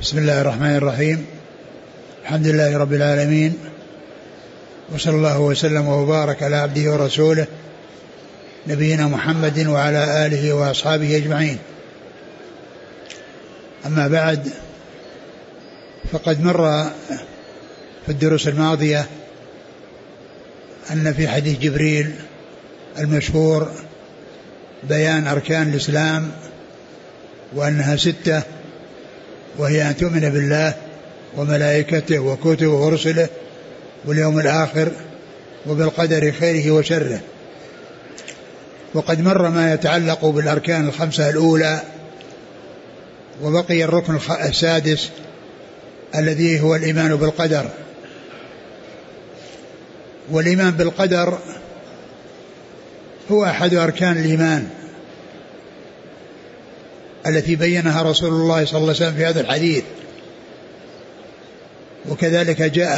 بسم الله الرحمن الرحيم. الحمد لله رب العالمين، وصلى الله وسلم وبارك على عبده ورسوله نبينا محمد وعلى آله وأصحابه أجمعين. أما بعد، فقد مر في الدروس الماضية أن في حديث جبريل المشهور بيان أركان الإسلام وأنها 6، وهي أن تؤمن بالله وملائكته وكتبه ورسله واليوم الآخر وبالقدر خيره وشره. وقد مر ما يتعلق بالأركان 5 الأولى، وبقي الركن 6 الذي هو الإيمان بالقدر. والإيمان بالقدر هو أحد أركان الإيمان التي بينها رسول الله صلى الله عليه وسلم في هذا الحديث، وكذلك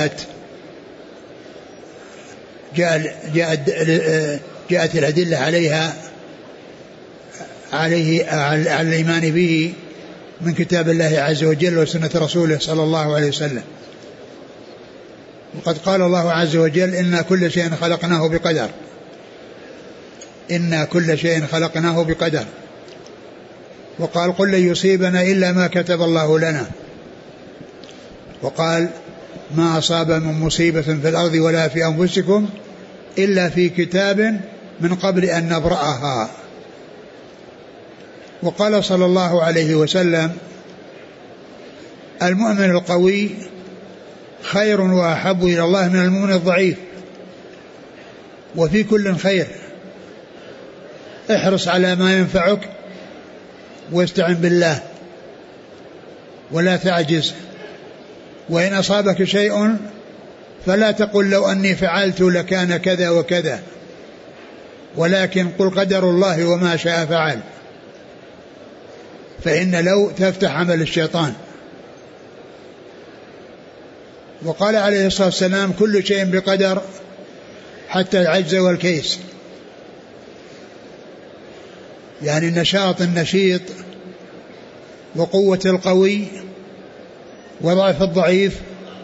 جاءت الأدلة على الإيمان به من كتاب الله عز وجل وسنة رسوله صلى الله عليه وسلم. وقد قال الله عز وجل: إنا كل شيء خلقناه بقدر، إنا كل شيء خلقناه بقدر. وقال: قل لن يصيبنا إلا ما كتب الله لنا. وقال: ما أصاب من مصيبة في الأرض ولا في أنفسكم إلا في كتاب من قبل أن نبرأها. وقال صلى الله عليه وسلم: المؤمن القوي خير وأحب إلى الله من المؤمن الضعيف، وفي كل خير. احرص على ما ينفعك واستعن بالله ولا تعجز. وإن أصابك شيء فلا تقل لو أني فعلت لكان كذا وكذا، ولكن قل قدر الله وما شاء فعل، فإن لو تفتح عمل الشيطان. وقال عليه الصلاة والسلام: كل شيء بقدر حتى العجز والكيس، يعني نشاط النشيط وقوة القوي وضعف الضعيف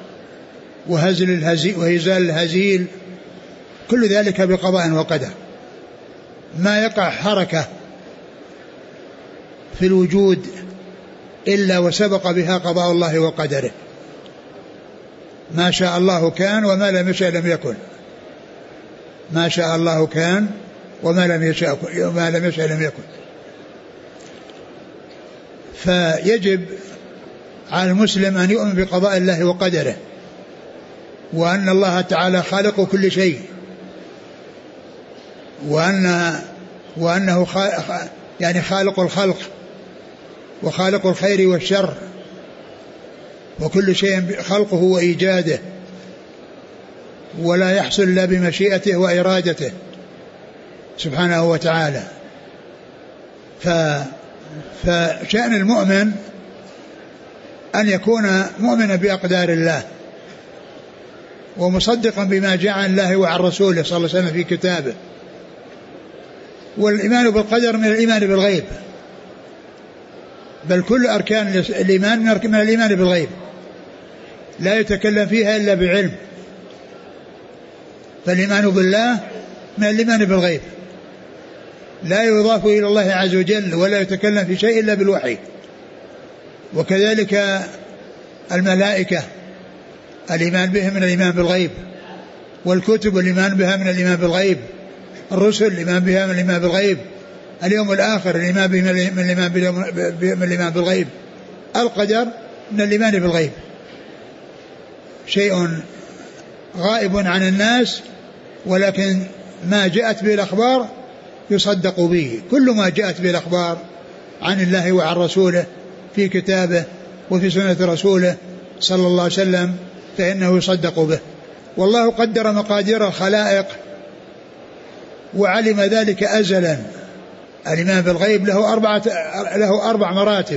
وهزال الهزيل، كل ذلك بقضاء وقدر. ما يقع حركة في الوجود إلا وسبق بها قضاء الله وقدره. ما شاء الله كان وما لم يشأ لم يكن، ما شاء الله كان وما لم يشأ لم يكن. فيجب على المسلم أن يؤمن بقضاء الله وقدره، وأن الله تعالى خالق كل شيء، وأنه يعني خالق الخلق وخالق الخير والشر، وكل شيء خلقه وإيجاده، ولا يحصل إلا بمشيئته وإرادته سبحانه وتعالى. فشأن المؤمن أن يكون مؤمنا بأقدار الله ومصدقا بما جاء عن الله وعن رسوله صلى الله عليه وسلم في كتابه. والإيمان بالقدر من الإيمان بالغيب، بل كل أركان الإيمان من الإيمان بالغيب، لا يتكلم فيها إلا بعلم. فالإيمان بالله من الإيمان بالغيب، لا يضاف إلى الله عز وجل ولا يتكلم في شيء إلا بالوحي. وكذلك الملائكة الإيمان بهم من الإيمان بالغيب، والكتب الإيمان بها من الإيمان بالغيب، الرسل الإيمان بها من الإيمان بالغيب، اليوم الآخر الإيمان به من الإيمان بالغيب، القدر من الإيمان بالغيب. شيء غائب عن الناس، ولكن ما جاءت به الأخبار يصدق به. كل ما جاءت به الأخبار عن الله وعن رسوله في كتابه وفي سنة رسوله صلى الله عليه وسلم فإنه يصدق به. والله قدر مقادير الخلائق وعلم ذلك أزلا. الإيمان بالغيب له 4 مراتب.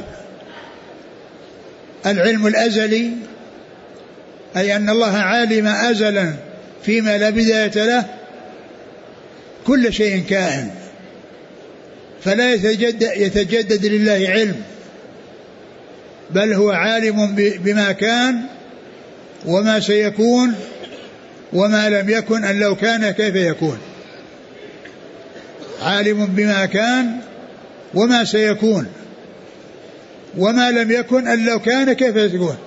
العلم الأزلي، أي أن الله عالم أزلا فيما لا بداية له كل شيء كائن، فلا يتجدد لله علم بل هو عالم بما كان وما سيكون وما لم يكن أن لو كان كيف يكون. عالم بما كان وما سيكون وما لم يكن أن لو كان كيف يكون.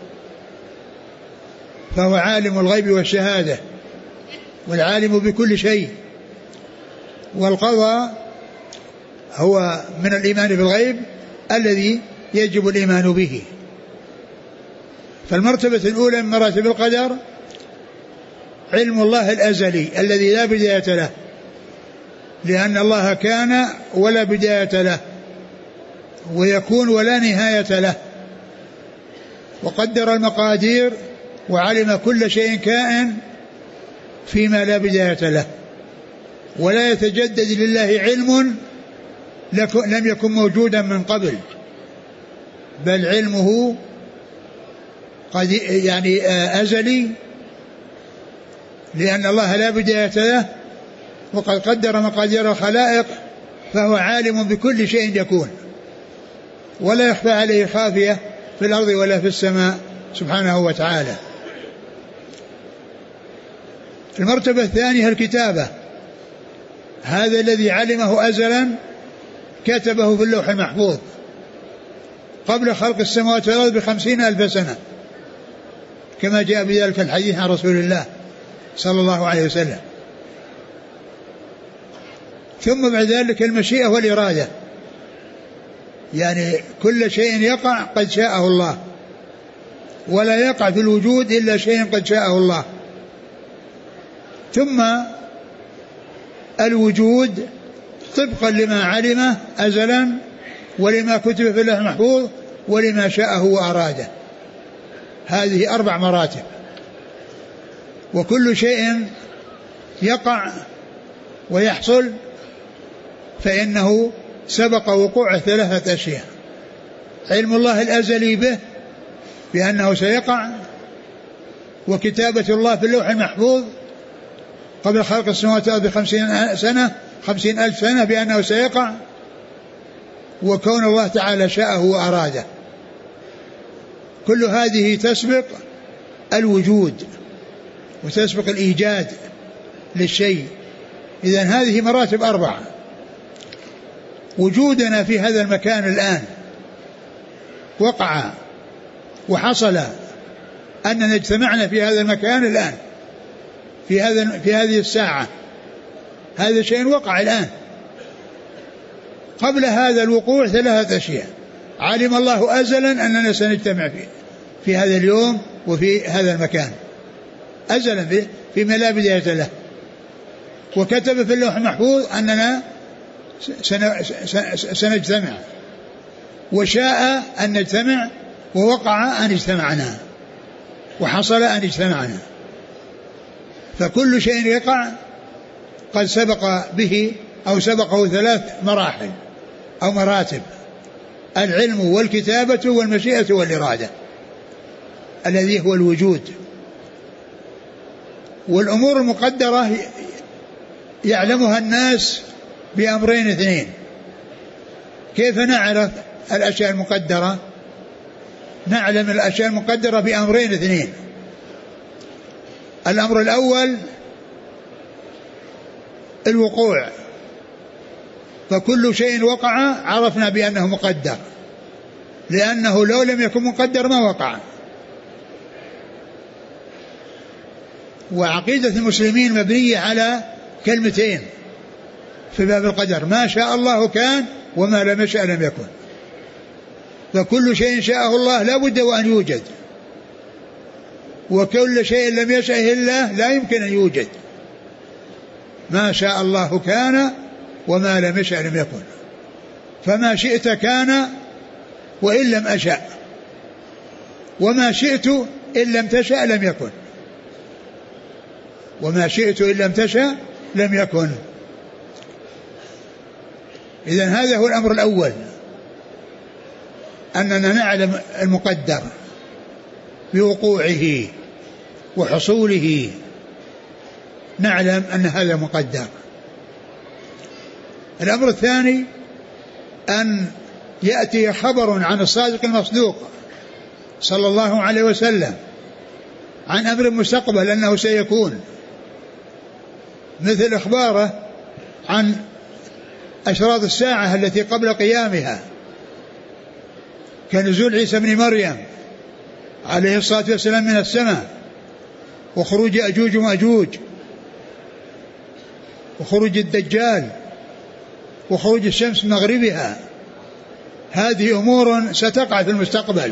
فهو عالم الغيب والشهادة والعالم بكل شيء. والقضاء هو من الإيمان بالغيب الذي يجب الإيمان به. فالمرتبة الأولى من مراتب القدر علم الله الأزلي الذي لا بداية له، لأن الله كان ولا بداية له، ويكون ولا نهاية له، وقدر المقادير وعلم كل شيء كائن فيما لا بداية له. ولا يتجدد لله علم لم يكن موجودا من قبل، بل علمه قد يعني أزلي، لأن الله لا بداية له وقد قدر مقادير الخلائق، فهو عالم بكل شيء يكون، ولا يخفى عليه خافية في الأرض ولا في السماء سبحانه وتعالى. المرتبة الثانية الكتابة، هذا الذي علمه أزلا كتبه في اللوح المحفوظ قبل خلق السماوات والأرض ب50,000 سنة، كما جاء بذلك الحديث عن رسول الله صلى الله عليه وسلم. ثم بعد ذلك المشيئة والإرادة، يعني كل شيء يقع قد شاءه الله، ولا يقع في الوجود إلا شيء قد شاءه الله. ثم الوجود طبقا لما علمه أزلا، ولما كتب في اللوح المحفوظ، ولما شاءه وأراده. هذه 4 مراتب، وكل شيء يقع ويحصل فإنه سبق وقوع 3 أشياء: علم الله الأزلي به بأنه سيقع، وكتابة الله في اللوح المحفوظ قبل خلق السماوات والأرض ب50,000 سنة بأنه سيقع، وكون الله تعالى شاءه وأراده. كل هذه تسبق الوجود وتسبق الإيجاد للشيء. إذن هذه مراتب 4. وجودنا في هذا المكان الآن وقع وحصل أننا اجتمعنا في هذا المكان الآن في هذه الساعة، هذا شيء وقع الآن. قبل هذا الوقوع 3 أشياء: علم الله أزلا أننا سنجتمع في هذا اليوم وفي هذا المكان أزلا فيما لا بداية له، وكتب في اللوح المحفوظ أننا سنجتمع، وشاء أن نجتمع، ووقع أن اجتمعنا، وحصل أن اجتمعنا. فكل شيء يقع قد سبق به أو سبقه 3 مراحل أو مراتب: العلم والكتابة والمشيئة والإرادة، الذي هو الوجود. والأمور المقدرة يعلمها الناس بأمرين 2. كيف نعرف الأشياء المقدرة؟ نعلم الأشياء المقدرة بأمرين 2. الأمر الأول الوقوع، فكل شيء وقع عرفنا بأنه مقدر، لأنه لو لم يكن مقدر ما وقع. وعقيدة المسلمين مبنية على كلمتين في باب القدر: ما شاء الله كان، وما لم يشأ لم يكن. فكل شيء شاءه الله لا بد وأن يوجد، وكل شيء لم يشأه الله لا يمكن أن يوجد. ما شاء الله كان، وما لم يشأ لم يكن. فما شئت كان وإن لم أشأ، وما شئت إن لم تشأ لم يكن، وما شئت إن لم تشأ لم يكن. إذن هذا هو الأمر الأول، أننا نعلم المقدر بوقوعه وحصوله، نعلم أن هذا مقدر. الأمر الثاني أن يأتي خبر عن الصادق المصدوق صلى الله عليه وسلم عن أمر مستقبل أنه سيكون، مثل إخباره عن أشراط الساعة التي قبل قيامها كنزول عيسى بن مريم عليه الصلاة والسلام من السماء، وخروج أجوج ومأجوج، وخروج الدجال، وخروج الشمس من مغربها. هذه أمور ستقع في المستقبل،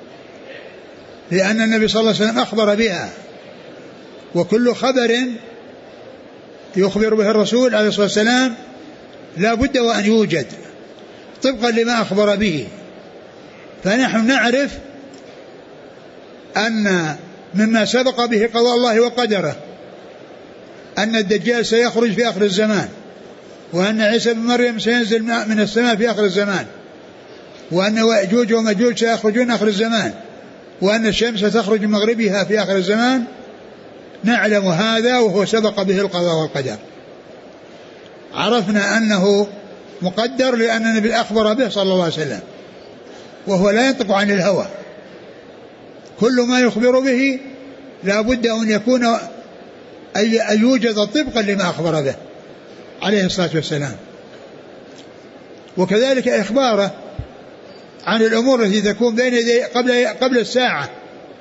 لأن النبي صلى الله عليه وسلم أخبر بها، وكل خبر يخبر به الرسول عليه الصلاة والسلام لا بد وأن يوجد طبقا لما أخبر به. فنحن نعرف أن مما سبق به قضاء الله وقدره أن الدجال سيخرج في آخر الزمان، وأن عيسى بن مريم سينزل من السماء في آخر الزمان، وأن يأجوج ومأجوج سيخرجون آخر الزمان، وأن الشمس تخرج من مغربها في آخر الزمان. نعلم هذا وهو سبق به القضاء والقدر. عرفنا أنه مقدر لأن النبي أخبر به صلى الله عليه وسلم، وهو لا ينطق عن الهوى، كل ما يخبر به لا بد أن يكون أن يوجد طبقا لما أخبر به عليه الصلاة والسلام. وكذلك إخباره عن الأمور التي تكون بين يدي قبل الساعة،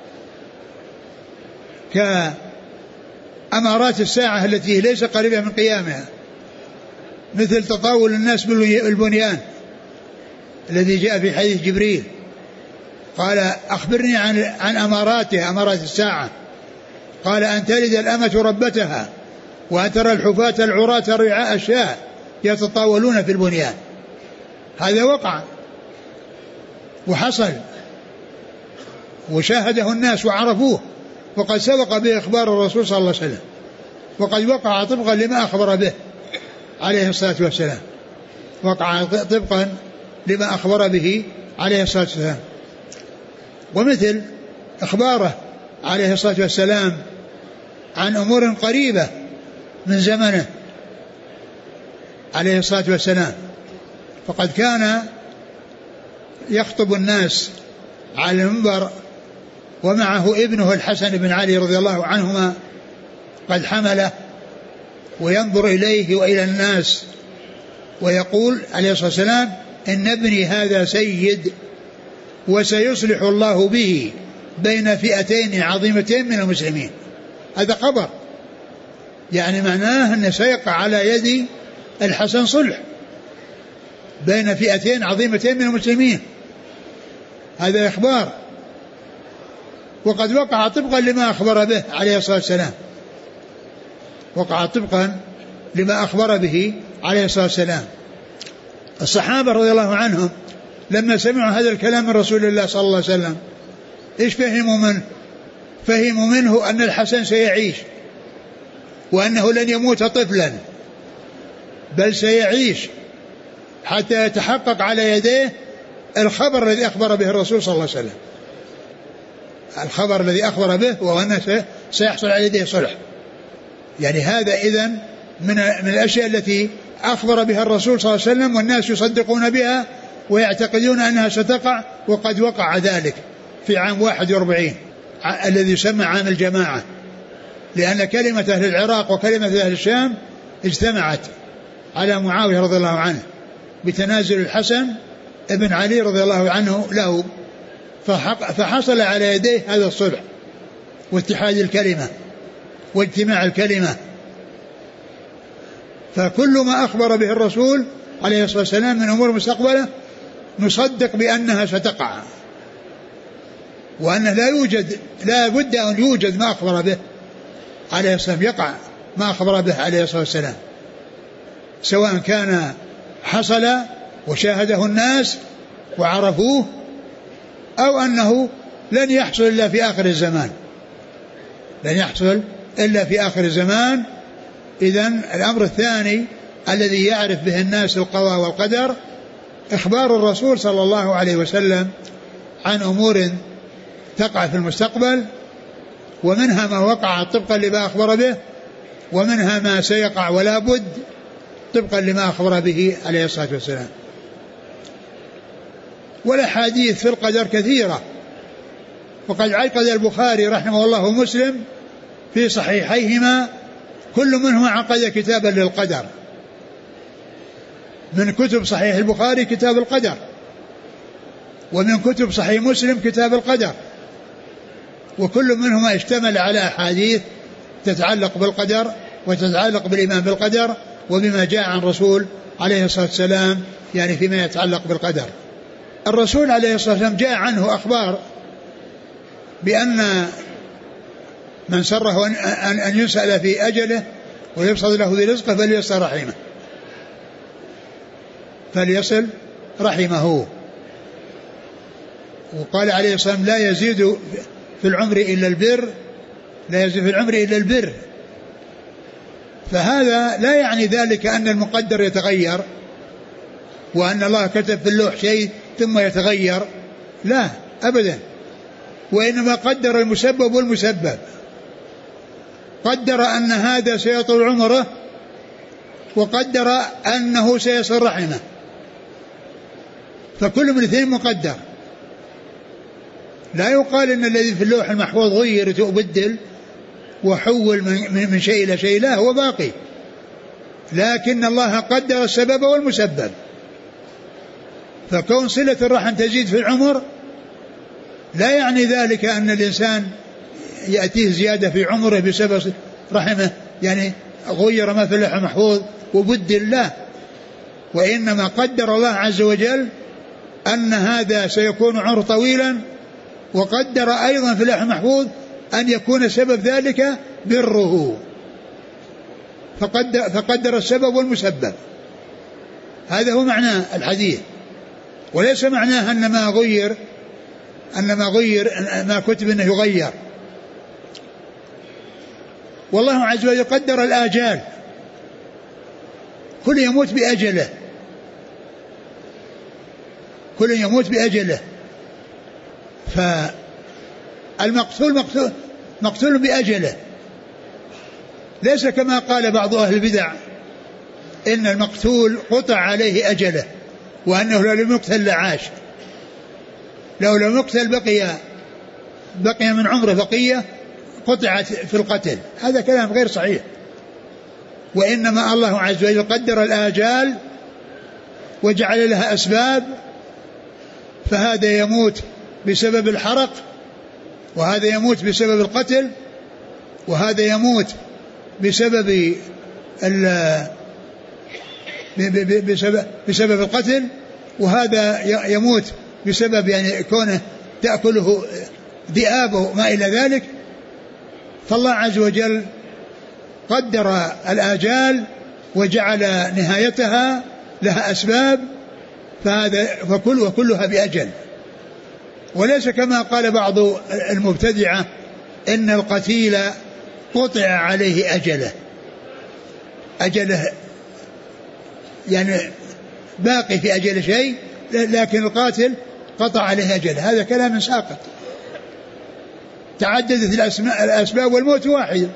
كأمارات الساعة التي ليس قريبة من قيامها، مثل تطاول الناس بالبنيان الذي جاء في حديث جبريل، قال أخبرني عن أماراتها، أمارات الساعة. قال أن تلد الأمة ربتها، وأن ترى الحفاة العراة رعاء الشاة يتطاولون في البنيان. هذا وقع وحصل وشاهده الناس وعرفوه، وقد سبق به إخبار الرسول صلى الله عليه وسلم، وقد وقع طبقا لما أخبر به عليه الصلاة والسلام، وقع طبقا لما أخبر به عليه الصلاة والسلام. ومثل إخباره عليه الصلاة والسلام عن أمور قريبة من زمنه عليه الصلاة والسلام، فقد كان يخطب الناس على المنبر ومعه ابنه الحسن بن علي رضي الله عنهما قد حمله، وينظر إليه وإلى الناس ويقول عليه الصلاة والسلام: إن ابني هذا سيد، وسيصلح الله به بين فئتين عظيمتين من المسلمين. هذا خبر، يعني معناه أن سيقع على يد الحسن صلح بين فئتين عظيمتين من المسلمين. هذا إخبار، وقد وقع طبقا لما أخبر به عليه الصلاة والسلام، وقع طبقا لما أخبر به عليه الصلاة والسلام. الصحابة رضي الله عنهم لما سمعوا هذا الكلام من رسول الله صلى الله عليه وسلم إيش فهموا منه؟ فهموا منه أن الحسن سيعيش، وأنه لن يموت طفلا، بل سيعيش حتى يتحقق على يديه الخبر الذي أخبر به الرسول صلى الله عليه وسلم. الخبر الذي أخبر به وهو أنه سيحصل على يديه صلح. يعني هذا إذن من الأشياء التي أخبر بها الرسول صلى الله عليه وسلم، والناس يصدقون بها ويعتقدون أنها ستقع، وقد وقع ذلك في عام 41 الذي يسمى عام الجماعة، لأن كلمة أهل العراق وكلمة أهل الشام اجتمعت على معاوية رضي الله عنه بتنازل الحسن ابن علي رضي الله عنه له، فحصل على يديه هذا الصلح واتحاد الكلمة واجتماع الكلمة. فكل ما أخبر به الرسول عليه الصلاة والسلام من أمور مستقبلة نصدق بأنها ستقع، وأنه لا بد أن يوجد ما أخبر به عليه الصلاة والسلام، يقع ما أخبر به عليه الصلاة والسلام، سواء كان حصل وشاهده الناس وعرفوه، أو أنه لن يحصل إلا في آخر الزمان، لن يحصل إلا في آخر الزمان. إذن الأمر الثاني الذي يعرف به الناس القضاء والقدر إخبار الرسول صلى الله عليه وسلم عن أمور تقع في المستقبل، ومنها ما وقع طبقا لما أخبر به، ومنها ما سيقع ولا بد طبقا لما أخبر به عليه الصلاة والسلام. والأحاديث في القدر كثيرة وقد عقد البخاري رحمه الله ومسلم في صحيحيهما كل منهما عقد كتابا للقدر. من كتب صحيح البخاري كتاب القدر، ومن كتب صحيح مسلم كتاب القدر، وكل منهما اشتمل على أحاديث تتعلق بالقدر وتتعلق بالإيمان بالقدر وبما جاء عن رسول عليه الصلاة والسلام، يعني فيما يتعلق بالقدر. الرسول عليه الصلاة والسلام جاء عنه أخبار بأن من سره أن يسأل في أجله ويبسط له في رزقه فليصل رحمه. وقال عليه الصلاة والسلام لا يزيد في العمر إلا البر. فهذا لا يعني ذلك أن المقدر يتغير وأن الله كتب في اللوح شيء ثم يتغير، لا أبدا، وإنما قدر المسبب والمسبب. قدر أن هذا سيطول عمره وقدر أنه سيصل رحمه، فكل من الاثنين مقدر. لا يقال إن الذي في اللوح المحفوظ غير وبدل وحول من شيء إلى شيء، لا، هو باقي، لكن الله قدر السبب والمسبب. فكون صلة الرحم تزيد في العمر لا يعني ذلك أن الإنسان يأتيه زيادة في عمره بسبب رحمه، يعني غير ما في اللوح المحفوظ وبدل، لا، وإنما قدر الله عز وجل أن هذا سيكون عمر طويلا، وقدر أيضا في اللوح المحفوظ أن يكون سبب ذلك بره، فقدر السبب والمسبب. هذا هو معنى الحديث، وليس معناه أن ما غير ما كتب أنه يغير. والله عز وجل قدر الآجال، كل يموت بأجله، فالمقتول مقتول بأجله، ليس كما قال بعض أهل البدع إن المقتول قطع عليه أجله وأنه لو لم يقتل لعاش، لو لم يقتل بقي من عمره بقية قطعت في القتل. هذا كلام غير صحيح، وإنما الله عز وجل قدر الآجال وجعل لها أسباب، فهذا يموت بسبب الحرق، وهذا يموت بسبب القتل، وهذا يموت بسبب القتل، وهذا يموت بسبب يعني كونه تأكله ذئابه ما إلى ذلك. فالله عز وجل قدر الآجال وجعل نهايتها لها أسباب، وكلها بأجل، وليس كما قال بعض المبتدعة إن القتيل قطع عليه أجله يعني باقي في أجل شيء، لكن القاتل قطع عليه أجل. هذا كلام ساقط. تعددت الأسباب والموت واحد،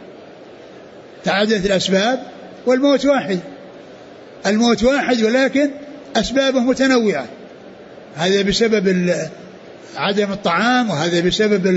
تعددت الأسباب والموت واحد، الموت واحد ولكن أسبابه متنوعة، هذا بسبب عدم الطعام، وهذا بسبب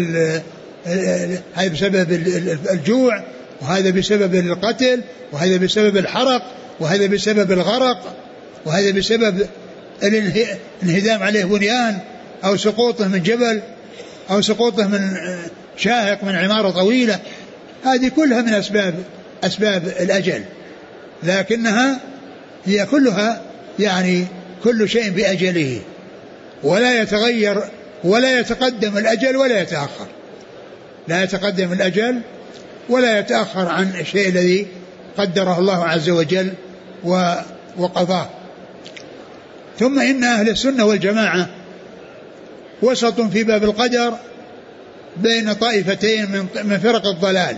الجوع، وهذا بسبب القتل، وهذا بسبب الحرق، وهذا بسبب الغرق، وهذا بسبب الانهدام عليه بنيان أو سقوطه من جبل أو سقوطه من شاهق من عمارة طويلة. هذه كلها من أسباب الأجل، لكنها هي كلها يعني كل شيء بأجله، ولا يتغير ولا يتقدم الأجل ولا يتأخر، لا يتقدم الأجل ولا يتأخر عن الشيء الذي قدره الله عز وجل وقضاه. ثم إن أهل السنة والجماعة وسط في باب القدر بين طائفتين من فرق الضلال،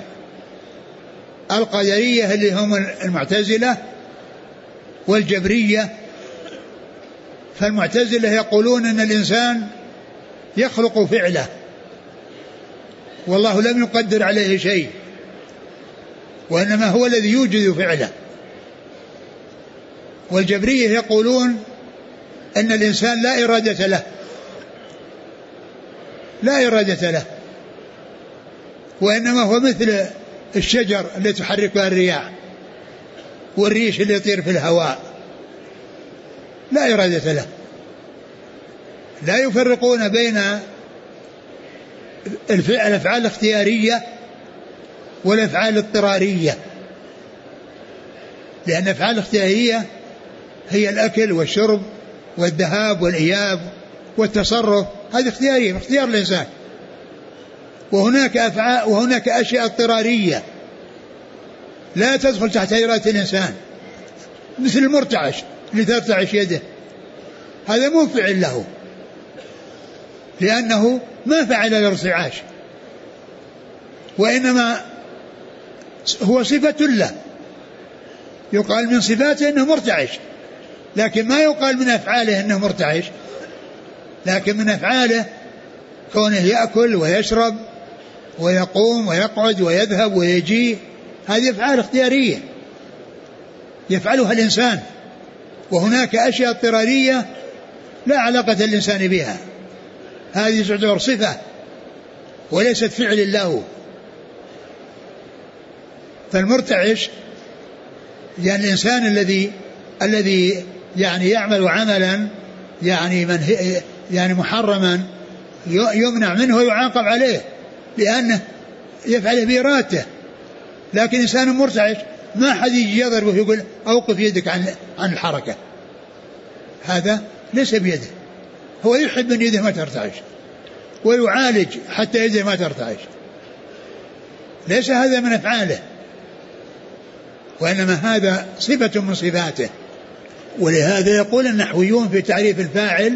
القدرية اللي هم المعتزلة والجبرية. فالمعتزلة يقولون أن الإنسان يخلق فعله والله لم يقدر عليه شيء، وإنما هو الذي يوجد فعله. والجبرية يقولون أن الإنسان لا إرادة له، لا إرادة له، وإنما هو مثل الشجر التي تحركها الرياح والريش اللي يطير في الهواء، لا إرادة له. لا يفرقون بين الأفعال الاختيارية والأفعال الاضطرارية، لأن الأفعال الاختيارية هي الأكل والشرب والذهاب والإياب والتصرف، هذه اختيارية، اختيار الإنسان. وهناك أشياء اضطرارية لا تدخل تحت إرادة الإنسان، مثل المرتعش اللي ترتعش يده، هذا مو فعل له، لأنه ما فعل الارتعاش، وإنما هو صفة له، يقال من صفاته أنه مرتعش، لكن ما يقال من أفعاله أنه مرتعش، لكن من أفعاله كونه يأكل ويشرب ويقوم ويقعد ويذهب ويجي، هذه أفعال اختيارية يفعلها الإنسان. وهناك أشياء اضطرارية لا علاقة الإنسان بها، هذه تعتبر صفة وليست فعل له. فالمرتعش يعني الإنسان الذي يعني يعمل عملا يعني محرما يمنع منه ويعاقب عليه لأنه يفعله بإرادته، لكن إنسان مرتعش ما حد يجي يضربه يقول أوقف يدك عن الحركة، هذا ليس بيده، هو يحب أن يده ما ترتعش ويعالج حتى يده ما ترتعش، ليس هذا من أفعاله، وإنما هذا صفة من صفاته. ولهذا يقول النحويون في تعريف الفاعل: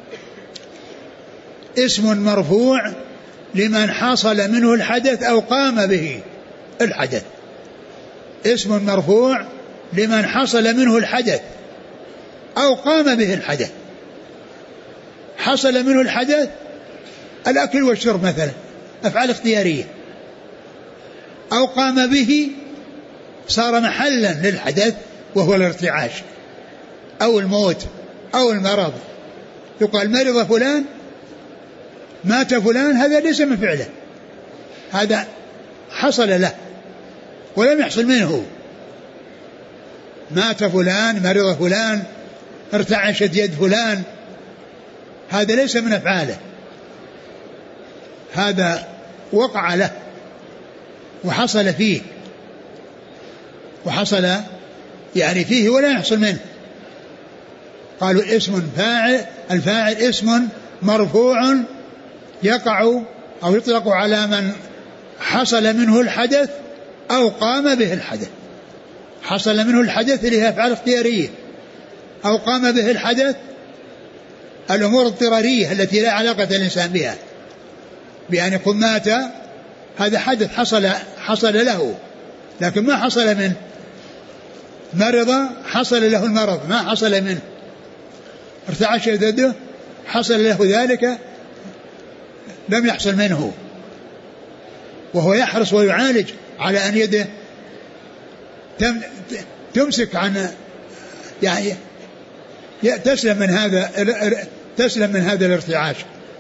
اسم مرفوع لمن حصل منه الحدث أو قام به الحدث. اسم مرفوع لمن حصل منه الحدث أو قام به الحدث. حصل منه الحدث الأكل والشرب مثلا، أفعال اختيارية، أو قام به صار محلا للحدث وهو الارتعاش أو الموت أو المرض. يقال مرض فلان، مات فلان، هذا ليس من فعله، هذا حصل له ولم يحصل منه. مات فلان، مرض فلان، ارتعشت يد فلان، هذا ليس من أفعاله، هذا وقع له وحصل فيه، وحصل يعني فيه ولا يحصل منه. قالوا اسم فاعل، الفاعل اسم مرفوع يقع أو يطلق على من حصل منه الحدث أو قام به الحدث. حصل منه الحدث اللي هي أفعال اختيارية، أو قام به الحدث الأمور الاضطرارية التي لا علاقة الإنسان بها، بأن يكون مات، هذا حدث حصل له لكن ما حصل منه. مرض حصل له المرض ما حصل منه. ارتعش يده حصل له ذلك لم يحصل منه، وهو يحرص ويعالج على أن يده تمسك عن يعني تسلم من هذا الارتعاش.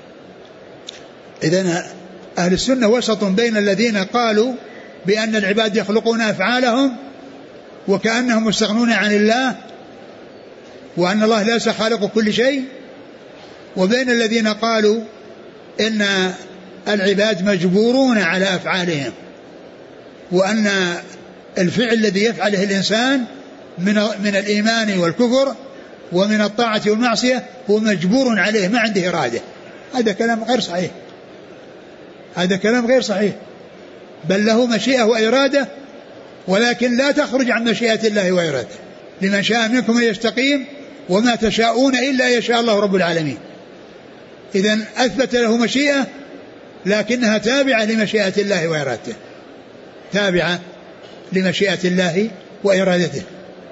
إذن أهل السنة وسط بين الذين قالوا بأن العباد يخلقون أفعالهم وكأنهم مستغنون عن الله وأن الله ليس خالق كل شيء، وبين الذين قالوا إن العباد مجبورون على أفعالهم، وأن الفعل الذي يفعله الإنسان من الإيمان والكفر ومن الطاعة والمعصية هو مجبور عليه ما عنده إرادة. هذا كلام غير صحيح، هذا كلام غير صحيح، بل له مشيئة وإرادة، ولكن لا تخرج عن مشيئة الله وإرادته. لمن شاء منكم أن يستقيم وما تشاءون إلا يشاء الله رب العالمين. إذن أثبت له مشيئة لكنها تابعة لمشيئة الله وإرادته، تابعة لمشيئة الله وإرادته.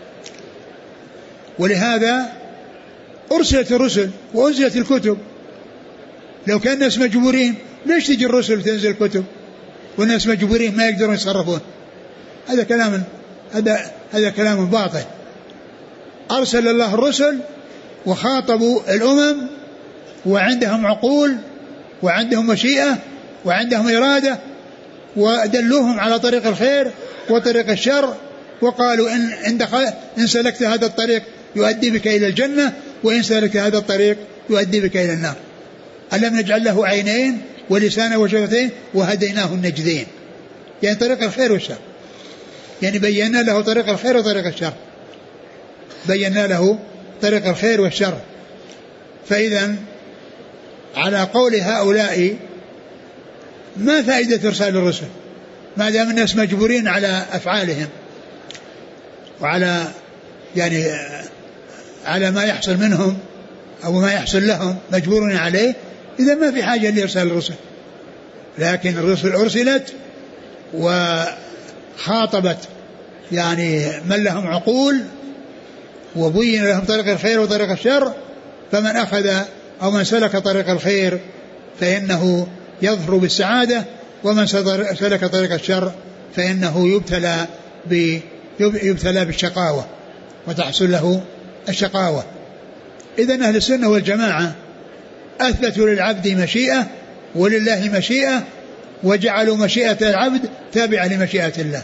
ولهذا أرسلت الرسل وأنزلت الكتب. لو كان الناس مجبورين ليش تجي الرسل وتنزل الكتب والناس مجبورين ما يقدرون يتصرفون؟ هذا كلام باطل. أرسل الله الرسل وخاطبوا الأمم وعندهم عقول وعندهم مشيئة وعندهم إرادة، ودلوهم على طريق الخير وطريق الشر، وقالوا إن سلكت هذا الطريق يؤدي بك إلى الجنة، وإن سلكت هذا الطريق يؤدي بك إلى النار. ألم نجعل له عينين ولسانا وشفتين وهديناه النجدين، يعني طريق الخير والشر، يعني بينا له طريق الخير وطريق الشر، بينا له طريق الخير والشر. فإذا على قول هؤلاء ما فائدة إرسال الرسل ما دام الناس مجبورين على أفعالهم وعلى يعني على ما يحصل منهم أو ما يحصل لهم مجبورون عليه، إذا ما في حاجة لإرسال الرسل. لكن الرسل أرسلت وخاطبت يعني من لهم عقول وبين لهم طريق الخير وطريق الشر، فمن أخذ أو من سلك طريق الخير فإنه يظفر بالسعادة، ومن سلك طريق الشر فإنه يبتلى بالشقاوة وتحصل له الشقاوة. إذن أهل السنة والجماعة أثبتوا للعبد مشيئة ولله مشيئة، وجعلوا مشيئة العبد تابعة لمشيئة الله.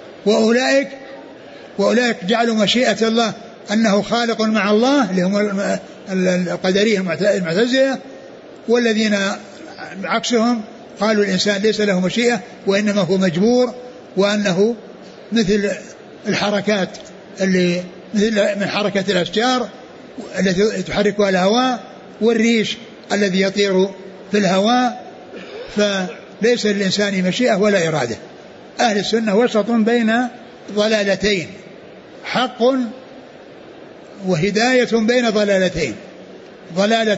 وأولئك جعلوا مشيئة الله أنه خالق مع الله اللي هم القدرية المعتزلة، والذين عكسهم قالوا الإنسان ليس له مشيئة وإنما هو مجبور، وأنه مثل الحركات اللي مثل من حركة الأشجار التي تحركها الهواء والريش الذي يطير في الهواء، فليس للإنسان مشيئة ولا إرادة. أهل السنة وسط بين ضلالتين، حق وهداية بين ضلالتين، ضلالة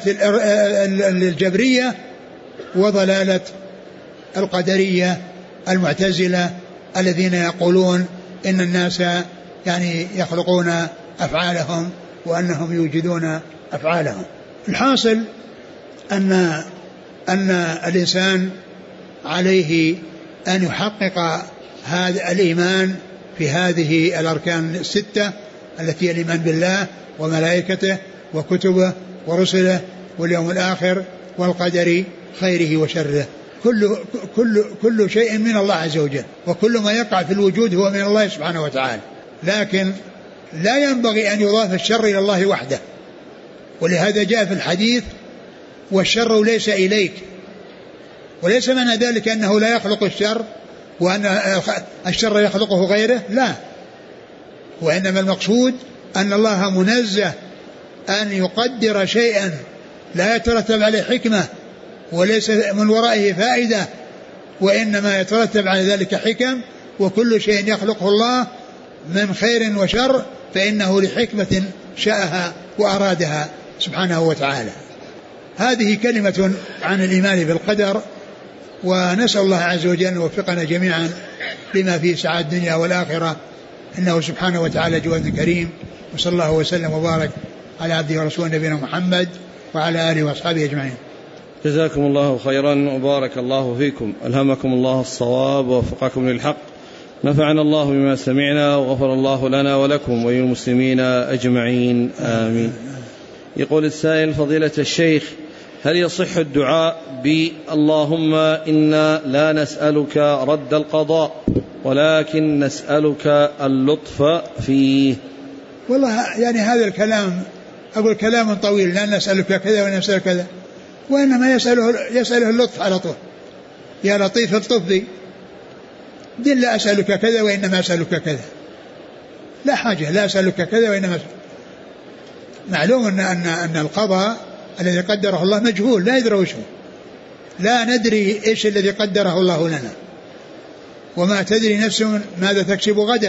الجبرية وضلالة القدرية المعتزلة الذين يقولون إن الناس يعني يخلقون أفعالهم وأنهم يوجدون أفعالهم. الحاصل أن الإنسان عليه أن يحقق هذا الإيمان في هذه الأركان الستة التي هي الإيمان بالله وملائكته وكتبه ورسله واليوم الآخر والقدر خيره وشره. كل شيء من الله عز وجل، وكل ما يقع في الوجود هو من الله سبحانه وتعالى، لكن لا ينبغي أن يضاف الشر إلى الله وحده، ولهذا جاء في الحديث والشر ليس إليك، وليس معنى ذلك أنه لا يخلق الشر وأن الشر يخلقه غيره، لا، وإنما المقصود أن الله منزه أن يقدر شيئا لا يترتب عليه حكمة وليس من ورائه فائدة، وإنما يترتب على ذلك حكم، وكل شيء يخلقه الله من خير وشر فإنه لحكمة شاءها وأرادها سبحانه وتعالى. هذه كلمة عن الإيمان بالقدر، ونسأل الله عز وجل أن يوفقنا جميعا لما فيه سعادة الدنيا والآخرة، إنه سبحانه وتعالى جواد كريم. وصلى الله وسلم وبارك على عبده ورسوله نبينا محمد وعلى آله وأصحابه أجمعين. جزاكم الله خيرا وبارك الله فيكم، ألهمكم الله الصواب ووفقكم للحق، نفعنا الله بما سمعنا وغفر الله لنا ولكم وللمسلمين أجمعين، آمين. يقول السائل: فضيلة الشيخ، هل يصح الدعاء اللهم إنا لا نسألك رد القضاء ولكن نسألك اللطف فيه؟ والله يعني هذا الكلام أقول كلام طويل، لا نسألك كذا ونسألك كذا، وإنما يسأله اللطف على طول، يا لطيف الطف بي، دل لا أسألك كذا وإنما أسألك كذا، لا حاجة لا أسألك كذا وإنما أسألك. معلوم أن القضاء الذي قدره الله مجهول، لا يدري وشه، لا ندري إيش الذي قدره الله لنا، وما تدري نفس ماذا تكسب غدا،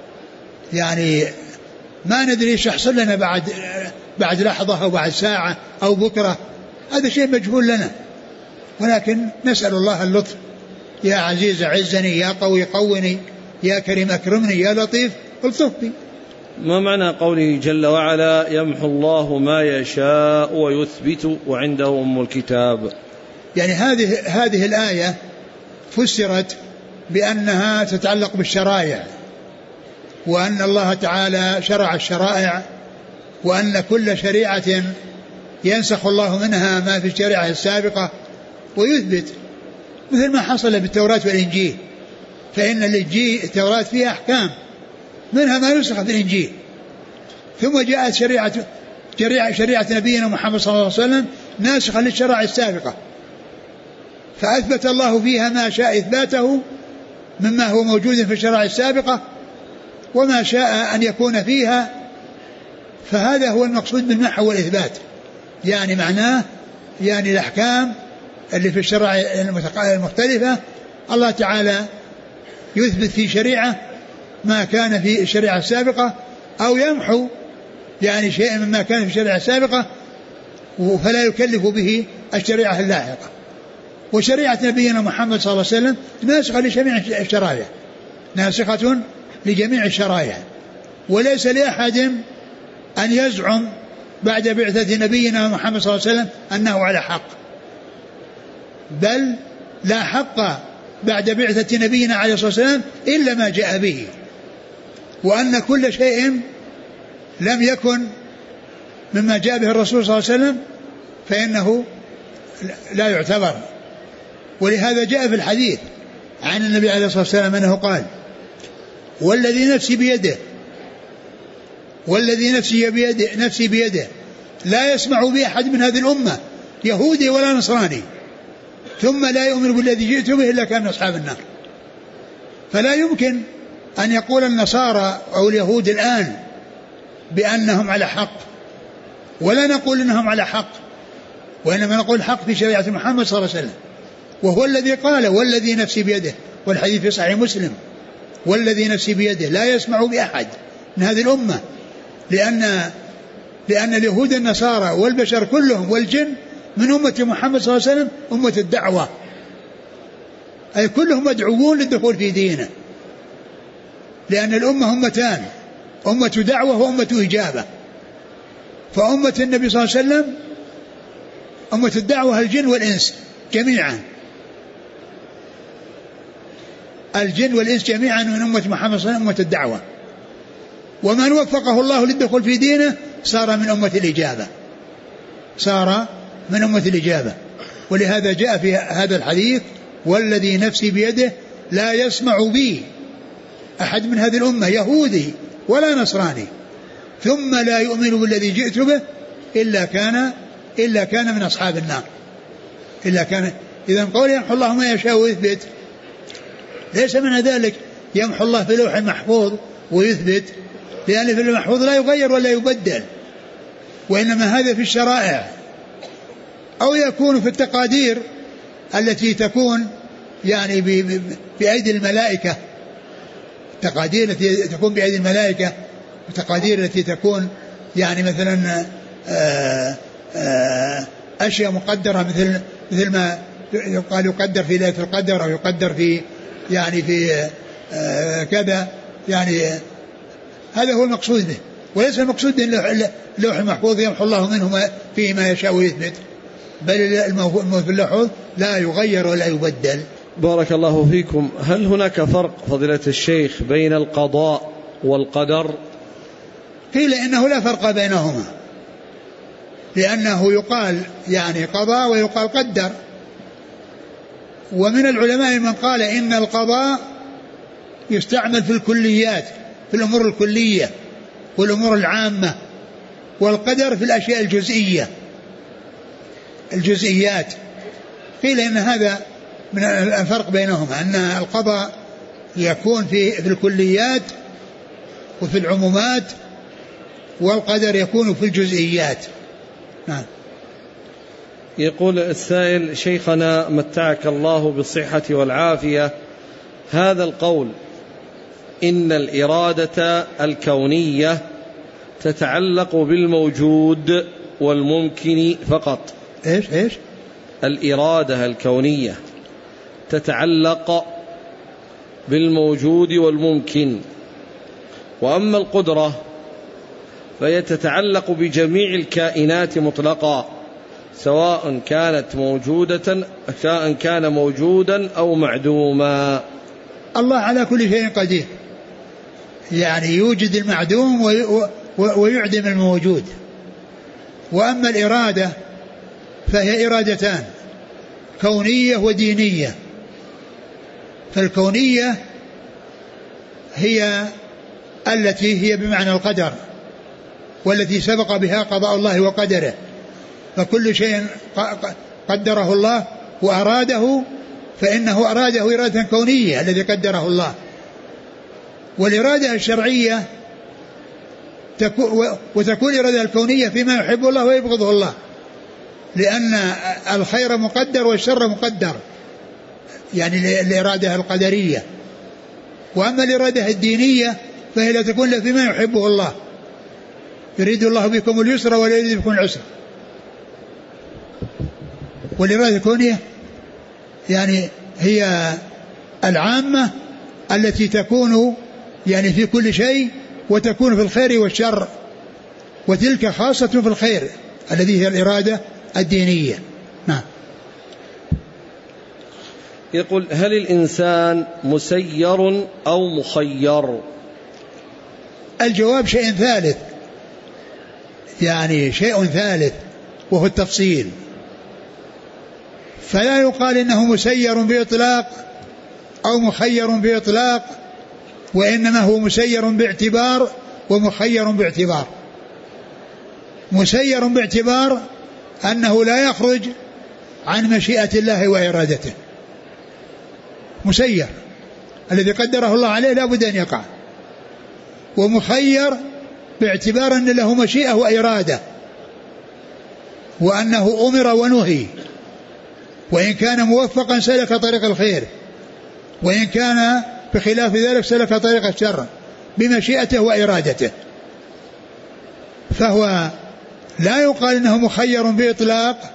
يعني ما ندري إيش يحصل لنا بعد لحظة أو بعد ساعة أو بكرة، هذا شيء مجهول لنا، ولكن نسأل الله اللطف، يا عزيز عزني، يا قوي قوني، يا كريم أكرمني، يا لطيف الطف بي. ما معنى قوله جل وعلا: يمحو الله ما يشاء ويثبت وعنده أم الكتاب؟ يعني هذه الآية فسرت بأنها تتعلق بالشرائع، وأن الله تعالى شرع الشرائع، وأن كل شريعة ينسخ الله منها ما في الشريعة السابقة ويثبت، مثل ما حصل بالتوراة والإنجيل. فإن التوراة فيها أحكام منها ما نسخ في الإنجيل، ثم جاءت شريعة نبينا محمد صلى الله عليه وسلم ناسخة للشرائع السابقة، فأثبت الله فيها ما شاء إثباته مما هو موجود في الشرائع السابقة، وما شاء أن يكون فيها. فهذا هو المقصود بالمحو والإثبات، يعني معناه يعني الأحكام اللي في الشرائع المختلفة الله تعالى يثبت في شريعة ما كان في الشريعة السابقة، أو يمحو يعني شيء مما كان في الشريعة السابقة فلا يكلف به الشريعة اللاحقة. وشريعة نبينا محمد صلى الله عليه وسلم ناسخة لجميع الشرائع، ناسخة لجميع الشرائع، وليس لأحد أن يزعم بعد بعثة نبينا محمد صلى الله عليه وسلم أنه على حق، بل لا حق بعد بعثة نبينا عليه الصلاة والسلام إلا ما جاء به، وأن كل شيء لم يكن مما جاء به الرسول صلى الله عليه وسلم فإنه لا يعتبر. ولهذا جاء في الحديث عن النبي عليه الصلاة والسلام أنه قال: والذي نفسي بيده لا يسمع بي أحد من هذه الأمة يهودي ولا نصراني ثم لا يؤمن بالذي جئت به إلا كان من أصحاب النار. فلا يمكن أن يقول النصارى أو اليهود الآن بأنهم على حق، ولا نقول إنهم على حق، وإنما نقول الحق في شريعة محمد صلى الله عليه وسلم، وهو الذي قال: والذي نفسي بيده، والحديث في صحيح مسلم: والذي نفسي بيده لا يسمع بأحد من هذه الأمة، لأن اليهود النصارى والبشر كلهم والجن من أمة محمد صلى الله عليه وسلم أمة الدعوة، أي كلهم مدعوون للدخول في دينه، لأن الأمة أمتان: أمة دعوة وأمة إجابة. فأمة النبي صلى الله عليه وسلم أمة الدعوة الجن والإنس جميعا، الجن والإنس جميعا من أمة محمد صلى الله عليه وسلم أمة الدعوة، ومن وفقه الله للدخول في دينه صار من أمة الإجابة. ولهذا جاء في هذا الحديث: والذي نفسي بيده لا يسمع بي أحد من هذه الأمة يهودي ولا نصراني ثم لا يؤمن بالذي جئت به إلا كان من أصحاب النار. إذن قول يمحو الله ما يشاء ويثبت ليس من ذلك يمحو الله في لوح المحفوظ ويثبت، لأن في المحفوظ لا يغير ولا يبدل، وإنما هذا في الشرائع، أو يكون في التقادير التي تكون يعني بأيدي الملائكة، التقادير التي تكون بأيدي الملائكة، التقادير التي تكون يعني مثلا أشياء مقدرة مثل ما يقال يقدر في ليلة القدر، أو يقدر في يعني في كذا، يعني هذا هو المقصود به، وليس المقصود اللوح المحفوظ يمحو الله منه فيه ما يشاء ويثبت، بل الموجود في اللوح لا يغير ولا يبدل. بارك الله فيكم. هل هناك فرق فضيلة الشيخ بين القضاء والقدر؟ قيل إنه لا فرق بينهما، لأنه يقال يعني قضاء ويقال قدر. ومن العلماء من قال إن القضاء يستعمل في الكليات، في الأمور الكلية والأمور العامة، والقدر في الأشياء الجزئيات. قيل إن هذا من الفرق بينهما، أن القضاء يكون في الكليات وفي العمومات، والقدر يكون في الجزئيات. نعم. يقول السائل: شيخنا متعك الله بالصحة والعافية، هذا القول إن الإرادة الكونية تتعلق بالموجود والممكن فقط. إيش الإرادة الكونية تتعلق بالموجود والممكن، وأما القدرة فهي تتعلق بجميع الكائنات مطلقا، سواء كان موجودا أو معدوما. الله على كل شيء قدير، يعني يوجد المعدوم ويعدم الموجود. وأما الإرادة فهي إرادتان: كونية ودينية. فالكونية هي التي هي بمعنى القدر، والتي سبق بها قضاء الله وقدره، فكل شيء قدره الله وأراده فإنه أراده إرادة كونية الذي قدره الله. والإرادة الشرعية وتكون الإرادة الكونية فيما يحب الله ويبغضه الله، لأن الخير مقدر والشر مقدر، يعني الإرادة القدرية. وأما الإرادة الدينية فهي لا تكون إلا فيما يحبه الله، يريد الله بكم اليسر ولا يريد بكم العسر. والإرادة الكونية يعني هي العامة التي تكون يعني في كل شيء، وتكون في الخير والشر، وتلك خاصة في الخير الذي هي الإرادة الدينية. نعم. يقول: هل الإنسان مسير أو مخير؟ الجواب شيء ثالث، يعني شيء ثالث وهو التفصيل. فلا يقال إنه مسير بإطلاق أو مخير بإطلاق، وإنما هو مسير باعتبار ومخير باعتبار. مسير باعتبار أنه لا يخرج عن مشيئة الله وإرادته، مسير الذي قدره الله عليه لا بد أن يقع. ومخير باعتبار أن له مشيئة وإرادة، وأنه أمر ونهي، وإن كان موفقا سلك طريق الخير، وإن كان بخلاف ذلك سلك طريق الشر بمشيئته وإرادته. فهو لا يقال إنه مخير بإطلاق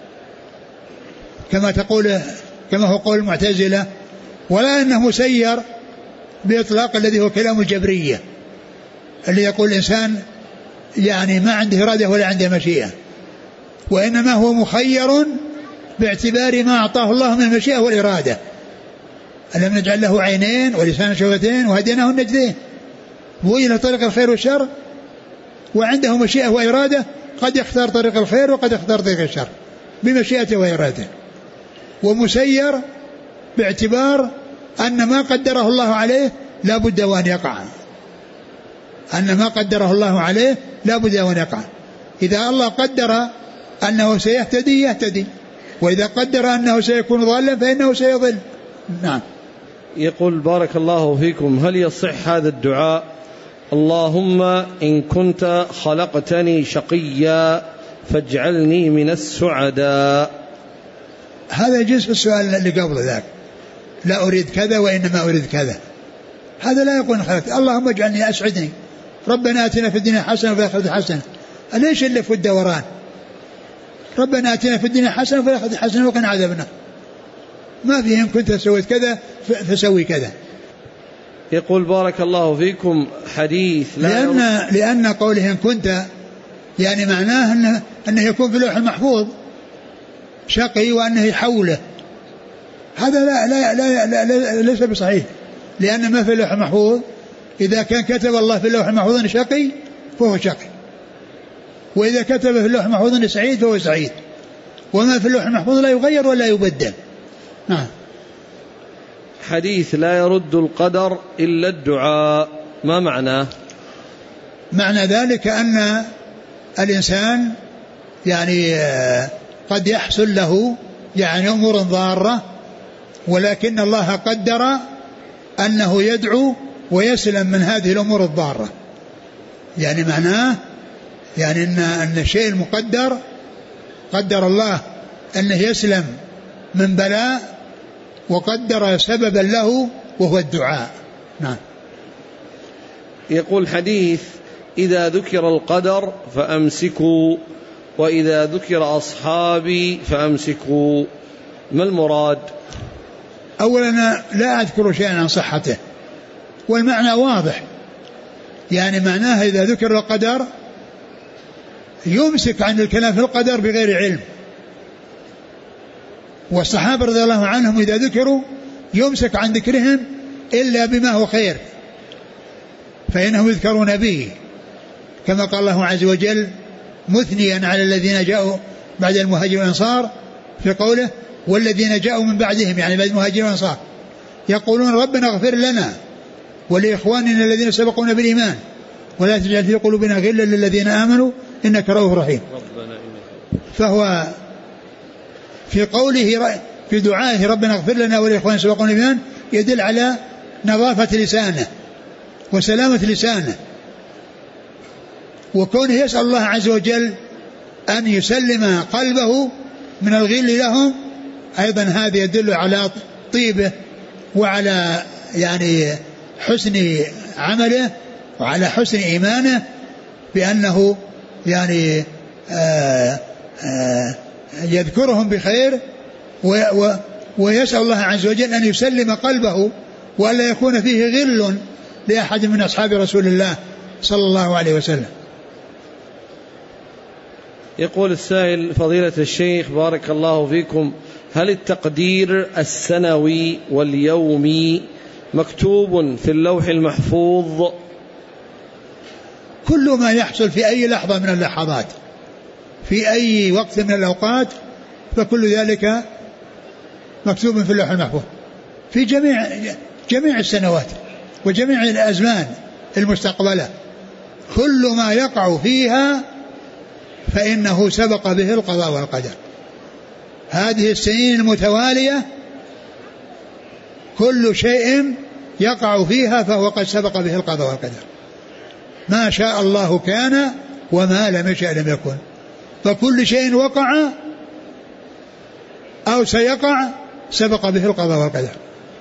كما هو قول المعتزلة، ولا إنه مسير بإطلاق الذي هو كلام الجبرية اللي يقول الإنسان يعني ما عنده إرادة ولا عنده مشيئة، وإنما هو مخير باعتبار ما أعطاه الله من المشيئة والإرادة. ألم نجعل له عينين ولسان شفتين وهديناه النجدين، هو إلى طريق الخير والشر، وعنده مشيئة وإرادة، قد يختار طريق الخير وقد يختار طريق الشر بمشيئته وإرادته. ومسير باعتبار أن ما قدره الله عليه لا بد وأن يقع، أن ما قدره الله عليه لا بد وأن يقع. إذا الله قدر أنه سيهتدي يهتدي، وإذا قدر أنه سيكون ضالا فإنه سيضل. نعم. يقول: بارك الله فيكم، هل يصح هذا الدعاء: اللهم إن كنت خلقتني شقيا فاجعلني من السعداء؟ هذا جزء السؤال اللي قبل ذاك، لا أريد كذا وإنما أريد كذا. هذا لا يقول خلقت اللهم اجعلني أسعدني، ربنا آتنا في الدنيا حسنة وفي الآخرة حسنة. ليش اللي في الدوران؟ ربنا آتنا في الدنيا حسنة وفي الآخرة حسنة وقنا عذاب النار، ما فيهم كنت سويت كذا فسوي كذا. يقول: بارك الله فيكم، حديث لأن قوله إن كنت يعني معناه أنه يكون في اللوح المحفوظ شقي وأنه يحوله، هذا لا ليس بصحيح، لأن ما في اللوح المحفوظ إذا كان كتب الله في اللوح المحفوظ أن شقي فهو شقي، وإذا كتب في اللوح المحفوظ أن سعيد فهو سعيد، وما في اللوح المحفوظ لا يغير ولا يبدل. نعم. حديث لا يرد القدر إلا الدعاء، ما معناه؟ معنى ذلك أن الإنسان يعني قد يحصل له يعني أمور ضارة، ولكن الله قدر أنه يدعو ويسلم من هذه الأمور الضارة. يعني معناه يعني أن الشيء المقدر قدر الله أنه يسلم من بلاء، وقدر سببا له وهو الدعاء. نعم. يقول: حديث إذا ذكر القدر فأمسكوا، وإذا ذكر أصحابي فأمسكوا، ما المراد؟ أولا لا أذكر شيئا عن صحته، والمعنى واضح، يعني معناه إذا ذكر القدر يمسك عن الكلام في القدر بغير علم، والصحابة رضي الله عنهم إذا ذكروا يمسك عن ذكرهم إلا بما هو خير فإنهم يذكرون به، كما قال الله عز وجل مثنيا على الذين جاءوا بعد المهاجرين والأنصار في قوله والذين جاءوا من بعدهم يعني بعد المهاجرين والأنصار يقولون ربنا اغفر لنا ولإخواننا الذين سبقونا بالإيمان ولا تجعل في قلوبنا غلا للذين آمنوا إنك رؤوف رحيم. فهو في قوله في دعائه ربنا اغفر لنا ولإخواننا سبقونا بالإيمان يدل على نظافة لسانه وسلامة لسانه، وكونه يسأل الله عز وجل أن يسلم قلبه من الغل لهم أيضا هذا يدل على طيبه وعلى يعني حسن عمله وعلى حسن إيمانه بأنه يعني يذكرهم بخير ويسأل الله عز وجل أن يسلم قلبه وألا يكون فيه غل لأحد من أصحاب رسول الله صلى الله عليه وسلم. يقول السائل فضيلة الشيخ بارك الله فيكم، هل التقدير السنوي واليومي مكتوب في اللوح المحفوظ؟ كل ما يحصل في أي لحظة من اللحظات في أي وقت من الأوقات فكل ذلك مكتوب في اللوح المحفوظ في جميع السنوات وجميع الأزمان المستقبلة، كل ما يقع فيها فإنه سبق به القضاء والقدر. هذه السنين المتوالية كل شيء يقع فيها فهو قد سبق به القضاء والقدر، ما شاء الله كان وما لم يشأ لم يكن، فكل شيء وقع أو سيقع سبق به القضاء والقدر.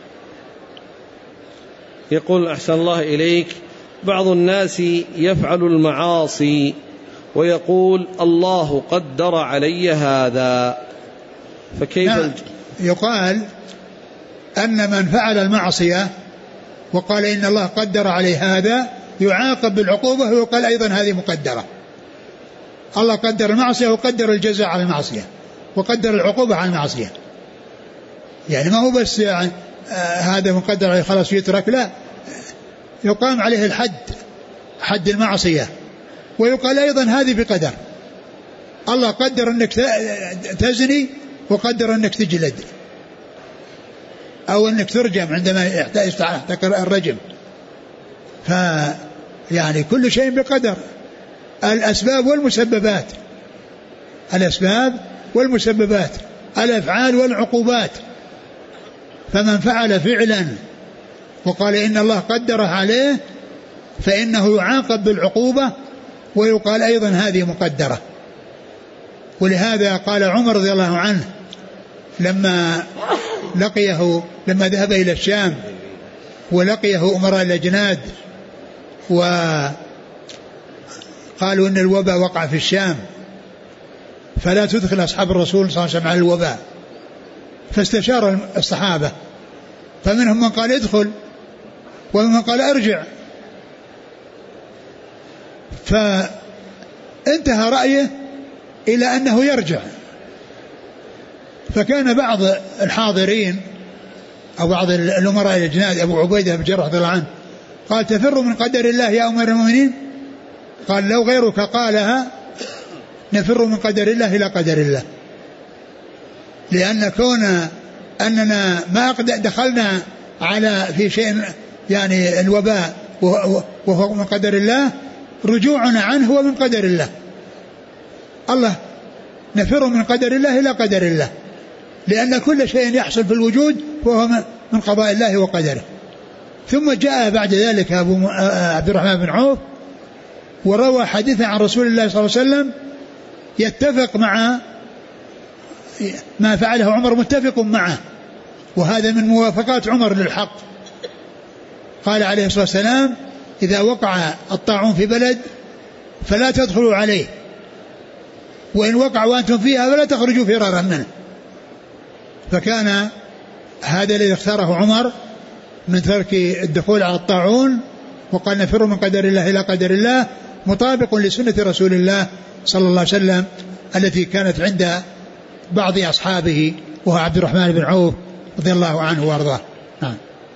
يقول أحسن الله إليك، بعض الناس يفعل المعاصي ويقول الله قدر علي هذا، فكيف يقال أن من فعل المعصية وقال إن الله قدر عليه هذا يعاقب بالعقوبة، ويقال أيضا هذه مقدرة. الله قدر المعصية وقدر الجزاء على المعصية وقدر العقوبة على المعصية، يعني ما هو بس يعني هذا مقدر عليه خلاص يترك، لا، يقام عليه الحد، حد المعصية، ويقال أيضا هذه بقدر. الله قدر أنك تزني وقدر أنك تجلد أو أنك ترجم عندما يحتكر الرجم، فيعني كل شيء بقدر. الأسباب والمسببات، الأسباب والمسببات، الأفعال والعقوبات، فمن فعل فعلا وقال إن الله قدره عليه فإنه يعاقب بالعقوبة، ويقال أيضا هذه مقدرة. ولهذا قال عمر رضي الله عنه لما ذهب إلى الشام ولقيه أمراء الأجناد وقالوا إن الوباء وقع في الشام فلا تدخل أصحاب الرسول صلى الله عليه وسلم على الوباء، فاستشار الصحابة، فمنهم من قال ادخل ومن من قال ارجع، فانتهى رأيه إلى أنه يرجع. فكان بعض الحاضرين أو بعض الأمراء الأجناد أبو عبيدة بن جراح رضي الله عنه قال تفر من قدر الله يا أمير المؤمنين؟ قال لو غيرك قالها نفر من قدر الله إلى قدر الله، لأن كون أننا ما دخلنا على في شيء يعني الوباء وهو من قدر الله، رجوعنا عنه هو من قدر الله. الله نفر من قدر الله إلى قدر الله، لأن كل شيء يحصل في الوجود فهو من قضاء الله وقدره. ثم جاء بعد ذلك أبو عبد الرحمن بن عوف وروى حديثا عن رسول الله صلى الله عليه وسلم يتفق مع ما فعله عمر، متفق معه، وهذا من موافقات عمر للحق. قال عليه الصلاة والسلام إذا وقع الطاعون في بلد فلا تدخلوا عليه، وإن وقع وأنتم فيها فلا تخرجوا فرارا منه. فكان هذا الذي اختاره عمر من ترك الدخول على الطاعون وقال نفر من قدر الله إلى قدر الله مطابق لسنة رسول الله صلى الله عليه وسلم التي كانت عند بعض أصحابه وهو عبد الرحمن بن عوف رضي الله عنه وارضاه. نعم.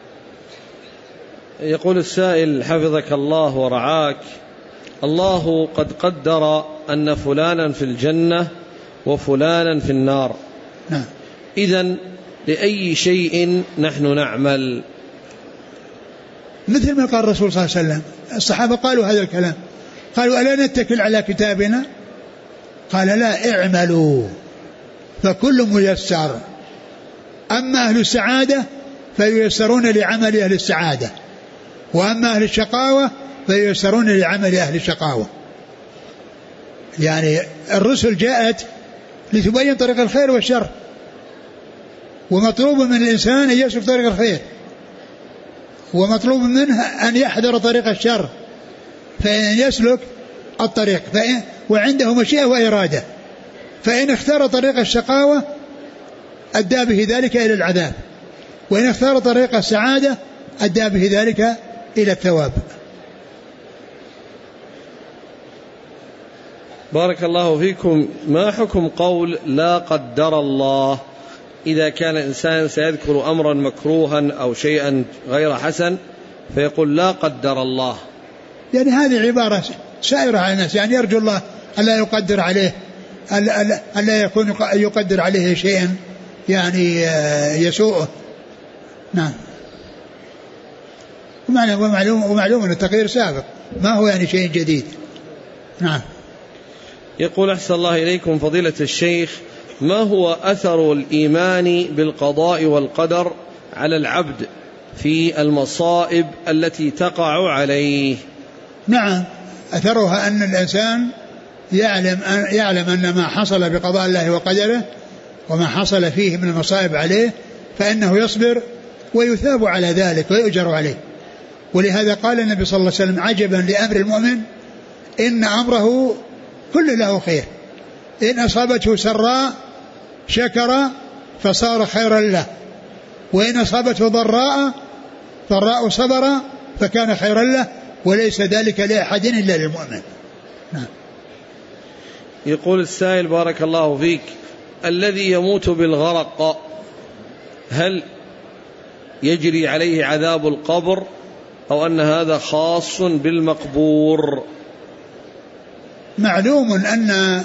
يقول السائل حفظك الله ورعاك، الله قد قدر أن فلانا في الجنة وفلانا في النار، نعم، إذن لأي شيء نحن نعمل؟ مثل ما قال الرسول صلى الله عليه وسلم. الصحابة قالوا هذا الكلام، قالوا ألا نتكل على كتابنا؟ قال لا، اعملوا فكل ميسر، أما أهل السعادة فييسرون لعمل أهل السعادة، وأما أهل الشقاوة فييسرون لعمل أهل الشقاوة. يعني الرسل جاءت لتبين طريق الخير والشر، ومطلوب من الإنسان أن يسلك طريق الخير، ومطلوب منه أن يحذر طريق الشر، فإن يسلك الطريق وعنده مشيئة وإرادة، فإن اختار طريق الشقاوة أدى به ذلك إلى العذاب، وإن اختار طريق السعادة أدى به ذلك إلى الثواب. بارك الله فيكم. ما حكم قول لا قدر الله إذا كان إنسان سيذكر أمرا مكروها أو شيئا غير حسن فيقول لا قدر الله؟ يعني هذه عبارة سائرة على الناس، يعني يرجو الله ألا يقدر عليه، ألا يكون يقدر عليه شيئا يعني يسوءه. نعم. ومعلوم أن التقدير سابق، ما هو يعني شيء جديد. نعم. يقول أحسن الله إليكم فضيلة الشيخ، ما هو أثر الإيمان بالقضاء والقدر على العبد في المصائب التي تقع عليه؟ نعم، أثرها أن الإنسان يعلم أن ما حصل بقضاء الله وقدره وما حصل فيه من المصائب عليه فإنه يصبر ويثاب على ذلك ويؤجر عليه. ولهذا قال النبي صلى الله عليه وسلم عجبا لأمر المؤمن إن أمره كل له خير، إن أصابته سراء شكر فصار خيرا له، وإن أصابته ضراء صبر فكان خيرا له، وليس ذلك لأحد إلا للمؤمن. نعم. يقول السائل بارك الله فيك، الذي يموت بالغرق هل يجري عليه عذاب القبر أو أن هذا خاص بالمقبور؟ معلوم أن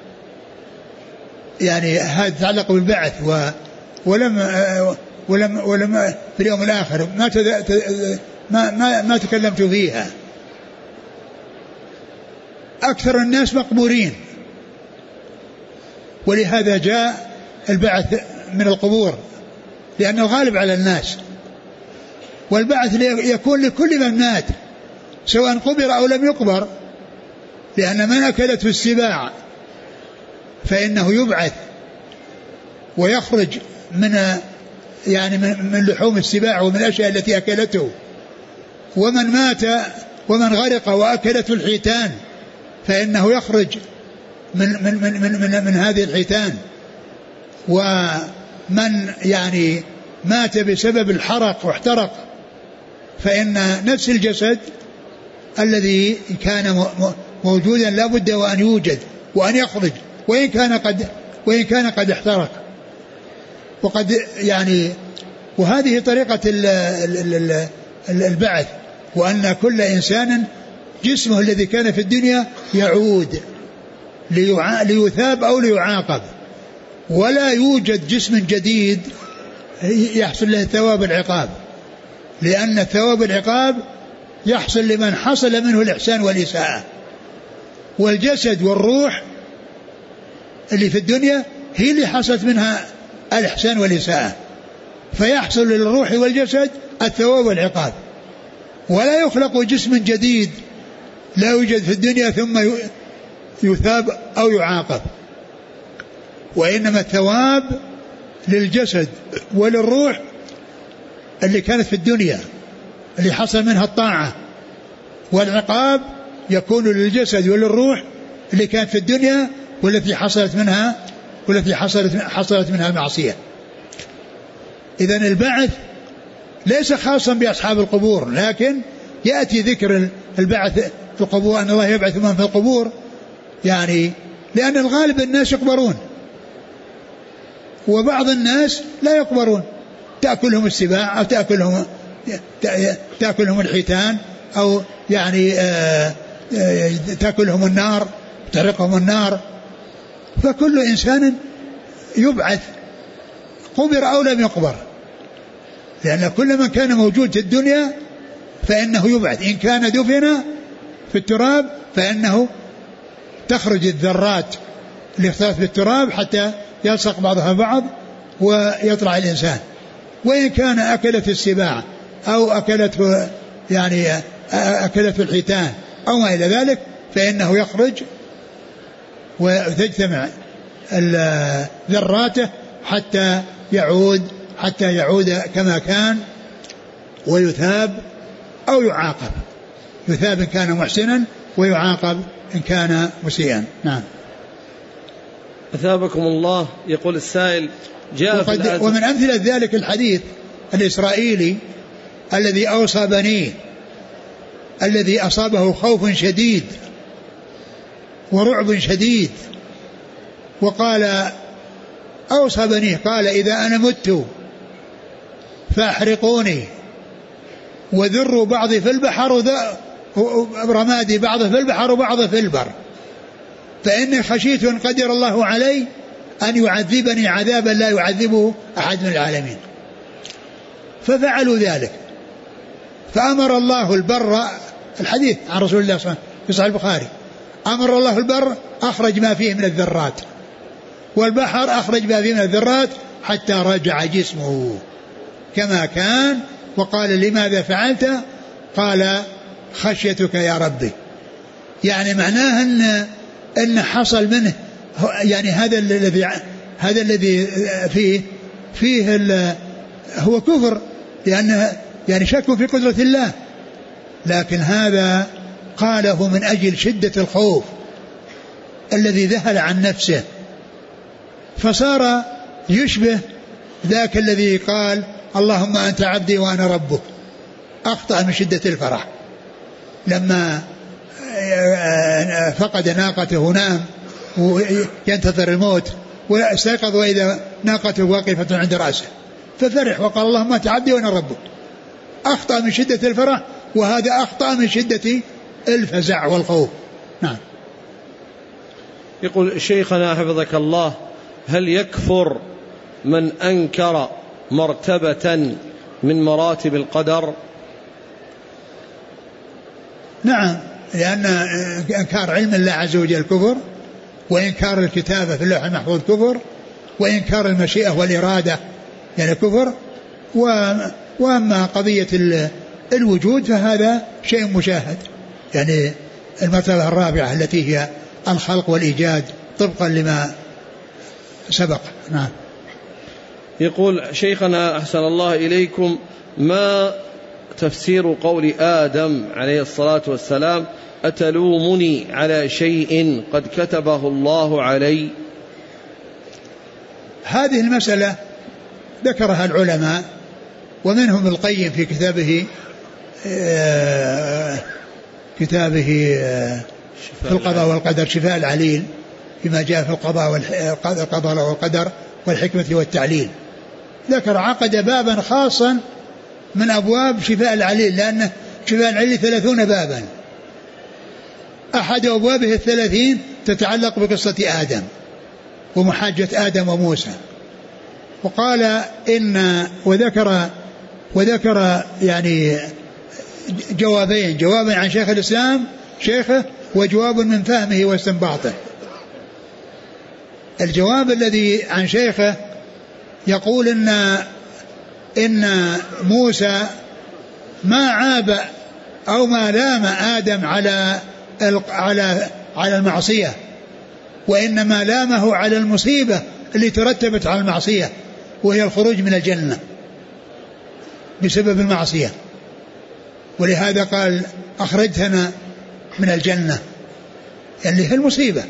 يعني هذا يتعلق بالبعث ولم في اليوم الآخر ما تكلمت فيها. أكثر الناس مقبورين، ولهذا جاء البعث من القبور لأنه غالب على الناس، والبعث يكون لكل من مات سواء قبر أو لم يقبر، لأن من أكلته السباع فإنه يبعث ويخرج من لحوم السباع ومن الأشياء التي أكلته، ومن مات ومن غرق وأكلته الحيتان فإنه يخرج من هذه الحيتان، ومن يعني مات بسبب الحرق واحترق فإن نفس الجسد الذي كان موجودا لا بد وأن يوجد وأن يخرج وإن كان قد احترق. وقد يعني وهذه طريقة البعث، وأن كل إنسان جسمه الذي كان في الدنيا يعود ليثاب أو ليعاقب، ولا يوجد جسم جديد يحصل له الثواب والعقاب، لأن الثواب والعقاب يحصل لمن حصل منه الإحسان والإساءة، والجسد والروح اللي في الدنيا هي اللي حصلت منها الإحسان والإساءة، فيحصل للروح والجسد الثواب والعقاب، ولا يخلق جسم جديد لا يوجد في الدنيا ثم يثاب أو يعاقب، وإنما الثواب للجسد وللروح اللي كانت في الدنيا اللي حصل منها الطاعة، والعقاب يكون للجسد وللروح اللي كانت في الدنيا والتي حصلت منها المعصية. إذن البعث ليس خاصا بأصحاب القبور، لكن يأتي ذكر البعث في القبور، أن الله يبعث من في القبور، يعني لأن الغالب الناس يقبرون وبعض الناس لا يقبرون، تأكلهم السباع أو تأكلهم الحيتان أو يعني تأكلهم النار تحرقهم النار، فكل إنسان يبعث قبر أو لم يقبر، لأن كل من كان موجود في الدنيا فإنه يبعث. إن كان دفن في التراب فإنه تخرج الذرات اللي اختلط بالتراب حتى يلصق بعضها بعض ويطلع الإنسان. وإن كان أكلت السباع أو أكلته يعني أكلت الحيتان أو ما إلى ذلك فإنه يخرج وتجتمع ذراته حتى يعود كما كان، ويثاب أو يعاقب، يثاب إن كان محسنا ويعاقب إن كان مسيئا. نعم. أثابكم الله. يقول السائل ومن أمثلة ذلك الحديث الإسرائيلي الذي أوصى بنيه، الذي أصابه خوف شديد ورعب شديد، وقال أوصى بنيه قال إذا أنا مت فأحرقوني وذروا بعضي في البحر ورمادي بعضه في البحر وبعضه في البر، فإني خشيت إن قدر الله علي أن يعذبني عذابا لا يعذبه أحد من العالمين. ففعلوا ذلك، فأمر الله البر، الحديث عن رسول الله صلى الله عليه وسلم في صحيح البخاري، أمر الله البر أخرج ما فيه من الذرات، والبحر أخرج ما فيه من الذرات حتى رجع جسمه كما كان. وقال لماذا فعلت؟ قال خشيتك يا ربي. يعني معناه أن حصل منه يعني هذا الذي فيه هو كفر، لأنه يعني شك في قدرة الله، لكن هذا قاله من أجل شدة الخوف الذي ذهل عن نفسه، فصار يشبه ذاك الذي قال اللهم أنت عبدي وأنا ربك. أخطأ من شدة الفرح لما فقد ناقته، نام وينتظر الموت واستيقظ وإذا ناقته واقفة عند رأسه، ففرح وقال اللهم أنت عبدي وأنا ربك. أخطأ من شدة الفرح، وهذا أخطأ من شدة الفزع والخوف. نعم. يقول شيخنا حفظك الله: هل يكفر من أنكر مرتبة من مراتب القدر؟ نعم، لأن إنكار علم الله عز وجل كفر، وإنكار الكتابة في اللوح المحفوظ كفر، وإنكار المشيئة والإرادة يعني كفر. وأما قضية الوجود فهذا شيء مشاهد، يعني المرتبة الرابعة التي هي الخلق والإيجاد طبقا لما سبق. نعم. يقول شيخنا أحسن الله إليكم: ما تفسير قول آدم عليه الصلاة والسلام: أتلومني على شيء قد كتبه الله علي؟ هذه المسألة ذكرها العلماء، ومنهم القيم في كتابه في القضاء والقدر شفاء العليل، فيما جاء في القضاء والقدر والحكمة والتعليل، ذكر عقد بابا خاصا من أبواب شفاء العليل، لأن شفاء العليل 30 بابا، أحد أبوابه 30 تتعلق بقصة آدم ومحاجة آدم وموسى. وقال وذكر يعني جوابين: جواب عن شيخ الإسلام شيخه، وجواب من فهمه واستنباطه. الجواب الذي عن شيخه يقول إن موسى ما عاب أو ما لام آدم على المعصية، وإنما لامه على المصيبة اللي ترتبت على المعصية، وهي الخروج من الجنة بسبب المعصية، ولهذا قال أخرجتنا من الجنة، اللي هي المصيبة.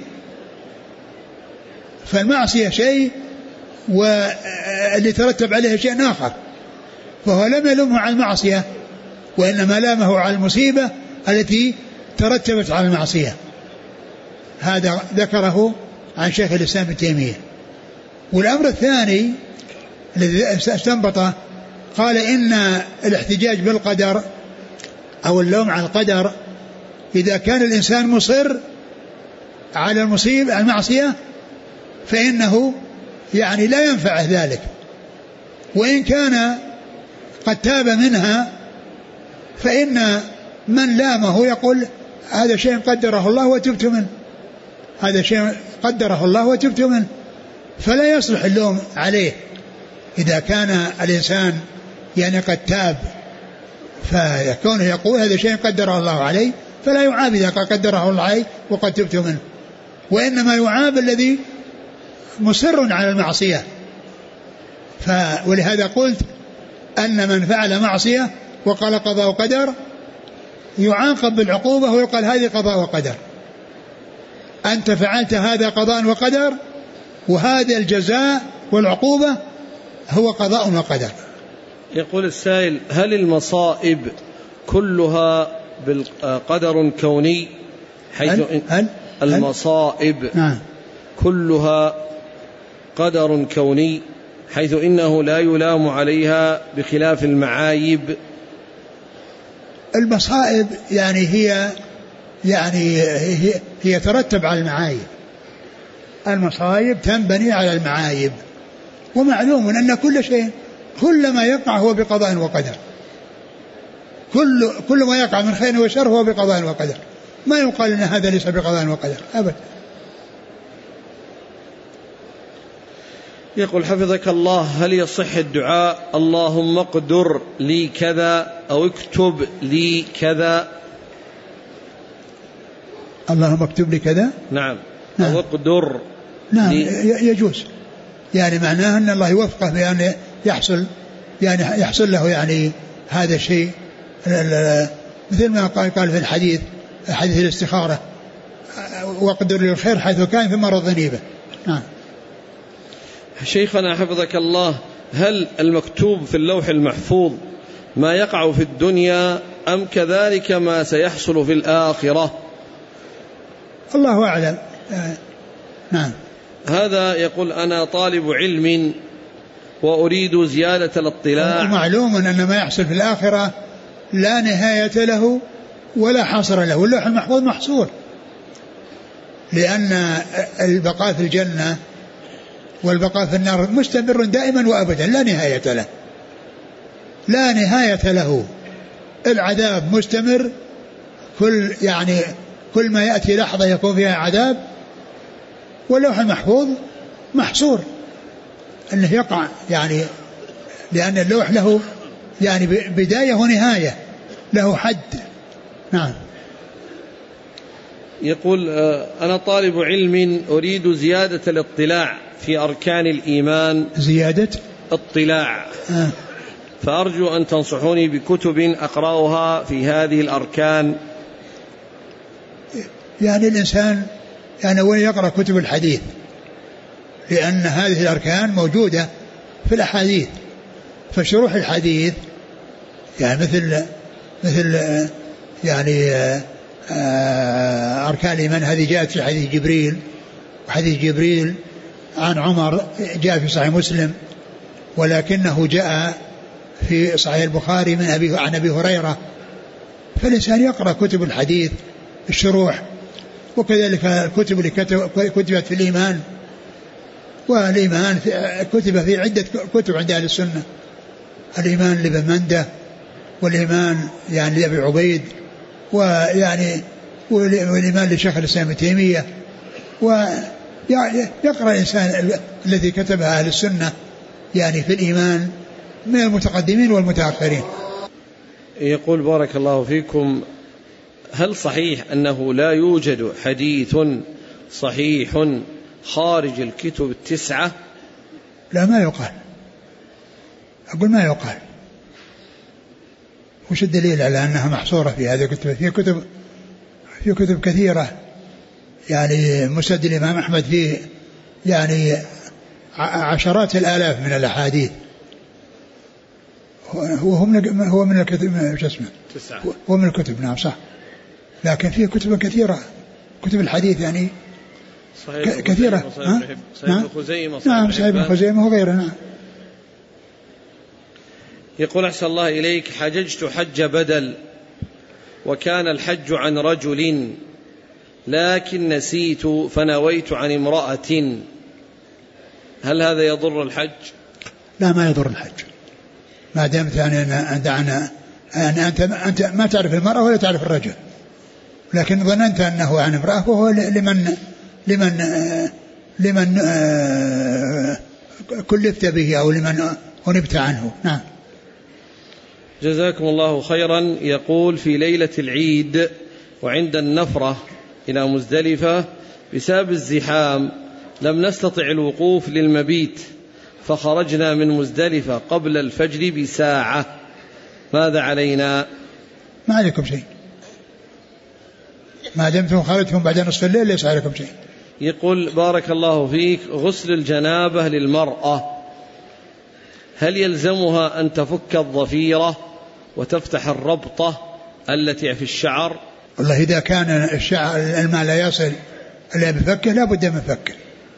فالمعصية شيء واللي ترتب عليه شيء آخر، فهو لم يلومه على المعصية، وإنما لامه على المصيبة التي ترتبت على المعصية. هذا ذكره عن شيخ الإسلام ابن تيمية. والأمر الثاني الذي استنبطه قال إن الاحتجاج بالقدر أو اللوم على القدر إذا كان الإنسان مصر على المعصية فإنه يعني لا ينفعه ذلك، وإن كان قد تاب منها فإن من لامه يقول هذا شيء قدره الله وتبت منه، هذا شيء قدره الله وتبت منه، فلا يصلح اللوم عليه. إذا كان الإنسان يعني قد تاب فيكونه يقول هذا شيء قدره الله عليه، فلا يعاب إذا قدره الله عليه وقد تبت منه، وإنما يعاب الذي مصر على المعصية. ولهذا قلت أن من فعل معصية وقال قضاء وقدر يعاقب بالعقوبة ويقال هذه قضاء وقدر، أنت فعلت هذا قضاء وقدر، وهذا الجزاء والعقوبة هو قضاء وقدر. يقول السائل: هل المصائب كلها بقدر كوني؟ حيث المصائب كلها قدر كوني حيث إنه لا يلام عليها بخلاف المعايب؟ المصائب يعني هي ترتب على المعايب، المصائب تنبني على المعايب، ومعلوم أن كل شيء كل ما يقع هو بقضاء وقدر، كل ما يقع من خير وشر هو بقضاء وقدر، ما يقال أن هذا ليس بقضاء وقدر أبدا. يقول حفظك الله: هل يصح الدعاء اللهم اقدر لي كذا أو اكتب لي كذا؟ اللهم اكتب لي كذا، نعم. أو اقدر، نعم، يجوز، يعني معناه أن الله يوفقه بأن يحصل له يعني هذا الشيء، مثل ما قال في الحديث، حديث الاستخارة: واقدر لي الخير حيث كان ثم رضني به. نعم. شيخنا حفظك الله: هل المكتوب في اللوح المحفوظ ما يقع في الدنيا أم كذلك ما سيحصل في الآخرة؟ الله أعلم. نعم. هذا يقول: أنا طالب علم وأريد زيادة الاطلاع. معلوم أن ما يحصل في الآخرة لا نهاية له ولا حصر له، واللوح المحفوظ محصور، لأن البقاء في الجنة والبقاء في النار مستمر دائما وأبدا لا نهاية له، لا نهاية له. العذاب مستمر، كل ما يأتي لحظة يكون فيها عذاب، واللوح المحفوظ محصور أنه يقع، يعني لأن اللوح له يعني بداية ونهاية، له حد. نعم. يقول: أنا طالب علم أريد زيادة الاطلاع في أركان الإيمان. زيادة اطلاع. فأرجو أن تنصحوني بكتب أقرأها في هذه الأركان. يعني الإنسان يعني وين يقرأ كتب الحديث، لأن هذه الأركان موجودة في الأحاديث، فشروح الحديث يعني مثل يعني أركان الإيمان هذه جاءت في حديث جبريل، وحديث جبريل عن عمر جاء في صحيح مسلم، ولكنه جاء في صحيح البخاري عن أبي هريرة. فالإنسان يقرأ كتب الحديث الشروح، وكذلك الكتب اللي كتبت في الإيمان، والإيمان كتب في عدة كتب عند أهل السنة، الإيمان لابن منده، والإيمان يعني لأبي عبيد، ويعني والإيمان لشيخ الإسلام ابن تيمية، ويقرأ الإنسان الذي كتبها أهل السنة يعني في الإيمان من المتقدمين والمتأخرين. يقول: بارك الله فيكم، هل صحيح أنه لا يوجد حديث صحيح خارج الكتب التسعة؟ لا، ما يقال، أقول ما يقال. وش الدليل على أنها محصورة في هذه الكتب؟ في كتب كثيرة، يعني مسند الإمام أحمد فيه يعني عشرات الآلاف من الأحاديث، هو من الكتب، شو اسمه، هو من الكتب. نعم صح، لكن فيه كتب كثيرة، كتب الحديث يعني كثيرة. صحيح الخزيمة. نعم صحيح الخزيمة وغيره. نعم. يقول: أحسن الله إليك، حججت حج بدل، وكان الحج عن رجل، لكن نسيت فنويت عن امرأة، هل هذا يضر الحج؟ لا ما يضر الحج ما دامت يعني أنت ما تعرف المرأة ولا تعرف الرجل، لكن ظننت أنه عن امرأة وهو لمن كلفت به أو لمن هنبت عنه. نعم. جزاكم الله خيرا. يقول في ليلة العيد وعند النفرة إلى مزدلفة بسبب الزحام لم نستطع الوقوف للمبيت فخرجنا من مزدلفة قبل الفجر بساعة، ماذا علينا؟ ما عليكم شيء، ما دمتم خرجتم بعد نصف الليل ليس عليكم شيء. يقول بارك الله فيك، غسل الجنابة للمرأة هل يلزمها أن تفك الضفيرة وتفتح الربطة التي في الشعر؟ والله إذا كان الشعر الماء لا يصل إلا بفكه لا بد من فكه.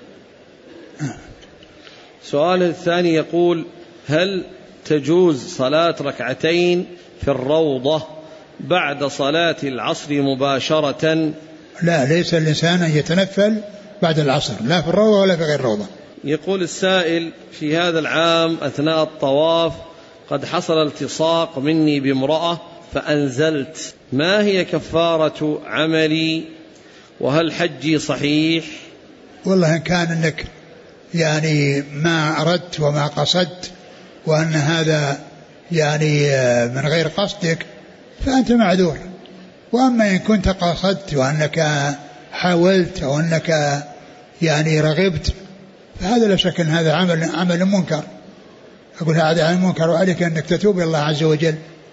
سؤال الثاني يقول هل تجوز صلاة ركعتين في الروضة بعد صلاة العصر مباشرة؟ لا، ليس الإنسان أن يتنفل بعد العصر لا في الروضة ولا في غير الروضة. يقول السائل في هذا العام أثناء الطواف قد حصل التصاق مني بامرأة فأنزلت، ما هي كفارة عملي وهل حجي صحيح؟ والله إن كان أنك يعني ما أردت وما قصدت وأن هذا يعني من غير قصدك فأنت معذور، وأما إن كنت قصدت وأنك حاولت أو أنك يعني رغبت فهذا لا شك أن هذا عمل منكر. أقول هذا عمل منكر، وعليك أنك تتوب إلى الله عز وجل،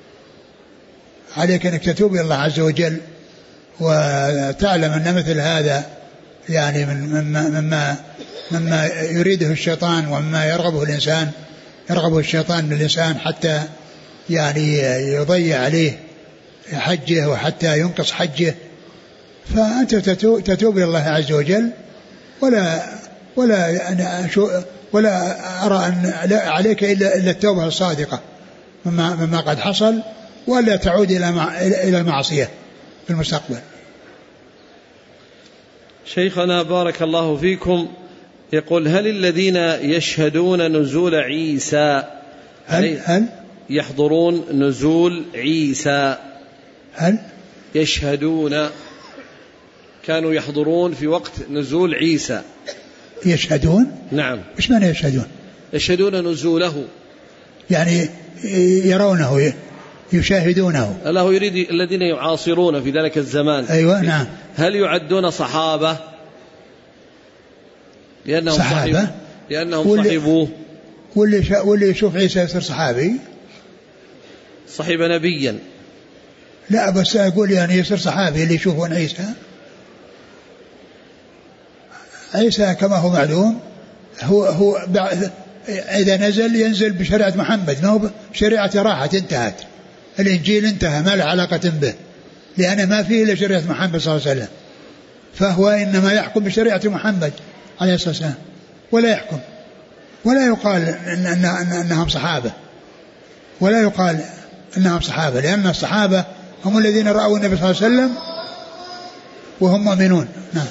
عليك أنك تتوب إلى الله عز وجل وتعلم أن مثل هذا يعني مما يريده الشيطان ومما يرغبه الشيطان من الإنسان حتى يعني يضيع عليه حجه وحتى ينقص حجه. فأنت تتوب إلى الله عز وجل ولا أرى أن عليك إلا التوبة الصادقة مما قد حصل، ولا تعود إلى المعصية في المستقبل. شيخنا بارك الله فيكم يقول هل الذين يشهدون نزول عيسى هل يحضرون نزول عيسى؟ هل يشهدون كانوا يحضرون في وقت نزول عيسى؟ يشهدون؟ نعم. إيش معنى يشهدون؟ يشهدون نزوله يعني يرونه يشاهدونه. الله يريد الذين يعاصرون في ذلك الزمان. أيوة نعم. هل يعدون صحابة لأنهم صحبوه؟ واللي يشوف عيسى يصير صحابي؟ صحب نبيا. لا بس أقول يعني يصير صحابي اللي يشوفون عيسى كما هو معلوم هو إذا ينزل بشريعة محمد، ما هو شريعته راحت انتهت، الإنجيل انتهى ما له علاقة به، لأن ما فيه إلا شريعة محمد صلى الله عليه وسلم، فهو إنما يحكم بشريعة محمد عليه الصلاة والسلام، ولا يحكم ولا يقال أنهم صحابة، ولا يقال أنهم صحابة، لأن الصحابة هم الذين رأوا النبي صلى الله عليه وسلم وهم مؤمنون. نعم.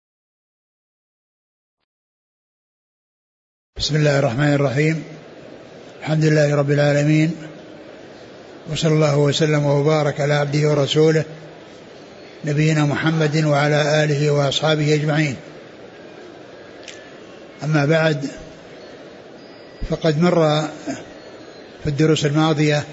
بسم الله الرحمن الرحيم، الحمد لله رب العالمين، وصلى الله وسلم وبارك على عبده ورسوله نبينا محمد وعلى آله وأصحابه أجمعين. أما بعد، فقد مر في الدروس الماضية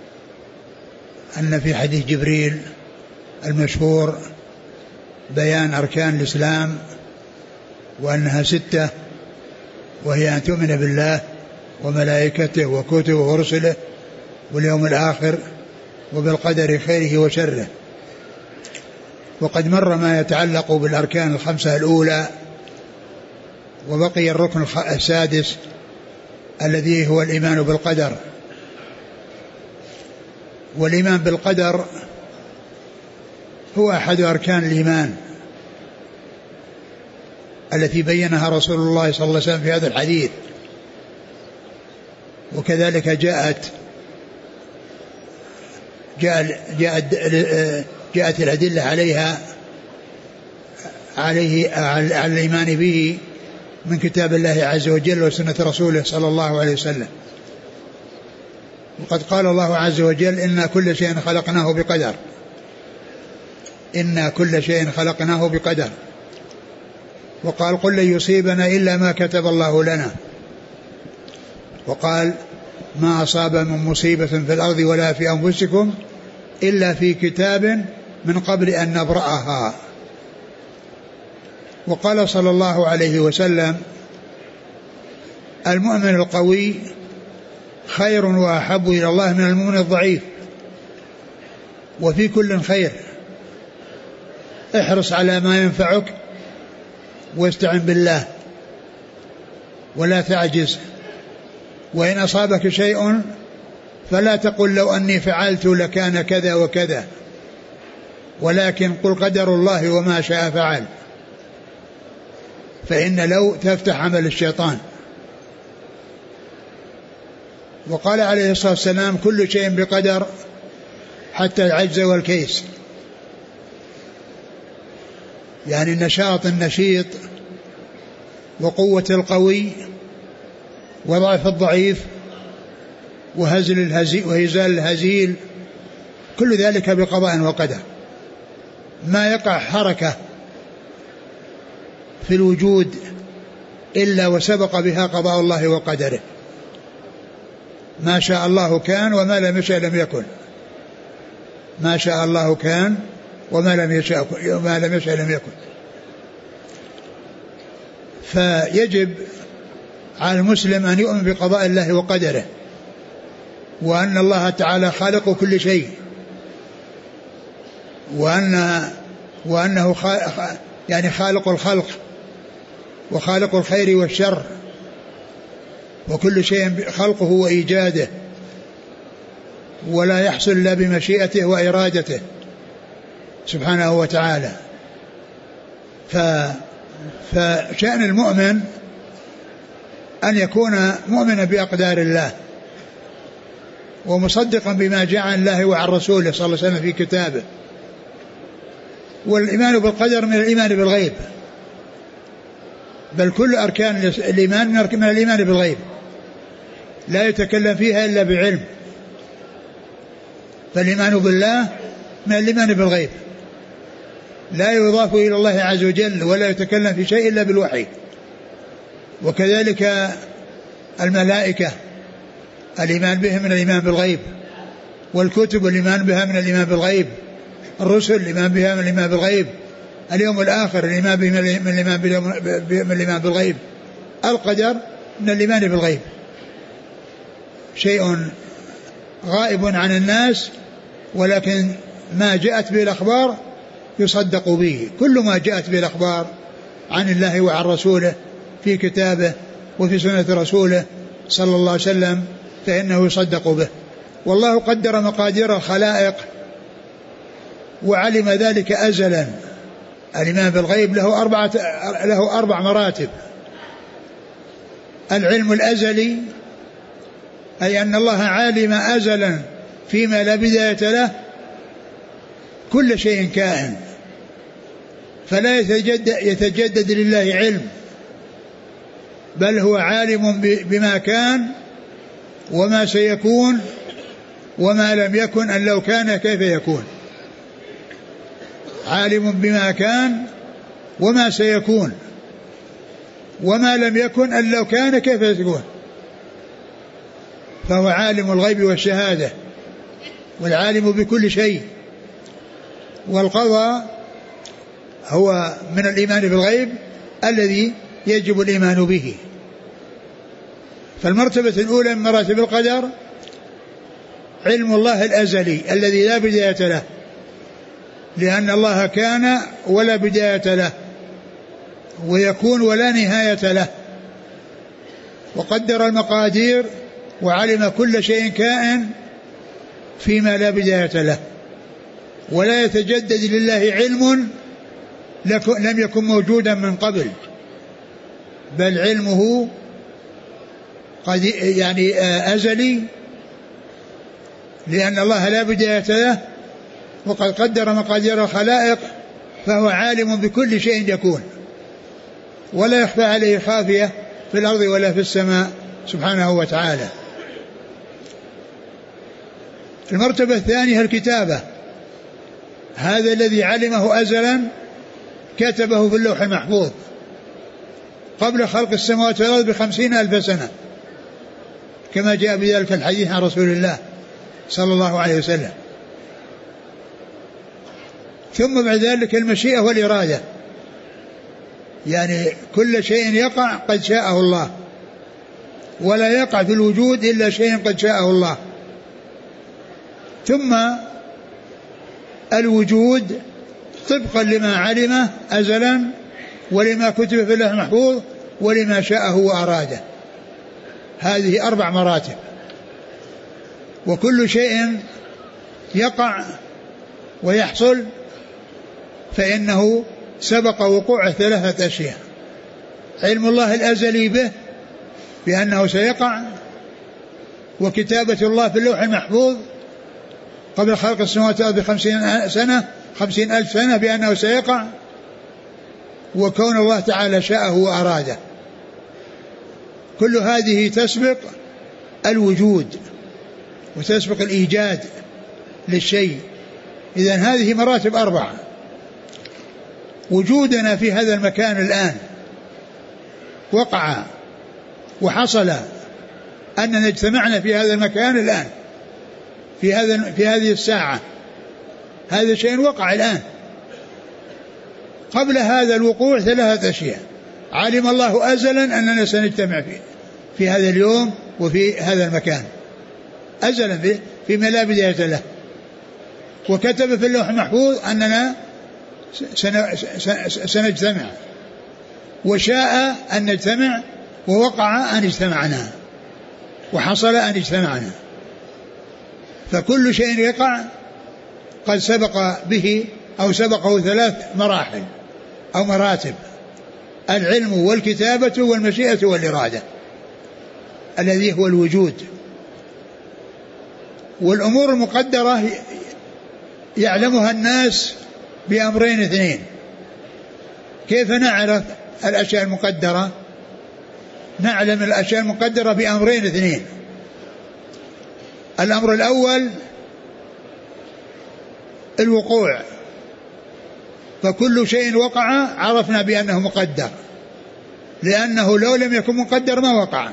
أن في حديث جبريل المشهور بيان أركان الإسلام وأنها 6، وهي أن تؤمن بالله وملائكته وكتبه ورسله واليوم الآخر وبالقدر خيره وشره. وقد مر ما يتعلق بالأركان 5 الأولى، وبقي الركن 6 الذي هو الإيمان بالقدر. والإيمان بالقدر هو أحد أركان الإيمان التي بينها رسول الله صلى الله عليه وسلم في هذا الحديث، وكذلك جاءت الأدلة على الإيمان به من كتاب الله عز وجل وسنة رسوله صلى الله عليه وسلم. وقد قال الله عز وجل إن كل شيء خلقناه بقدر، إن كل شيء خلقناه بقدر. وقال قل لن يصيبنا إلا ما كتب الله لنا. وقال ما أصاب من مصيبة في الأرض ولا في أنفسكم إلا في كتاب من قبل أن نبرأها. وقال صلى الله عليه وسلم المؤمن القوي خير وأحب إلى الله من المؤمن الضعيف، وفي كل خير. احرص على ما ينفعك واستعن بالله ولا تعجز. وإن أصابك شيء فلا تقل لو أني فعلت لكان كذا وكذا، ولكن قل قدر الله وما شاء فعل، فإن لو تفتح عمل الشيطان. وقال عليه الصلاة والسلام كل شيء بقدر حتى العجز والكيس، يعني النشاط النشيط وقوة القوي وضعف الضعيف وهزال الهزيل، كل ذلك بقضاء وقدر. ما يقع حركة في الوجود إلا وسبق بها قضاء الله وقدره. ما شاء الله كان وما لم يشاء لم يكن، ما شاء الله كان وما لم يشاء لم يكن. فيجب على المسلم أن يؤمن بقضاء الله وقدره، وأن الله تعالى خالق كل شيء، وأنه يعني خالق الخلق وخالق الخير والشر، وكل شيء خلقه وإيجاده، ولا يحصل إلا بمشيئته وإرادته سبحانه وتعالى. فشأن المؤمن أن يكون مؤمنا بأقدار الله ومصدقا بما جاء عن الله وعن رسوله صلى الله عليه وسلم في كتابه. والإيمان بالقدر من الإيمان بالغيب، بل كل أركان الإيمان من الإيمان بالغيب، لا يتكلم فيها إلا بعلم. فالإيمان بالله من الإيمان بالغيب، لا يضاف إلى الله عز وجل ولا يتكلم في شيء إلا بالوحي. وكذلك الملائكة الإيمان بهم من الإيمان بالغيب، والكتب الإيمان بها من الإيمان بالغيب، الرسل الإيمان بها من الإيمان بالغيب، اليوم الآخر الإيمان به من الإيمان بالغيب، القدر من الإيمان بالغيب، شيء غائب عن الناس، ولكن ما جاءت به الأخبار يصدق به. كل ما جاءت به الأخبار عن الله وعن رسوله في كتابه وفي سنة رسوله صلى الله عليه وسلم فإنه يصدق به. والله قدر مقادير الخلائق وعلم ذلك أزلا. الإيمان بالغيب له أربع مراتب. العلم الأزلي، أي أن الله عالم أزلا فيما لا بداية له كل شيء كائن، فلا يتجدد لله علم، بل هو عالم بما كان وما سيكون وما لم يكن أن لو كان كيف يكون. عالم بما كان وما سيكون وما لم يكن أن لو كان كيف يكون. فهو عالم الغيب والشهادة والعالم بكل شيء. والقضاء هو من الإيمان بالغيب الذي يجب الإيمان به. فالمرتبة الأولى من مراتب القدر علم الله الأزلي الذي لا بداية له، لأن الله كان ولا بداية له، ويكون ولا نهاية له، وقدر المقادير وعلم كل شيء كائن فيما لا بداية له، ولا يتجدد لله علم لم يكن موجودا من قبل، بل علمه قد يعني أزلي، لأن الله لا بداية له، وقد قدر مقادير الخلائق، فهو عالم بكل شيء يكون. ولا يخفى عليه خافية في الأرض ولا في السماء سبحانه وتعالى. المرتبة الثانية الكتابة، هذا الذي علمه أزلا كتبه في اللوح المحفوظ قبل خلق السماوات والأرض 50,000 سنة، كما جاء بذلك الحديث عن رسول الله صلى الله عليه وسلم. ثم بعد ذلك المشيئة والإرادة، يعني كل شيء يقع قد شاءه الله، ولا يقع في الوجود إلا شيء قد شاءه الله. ثم الوجود طبقا لما علمه أزلا، ولما كتب في اللوح المحفوظ، ولما شاءه وأراده. هذه 4 مراتب، وكل شيء يقع ويحصل فإنه سبق وقوع 3 أشياء: علم الله الأزلي به بأنه سيقع، وكتابة الله في اللوح المحفوظ قبل خلق السماوات والأرض 50,000 سنة بأنه سيقع، وكون الله تعالى شاءه وأراده. كل هذه تسبق الوجود وتسبق الإيجاد للشيء. إذن هذه مراتب 4. وجودنا في هذا المكان الآن وقع وحصل أننا اجتمعنا في هذا المكان الآن في هذه الساعة، هذا شيء وقع الآن. قبل هذا الوقوع 3 أشياء علم الله أزلا أننا سنجتمع في هذا اليوم وفي هذا المكان أزلا فيما لا بداية له، وكتب في اللوح المحفوظ أننا سنجتمع، وشاء أن نجتمع، ووقع أن اجتمعنا، وحصل أن اجتمعنا. فكل شيء يقع قد سبق به أو سبقه 3 مراحل أو مراتب: العلم والكتابة والمشيئة والإرادة، الذي هو الوجود. والأمور المقدرة يعلمها الناس بأمرين 2. كيف نعرف الأشياء المقدرة؟ نعلم الأشياء المقدرة بأمرين 2. الأمر الأول الوقوع، فكل شيء وقع عرفنا بأنه مقدر، لأنه لو لم يكن مقدر ما وقع.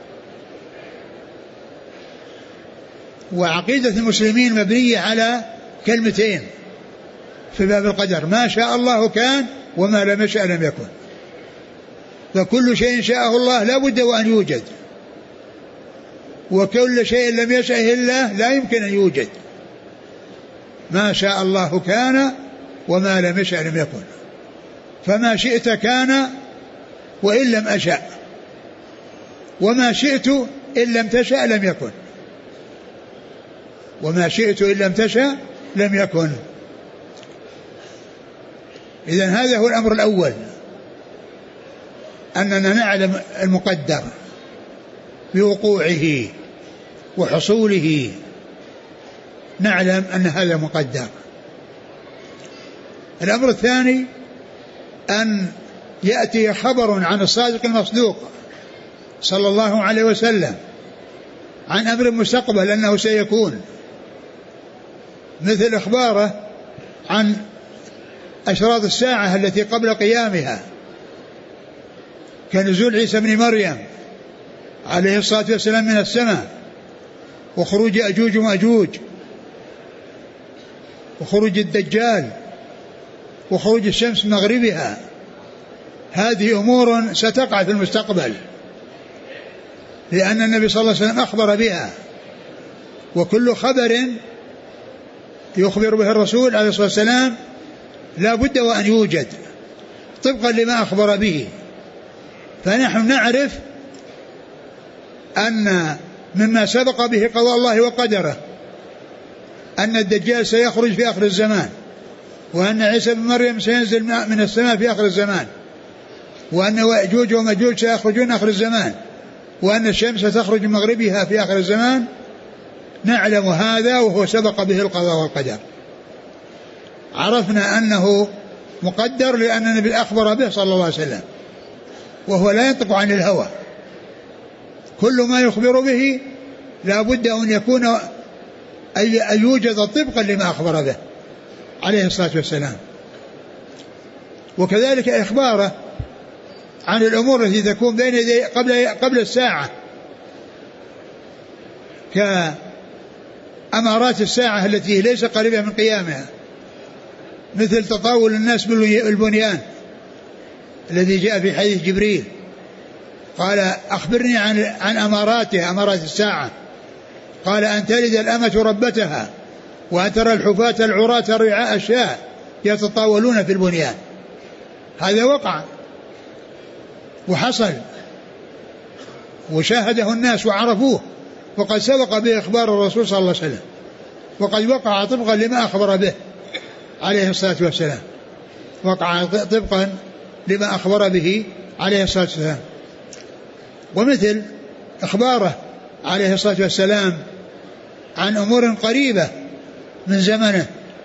وعقيدة المسلمين مبنية على كلمتين في باب القدر: ما شاء الله كان، وما لم يشأ لم يكن. فكل شيء شاءه الله لا بد وأن يوجد، وكل شيء لم يشأه الله لا يمكن أن يوجد. ما شاء الله كان، وما لم يشأ لم يكن. فما شئت كان وإن لم أشأ، وما شئت إن لم تشأ لم يكن، وما شئت إن لم تشأ لم يكن. إذن هذا هو الأمر الأول، أننا نعلم المقدر بوقوعه وحصوله، نعلم أن هذا مقدر. الأمر الثاني أن يأتي خبر عن الصادق المصدوق صلى الله عليه وسلم عن أمر مستقبل أنه سيكون، مثل إخباره عن أشراط الساعة التي قبل قيامها، كنزول عيسى بن مريم عليه الصلاة والسلام من السماء، وخروج أجوج ومأجوج، وخروج الدجال، وخروج الشمس من مغربها. هذه أمور ستقع في المستقبل، لأن النبي صلى الله عليه وسلم أخبر بها. وكل خبر يخبر به الرسول عليه الصلاة والسلام لا بد وأن يوجد طبقا لما أخبر به. فنحن نعرف أن مما سبق به قضاء الله وقدره أن الدجال سيخرج في آخر الزمان، وأن عيسى بن مريم سينزل من السماء في آخر الزمان، وأن يأجوج ومأجوج سيخرجون آخر الزمان، وأن الشمس تخرج من مغربها في آخر الزمان. نعلم هذا وهو سبق به القضاء والقدر. عرفنا أنه مقدر لأن النبي أخبر به صلى الله عليه وسلم. وهو لا ينطق عن الهوى، كل ما يخبر به لا بد أن يكون أن يوجد طبقا لما أخبر به عليه الصلاة والسلام. وكذلك إخباره عن الأمور التي تكون بين يدي قبل الساعة، كأمارات الساعة التي ليس قريبة من قيامها، مثل تطاول الناس بالبنيان الذي جاء في حديث جبريل، قال أخبرني عن أماراتها، أمارات الساعة، قال أن تلد الأمة ربتها وأن ترى الحفاة العراة رعاء الشاة يتطاولون في البنيان. هذا وقع وحصل وشاهده الناس وعرفوه، وقد سبق به إخبار الرسول صلى الله عليه وسلم، وقد وقع طبقا لما أخبر به عليه الصلاة والسلام، وقع طبقا لما أخبر به عليه الصلاة والسلام. ومثل إخباره عليه الصلاة والسلام عن أمور قريبة من زمنه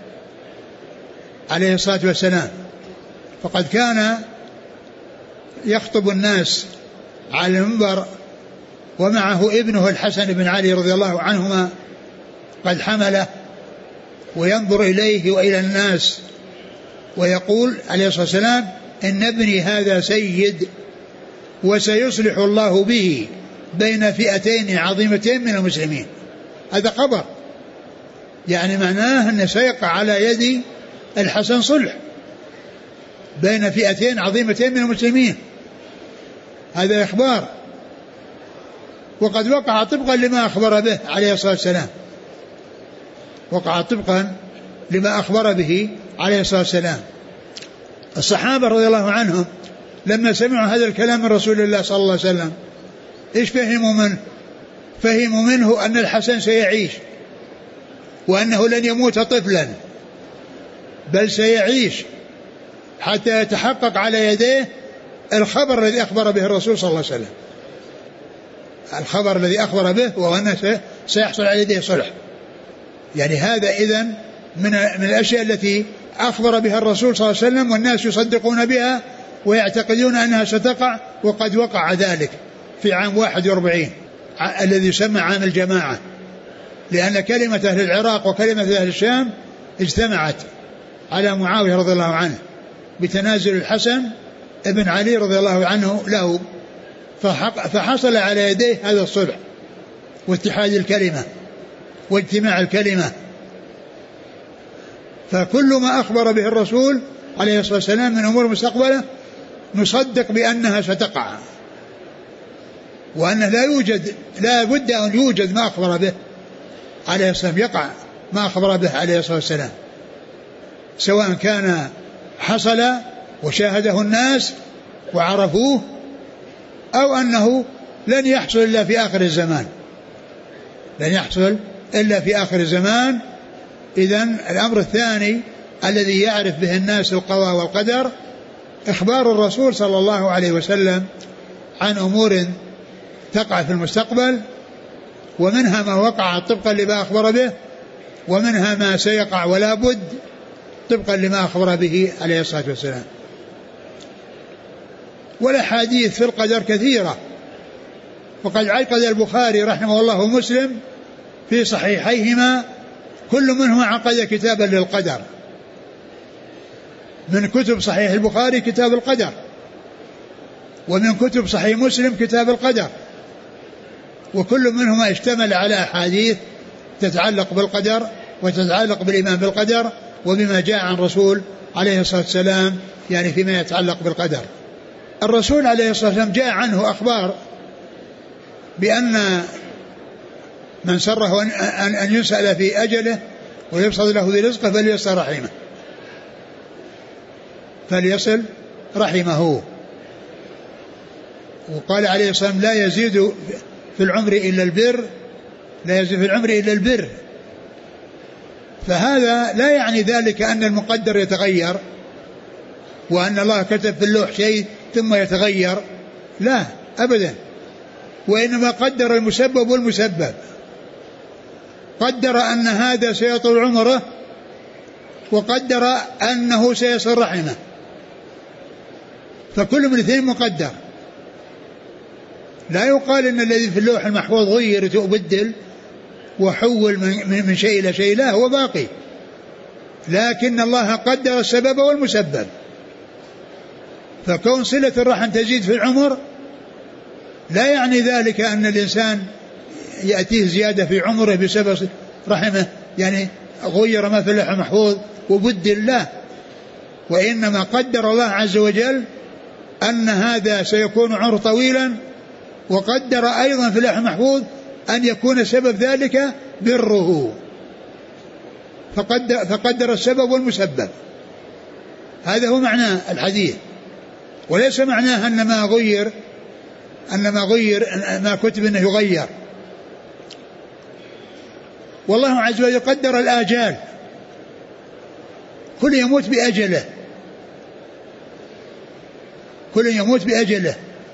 عليه الصلاة والسلام، فقد كان يخطب الناس على المنبر ومعه ابنه الحسن بن علي رضي الله عنهما قد حمله، وينظر إليه وإلى الناس ويقول عليه الصلاة والسلام إن ابني هذا سيد وسيصلح الله به بين فئتين عظيمتين من المسلمين. هذا خبر، يعني معناه أن سيقع على يد الحسن صلح بين فئتين عظيمتين من المسلمين، هذا إخبار، وقد وقع طبقا لما أخبر به عليه الصلاة والسلام، وقع طبقا لما أخبر به عليه الصلاة والسلام. الصحابة رضي الله عنهم لما سمعوا هذا الكلام من رسول الله صلى الله عليه وسلم إيش فهموا منه؟ فهموا منه أن الحسن سيعيش، وأنه لن يموت طفلا، بل سيعيش حتى يتحقق على يديه الخبر الذي أخبر به الرسول صلى الله عليه وسلم، الخبر الذي أخبر به وهو أنه سيحصل على يديه صلح. يعني هذا إذن من الأشياء التي أخبر بها الرسول صلى الله عليه وسلم، والناس يصدقون بها ويعتقدون أنها ستقع، وقد وقع ذلك في عام 41 الذي يسمى عام الجماعة، لأن كلمة أهل العراق وكلمة أهل الشام اجتمعت على معاوية رضي الله عنه بتنازل الحسن ابن علي رضي الله عنه له، فحصل على يديه هذا الصلح واتحاد الكلمة واجتماع الكلمة. فكل ما أخبر به الرسول عليه الصلاة والسلام من أمور مستقبلة نصدق بأنها ستقع، وأنه لا بد أن يوجد ما أخبر به عليه الصلاة والسلام، يقع ما أخبر به عليه الصلاة والسلام، سواء كان حصل وشاهده الناس وعرفوه، أو أنه لن يحصل إلا في آخر الزمان، لن يحصل إلا في آخر الزمان. إذن الأمر الثاني الذي يعرف به الناس القضاء والقدر إخبار الرسول صلى الله عليه وسلم عن أمور تقع في المستقبل، ومنها ما وقع طبقا لما أخبر به، ومنها ما سيقع ولا بد طبقا لما أخبر به عليه الصلاة والسلام. والأحاديث في القدر كثيرة، وقد عقد البخاري رحمه الله ومسلم في صحيحيهما كل منهما عقد كتابا للقدر. من كتب صحيح البخاري كتاب القدر، ومن كتب صحيح مسلم كتاب القدر، وكل منهما اشتمل على أحاديث تتعلق بالقدر وتتعلق بالإيمان بالقدر وبما جاء عن رسول عليه الصلاة والسلام، يعني فيما يتعلق بالقدر. الرسول عليه الصلاة والسلام جاء عنه أخبار بأن من سره أن يسأل في أجله ويبسط له في رزقه فليصل رحمه. وقال عليه الصلاة والسلام لا يزيد في العمر إلا البر، فهذا لا يعني ذلك أن المقدر يتغير وأن الله كتب في اللوح شيء ثم يتغير، لا أبدا، وإنما قدر المسبب والمسبب، قدر أن هذا سيطول عمره وقدر أنه سيصل رحمه، فكل من الاثنين مقدر، لا يقال إن الذي في اللوح المحفوظ غير وبدل وحول من شيء إلى شيء، لا، هو باقي، لكن الله قدر السبب والمسبب. فكون صلة الرحم تزيد في العمر لا يعني ذلك أن الإنسان يأتيه زيادة في عمره بسبب رحمه، يعني غير ما في اللوح المحفوظ وبدل، لا، وإنما قدر الله عز وجل أن هذا سيكون عمر طويلا، وقدر أيضا في اللوح المحفوظ أن يكون سبب ذلك بره، فقدر السبب والمسبب. هذا هو معنى الحديث، وليس معناه أن ما غير ما كتب أنه يغير. والله عز وجل قدر الآجال، كل يموت بأجله، كل يموت بأجله.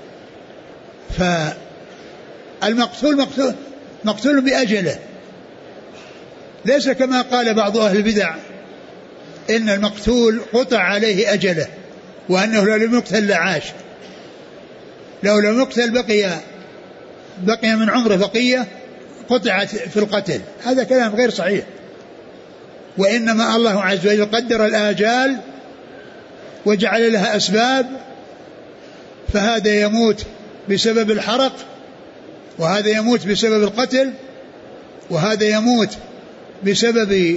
فالمقتول مقتول بأجله، ليس كما قال بعض أهل البدع إن المقتول قطع عليه أجله، وأنه لو لم يقتل لعاش، لو لم يقتل بقي من عمره بقية قطعت في القتل. هذا كلام غير صحيح، وإنما الله عز وجل قدر الآجال وجعل لها أسباب، فهذا يموت بسبب الحرق، وهذا يموت بسبب القتل، وهذا يموت بسبب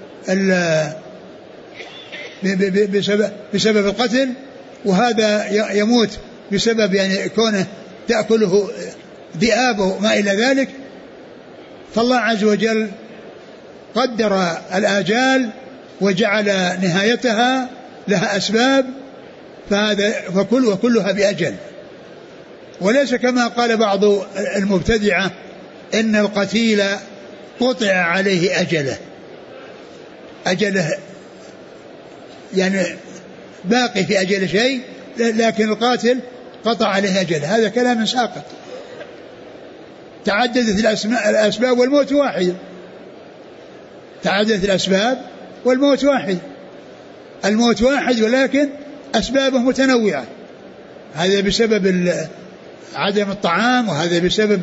القتل، وهذا يموت بسبب يعني كونه تأكله ذئابه ما إلى ذلك. فالله عز وجل قدر الآجال وجعل نهايتها لها أسباب، وكلها بأجل، وليس كما قال بعض المبتدعة إن القتيل قطع عليه أجله يعني باقي في أجل شيء، لكن القاتل قطع عليه أجله. هذا كلام ساقط، تعددت الأسباب والموت واحد، تعددت الأسباب والموت واحد، الموت واحد ولكن أسبابه متنوعة، هذا بسبب عدم الطعام، وهذا بسبب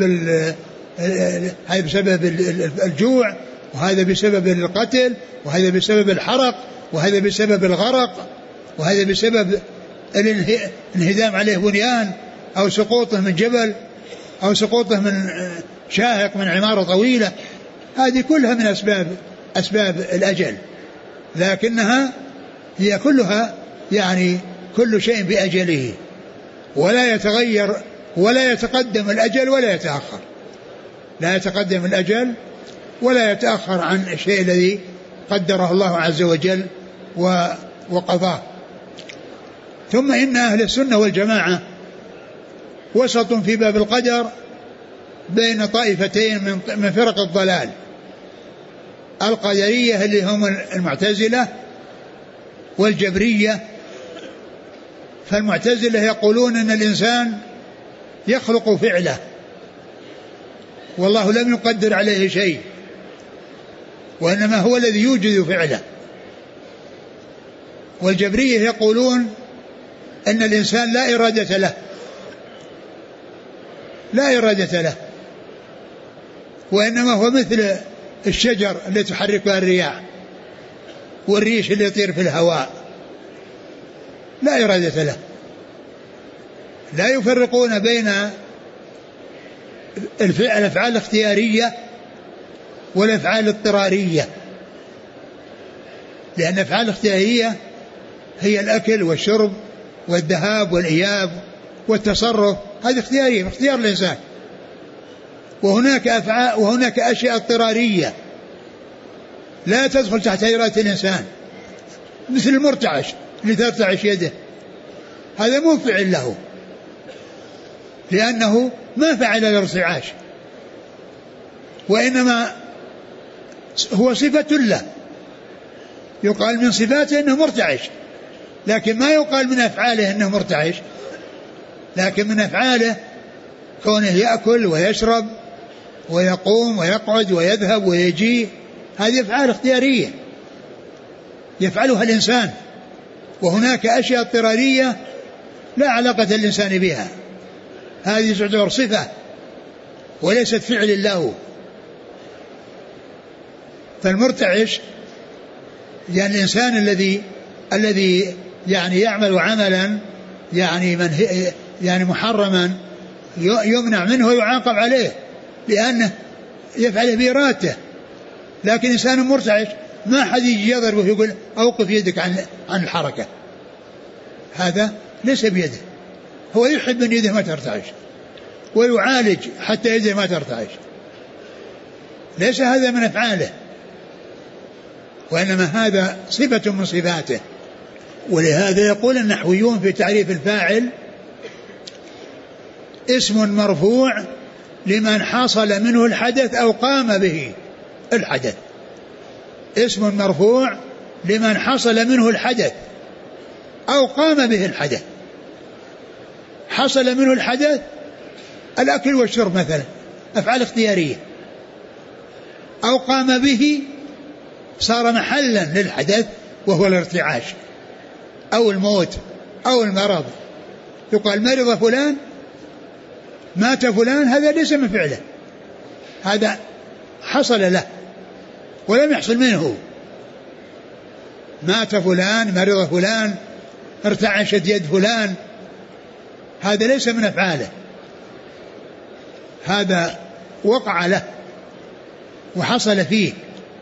الجوع، وهذا بسبب القتل، وهذا بسبب الحرق، وهذا بسبب الغرق، وهذا بسبب الانهدام عليه بنيان، أو سقوطه من جبل، أو سقوطه من شاهق من عمارة طويلة. هذه كلها من أسباب الأجل، لكنها هي كلها يعني كل شيء بأجله، ولا يتغير ولا يتقدم الأجل ولا يتأخر، لا يتقدم الأجل ولا يتأخر عن الشيء الذي قدره الله عز وجل وقضاه. ثم إن أهل السنة والجماعة وسط في باب القدر بين طائفتين من فرق الضلال، القدرية اللي هم المعتزلة والجبرية. فالمعتزلة يقولون أن الإنسان يخلق فعله والله لم يقدر عليه شيء، وإنما هو الذي يوجد فعله. والجبرية يقولون أن الإنسان لا إرادة له، لا إرادة له، وإنما هو مثل الشجر التي تحركها الرياح والريش اللي يطير في الهواء، لا إرادة له. لا يفرقون بين الأفعال الاختيارية والأفعال الاضطرارية، لأن الأفعال الاختيارية هي الأكل والشرب والذهاب والإياب والتصرف، هذه اختيارية، اختيار الإنسان. وهناك أشياء اضطرارية لا تدخل تحت إرادة الإنسان، مثل المرتعش اللي ترتعش يده، هذا مو فعل له، لأنه ما فعل الارتعاش، وإنما هو صفة له، يقال من صفاته أنه مرتعش، لكن ما يقال من أفعاله أنه مرتعش. لكن من أفعاله كونه يأكل ويشرب ويقوم ويقعد ويذهب ويجي، هذه أفعال اختيارية يفعلها الإنسان. وهناك أشياء اضطرارية لا علاقة للإنسان بها، هذه تعتبر صفة وليست فعل له. فالمرتعش يعني الإنسان الذي يعني يعمل عملا يعني محرما يمنع منه ويعاقب عليه لأنه يفعله بإرادته. لكن إنسان مرتعش ما حد يجي يضربه ويقول أوقف يدك عن الحركة، هذا ليس بيده، هو يحب أن يده ما ترتعش ويعالج حتى يده ما ترتعش، ليس هذا من أفعاله، وإنما هذا صفة من صفاته. ولهذا يقول النحويون في تعريف الفاعل: اسم مرفوع لمن حصل منه الحدث أو قام به الحدث. اسم مرفوع لمن حصل منه الحدث أو قام به الحدث. حصل منه الحدث الأكل والشرب مثلا، أفعال اختيارية، أو قام به صار محلا للحدث وهو الارتعاش أو الموت أو المرض. يقال مرض فلان، مات فلان، هذا ليس من فعله، هذا حصل له ولم يحصل منه. مات فلان، مرض فلان، ارتعشت يد فلان، هذا ليس من أفعاله، هذا وقع له وحصل فيه،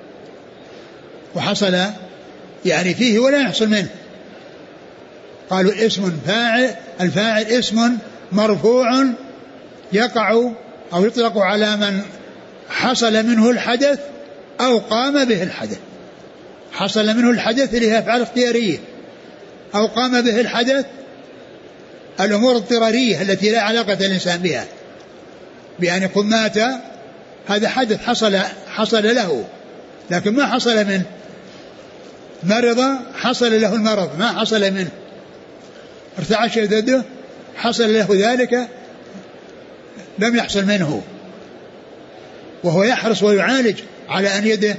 وحصل يعني فيه ولا يحصل منه. قالوا اسم فاعل، الفاعل اسم مرفوع يقع أو يطلق على من حصل منه الحدث أو قام به الحدث. حصل منه الحدث اللي هي أفعال اختيارية، أو قام به الحدث الأمور الاضطرارية التي لا علاقة الإنسان بها، بأن يكون مات، هذا حدث حصل له لكن ما حصل منه. مرض حصل له المرض ما حصل منه. ارتعش يده حصل له ذلك لم يحصل منه، وهو يحرص ويعالج على أن يده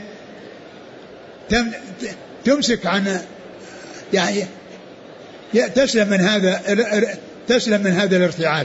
تمسك عن يعني تسلم من هذا الارتعاش.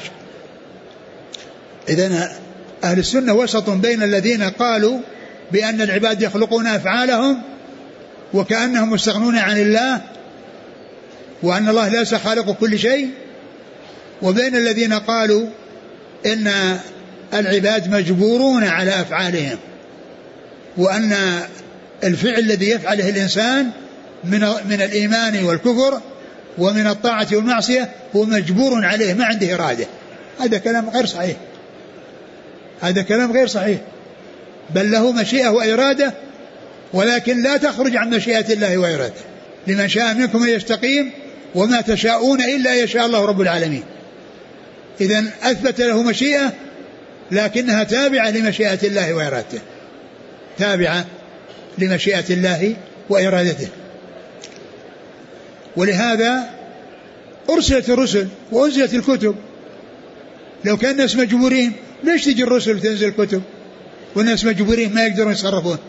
إذن أهل السنة وسط بين الذين قالوا بأن العباد يخلقون أفعالهم وكأنهم مستغنون عن الله وأن الله ليس خالق كل شيء، وبين الذين قالوا إن العباد مجبورون على أفعالهم، وأن الفعل الذي يفعله الإنسان من الإيمان والكفر ومن الطاعة والمعصية هو مجبور عليه ما عنده إرادة. هذا كلام غير صحيح، هذا كلام غير صحيح، بل له مشيئة وإرادة، ولكن لا تخرج عن مشيئة الله وإرادته. لمن شاء منكم أن يستقيم وما تشاءون إلا يشاء الله رب العالمين. إذن أثبت له مشيئة لكنها تابعة لمشيئة الله وإرادته، تابعة لمشيئة الله وإرادته. ولهذا أرسلت الرسل وأنزلت الكتب. لو كان الناس مجبورين ليش تجي الرسل وتنزل الكتب والناس مجبورين ما يقدرون يتصرفون؟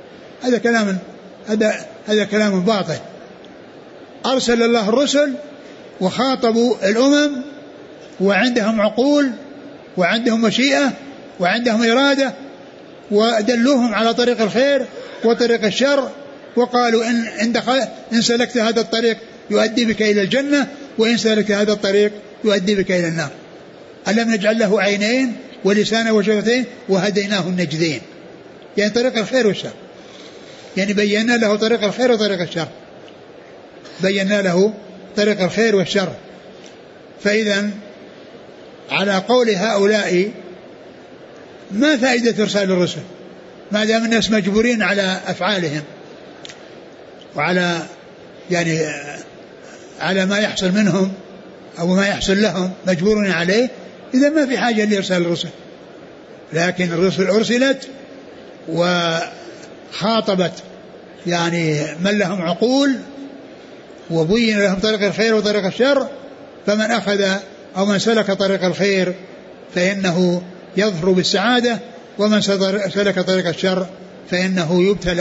هذا كلام باطل. أرسل الله الرسل وخاطبوا الأمم وعندهم عقول وعندهم مشيئة وعندهم إرادة، ودلوهم على طريق الخير وطريق الشر، وقالوا إن سلكت هذا الطريق يؤدي بك إلى الجنة، وإن سلكت هذا الطريق يؤدي بك إلى النار. ألم نجعل له عينين ولسانا وشفتين وهديناه النجدين، يعني طريق الخير والشر، يعني بينا له طريق الخير وطريق الشر، بينا له طريق الخير والشر. فإذا على قول هؤلاء ما فائدة إرسال الرسل ما دام الناس مجبورين على أفعالهم وعلى يعني على ما يحصل منهم أو ما يحصل لهم مجبورون عليه، إذا ما في حاجة لإرسال الرسل. لكن الرسل أرسلت وخاطبت يعني من لهم عقول وبين لهم طريق الخير وطريق الشر، فمن أخذ أو من سلك طريق الخير فإنه يظفر بالسعادة، ومن سلك طريق الشر فإنه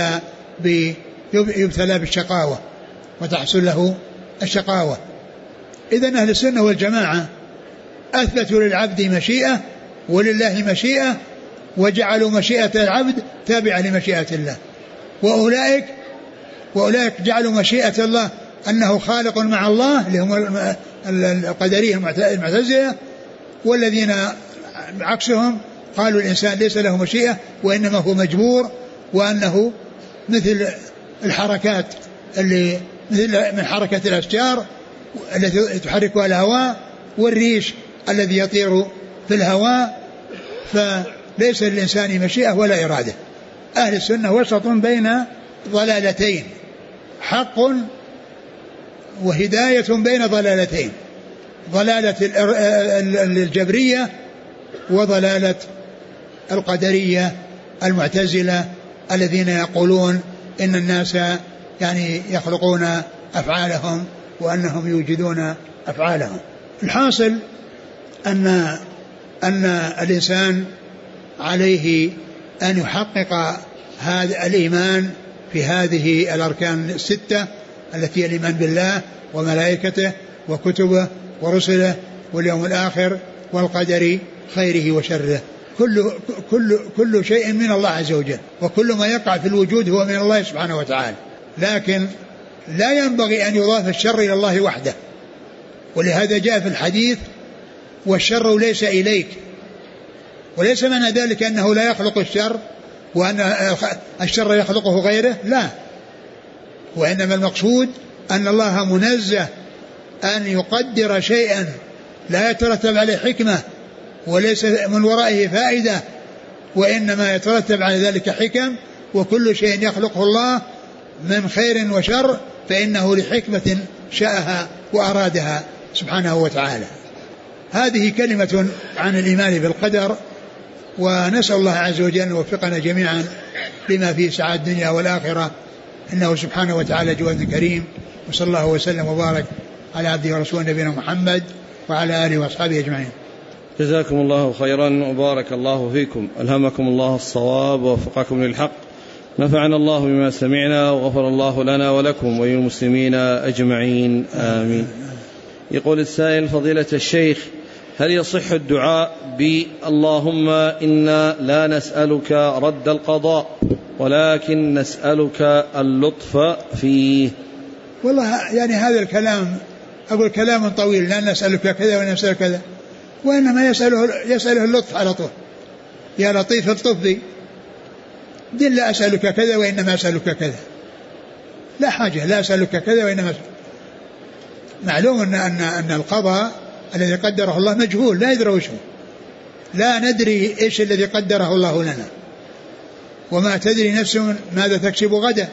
يبتلى بالشقاوة وتحصل له الشقاوة. إذن أهل السنة والجماعة أثبتوا للعبد مشيئة ولله مشيئة، وجعلوا مشيئة العبد تابعة لمشيئة الله. وأولئك جعلوا مشيئة الله أنه خالق مع الله اللي هم القدرية المعتزلة، والذين عكسهم قالوا الإنسان ليس له مشيئة وإنما هو مجبور، وأنه مثل الحركات اللي مثل من حركة الأشجار التي تحركها الهواء والريش الذي يطير في الهواء، فليس للإنسان مشيئة ولا إرادة. أهل السنة وسط بين ضلالتين، حق وهداية بين ضلالتين، ضلالة الجبرية وضلالة القدرية المعتزلة الذين يقولون إن الناس يعني يخلقون أفعالهم وأنهم يوجدون أفعالهم. الحاصل أن الإنسان عليه أن يحقق هذا الإيمان في هذه الأركان الستة التي هي الإيمان بالله وملائكته وكتبه ورسله واليوم الآخر والقدر خيره وشره. كل شيء من الله عز وجل، وكل ما يقع في الوجود هو من الله سبحانه وتعالى، لكن لا ينبغي أن يضاف الشر إلى الله وحده. ولهذا جاء في الحديث والشر ليس إليك، وليس معنى ذلك أنه لا يخلق الشر وأن الشر يخلقه غيره، لا، وإنما المقصود أن الله منزه أن يقدر شيئا لا يترتب عليه حكمة وليس من ورائه فائدة، وإنما يترتب على ذلك حكم، وكل شيء يخلقه الله من خير وشر فإنه لحكمة شاءها وأرادها سبحانه وتعالى. هذه كلمة عن الإيمان بالقدر، ونسأل الله عز وجل أن يوفقنا جميعا لما فيه سعادة الدنيا والآخرة، إنه سبحانه وتعالى جواد كريم. وصلى الله وسلم وبارك على عبده ورسوله نبينا محمد وعلى آله وأصحابه أجمعين. جزاكم الله خيرا وبارك الله فيكم، ألهمكم الله الصواب ووفقكم للحق، نفعنا الله بما سمعنا وغفر الله لنا ولكم وللمسلمين أجمعين، آمين. يقول السائل: فضيلة الشيخ، هل يصح الدعاء اللهم إنا لا نسألك رد القضاء ولكن نسألك اللطف فيه؟ والله يعني هذا الكلام أقول كلام طويل، لا نسألك كذا ولا نسألك كذا، وإنما يسأله اللطف على طول، يا لطيف الطف بي، دل لا أسألك كذا وإنما أسألك كذا، لا حاجة لا أسألك كذا وإنما أسألك. معلوم أن القضاء الذي قدره الله مجهول، لا يدري وش هو، لا ندري إيش الذي قدره الله لنا، وما تدري نفس ماذا تكسب غدا،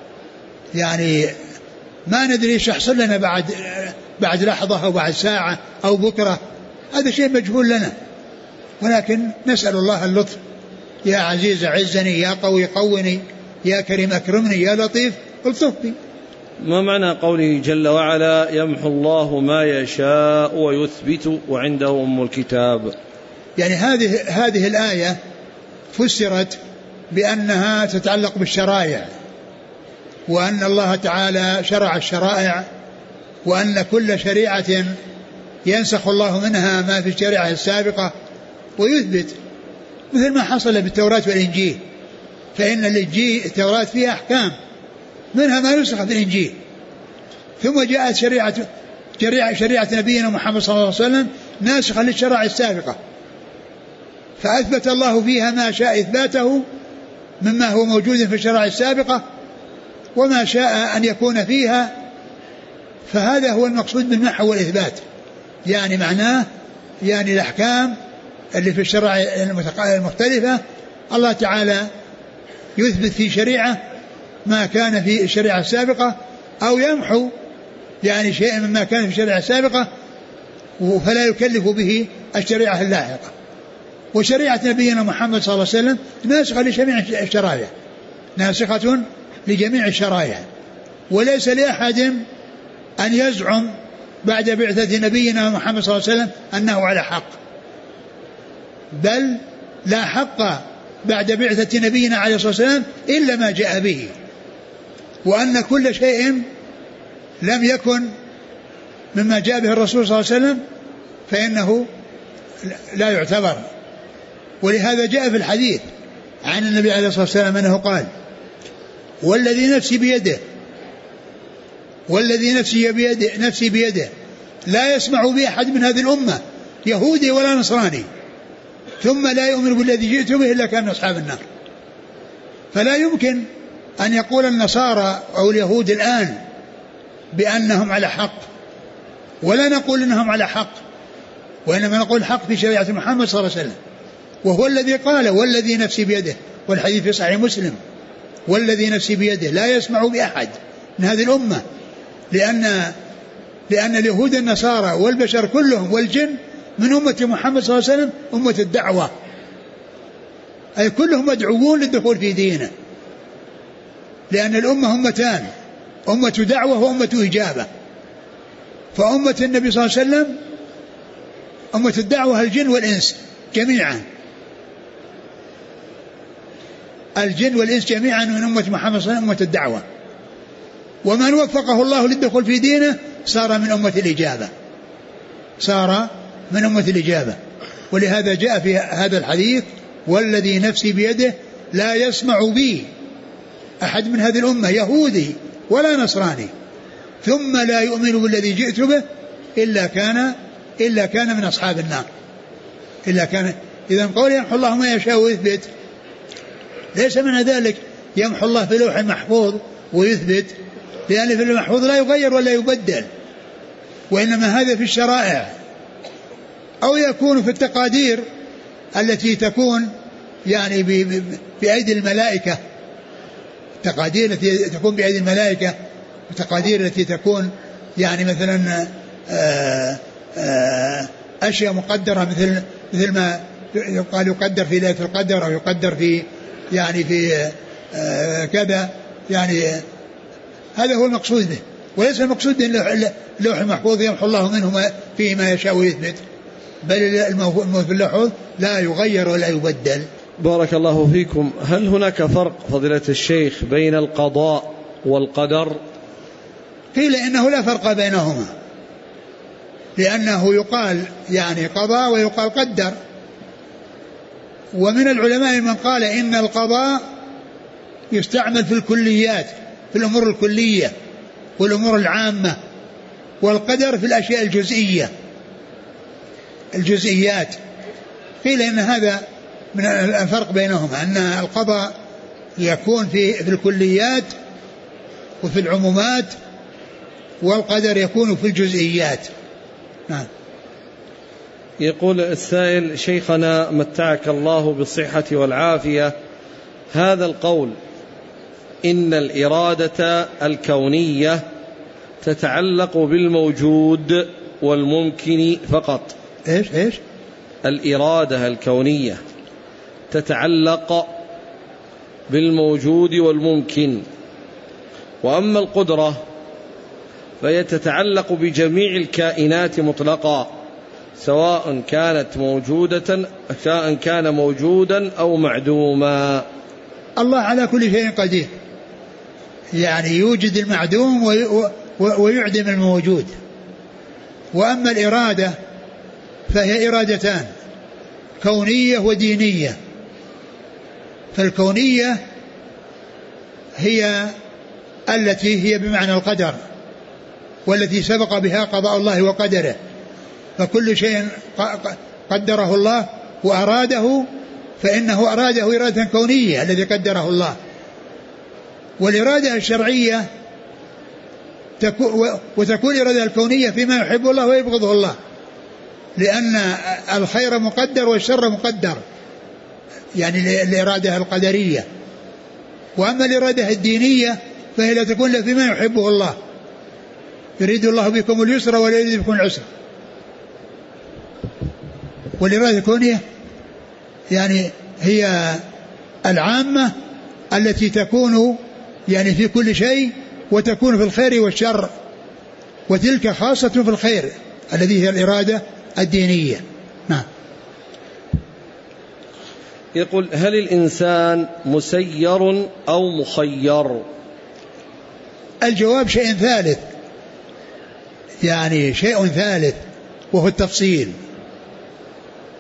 يعني ما ندري إيش يحصل لنا بعد لحظة أو بعد ساعة أو بكرة، هذا شيء مجهول لنا، ولكن نسأل الله اللطف، يا عزيز عزني، يا قوي قوني، يا كريم أكرمني، يا لطيف الطف بي. ما معنى قوله جل وعلا: يمحو الله ما يشاء ويثبت وعنده أم الكتاب؟ يعني هذه الآية فسرت بأنها تتعلق بالشرائع، وأن الله تعالى شرع الشرائع، وأن كل شريعة ينسخ الله منها ما في الشريعة السابقة ويثبت، مثل ما حصل بالتوراة والإنجيل، فإن التوراة فيها أحكام منها ما ينسخ في الإنجيل، ثم جاءت شريعة نبينا محمد صلى الله عليه وسلم ناسخة للشرائع السابقة، فأثبت الله فيها ما شاء إثباته مما هو موجود في الشرائع السابقة، وما شاء أن يكون فيها، فهذا هو المقصود بالمحو والإثبات. يعني معناه يعني الأحكام اللي في الشرائع المختلفة الله تعالى يثبت في شريعة ما كان في الشريعة السابقة، أو يمحو يعني شيء مما كان في الشريعة السابقة فلا يكلف به الشريعة اللاحقة. وشريعة نبينا محمد صلى الله عليه وسلم ناسخة لجميع الشرائع، ناسخة لجميع الشرائع، وليس لأحد أن يزعم بعد بعثة نبينا محمد صلى الله عليه وسلم أنه على حق، بل لا حق بعد بعثة نبينا عليه الصلاة والسلام إلا ما جاء به، وأن كل شيء لم يكن مما جاء به الرسول صلى الله عليه وسلم فإنه لا يعتبر. ولهذا جاء في الحديث عن النبي عليه الصلاة والسلام أنه قال: والذي نفسي بيده لا يسمع بي أحد من هذه الأمة يهودي ولا نصراني ثم لا يؤمن بالذي جئت به إلا كان من أصحاب النار. فلا يمكن أن يقول النصارى أو اليهود الآن بأنهم على حق، ولا نقول إنهم على حق، وإنما نقول الحق في شريعة محمد صلى الله عليه وسلم، وهو الذي قال: والذي نفسي بيده، والحديث في صحيح مسلم: والذي نفسي بيده لا يسمع بأحد من هذه الأمة، لأن اليهود النصارى والبشر كلهم والجن من أمة محمد صلى الله عليه وسلم أمة الدعوة، أي كلهم مدعوون للدخول في دينه، لأن الأمة أمتان: أمة دعوة وأمة إجابة. فأمة النبي صلى الله عليه وسلم أمة الدعوة الجن والإنس جميعا، الجن والإنس جميعا من أمة محمد صلى الله عليه وسلم أمة الدعوة، ومن وفقه الله للدخول في دينه صار من أمة الإجابة. ولهذا جاء في هذا الحديث: والذي نفسي بيده لا يسمع بي أحد من هذه الأمة يهودي ولا نصراني ثم لا يؤمن بالذي جئت به إلا كان من أصحاب النار. إذن قول يمحو الله ما يشاء ويثبت ليس من ذلك يمحو الله في لوح محفوظ ويثبت، لأن في المحفوظ لا يغير ولا يبدل، وإنما هذا في الشرائع، أو يكون في التقادير التي تكون يعني بأيدي الملائكة، التقادير التي تكون بأيدي الملائكة، التقادير التي تكون يعني مثلا أشياء مقدرة مثل ما يقدر في ليلة القدر، أو يقدر في يعني في كذا، يعني هذا هو المقصود به، وليس المقصود اللوح المحفوظ يمحو الله منه فيه ما يشاء ويثبت، بل الموجود في اللوح لا يغير ولا يبدل. بارك الله فيكم. هل هناك فرق فضيلة الشيخ بين القضاء والقدر؟ قيل إنه لا فرق بينهما، لأنه يقال يعني قضاء ويقال قدر. ومن العلماء من قال إن القضاء يستعمل في الكليات، في الأمور الكلية والأمور العامة، والقدر في الأشياء الجزئيات. قيل إن هذا من الفرق بينهما، أن القضاء يكون في الكليات وفي العمومات، والقدر يكون في الجزئيات. نعم. يقول السائل: شيخنا متعك الله بالصحة والعافية، هذا القول إن الإرادة الكونية تتعلق بالموجود والممكن فقط. إيش الإرادة الكونية تتعلق بالموجود والممكن، وأما القدرة فهي تتعلق بجميع الكائنات مطلقا، سواء كان موجودا أو معدوما. الله على كل شيء قدير، يعني يوجد المعدوم ويعدم الموجود. وأما الإرادة فهي إرادتان: كونية ودينية. فالكونية هي التي هي بمعنى القدر، والتي سبق بها قضاء الله وقدره، فكل شيء قدره الله وأراده فإنه أراده إرادة كونية الذي قدره الله. والإرادة الشرعية وتكون الإرادة الكونية فيما يحب الله ويبغضه الله، لأن الخير مقدر والشر مقدر، يعني الإرادة القدرية. وأما الإرادة الدينية فهي لا تكون إلا فيما يحبه الله، يريد الله بكم اليسر ولا يريد بكم العسر. والإرادة الكونية يعني هي العامة التي تكون يعني في كل شيء، وتكون في الخير والشر، وتلك خاصة في الخير الذي هي الإرادة الدينية. نعم. يقول: هل الإنسان مسير أو مخير؟ الجواب شيء ثالث، يعني شيء ثالث وهو التفصيل.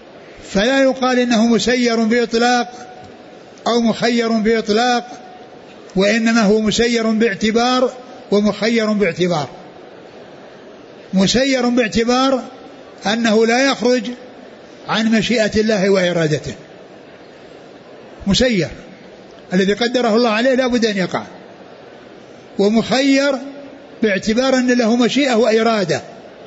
فلا يقال إنه مسير بإطلاق أو مخير بإطلاق، وإنما هو مسير باعتبار ومخير باعتبار. مسير باعتبار أنه لا يخرج عن مشيئة الله وإرادته، مسير الذي قدره الله عليه لا بد أن يقع. ومخير باعتبار أن له مشيئة وإرادة،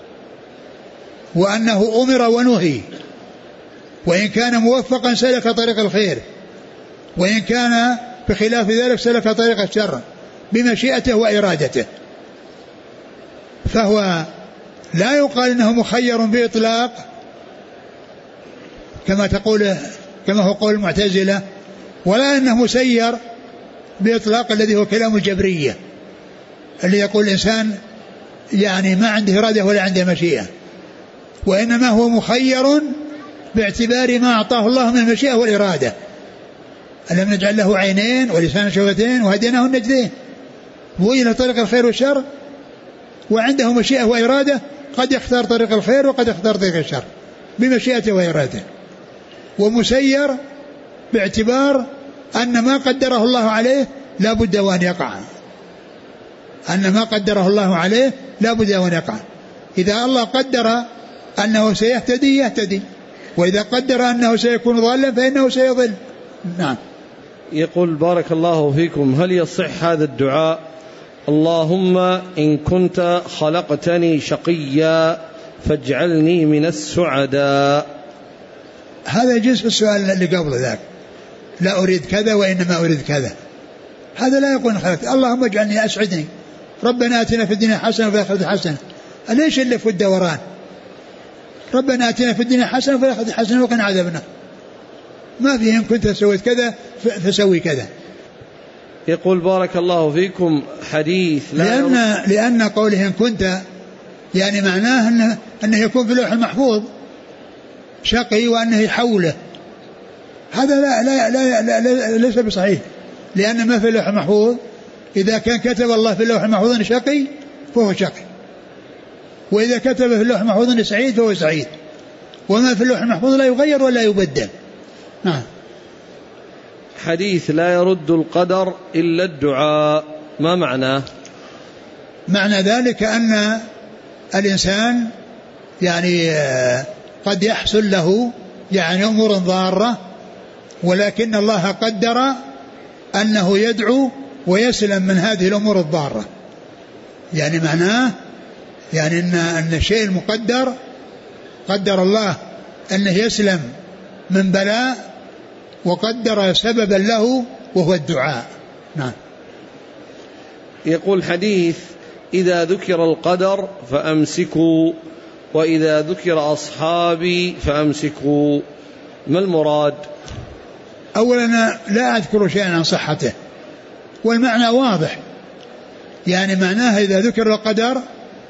وأنه أمر ونهي، وإن كان موفقا سلك طريق الخير، وإن كان بخلاف ذلك سلك طريق الشر بمشيئته وإرادته. فهو لا يقال إنه مخير بإطلاق كما هو قول المعتزلة، ولا إنه مسير بإطلاق الذي هو كلام الجبرية اللي يقول الإنسان يعني ما عنده إرادة ولا عنده مشيئة، وإنما هو مخير باعتبار ما أعطاه الله من المشيئة والإرادة. ألم نجعل له عينين ولسان شفتين وهديناه النجدين، وإلى طريق الخير والشر، وعنده مشيئة وإرادة، قد يختار طريق الخير وقد يختار طريق الشر بمشيئته وإرادته. ومسير باعتبار أن ما قدره الله عليه لا بد وأن يقع، أن ما قدره الله عليه لا بد وأن يقع. إذا الله قدر أنه سيهتدي يهتدي، وإذا قدر أنه سيكون ضالا فإنه سيضل. نعم. يقول بارك الله فيكم: هل يصح هذا الدعاء اللهم إن كنت خلقتني شقيا فاجعلني من السعداء؟ هذا يجوز في السؤال اللي قبل ذاك، لا أريد كذا وإنما أريد كذا، هذا لا يقول خلقت اللهم اجعلني أسعدني، ربنا آتنا في الدنيا حسنة وفي الآخرة حسنة. ليش اللي في الدوران؟ ربنا آتنا في الدنيا حسنة وفي الآخرة حسنة وقنا عذاب النار، ما فيه إن كنت سويت كذا فسوي كذا. يقول بارك الله فيكم: حديث لأن قوله إن كنت يعني معناه أنه يكون في اللوح المحفوظ شقي وأنه يحوله، هذا لا ليس بصحيح، لأن ما في اللوح المحفوظ إذا كان كتب الله في اللوح المحفوظ أن شقي فهو شقي، وإذا كتب في اللوح المحفوظ أن سعيد فهو سعيد، وما في اللوح المحفوظ لا يغير ولا يبدل. نعم. حديث لا يرد القدر إلا الدعاء، ما معناه؟ معنى ذلك أن الإنسان يعني قد يحصل له يعني أمور ضارة، ولكن الله قدر أنه يدعو ويسلم من هذه الأمور الضارة. يعني معناه يعني أن الشيء المقدر قدر الله أنه يسلم من بلاء، وقدر سببا له وهو الدعاء. نعم. يقول حديث: إذا ذكر القدر فأمسكوا، وإذا ذكر أصحابي فأمسكوا، ما المراد؟ أولا لا أذكر شيئا عن صحته، والمعنى واضح، يعني معناه إذا ذكر القدر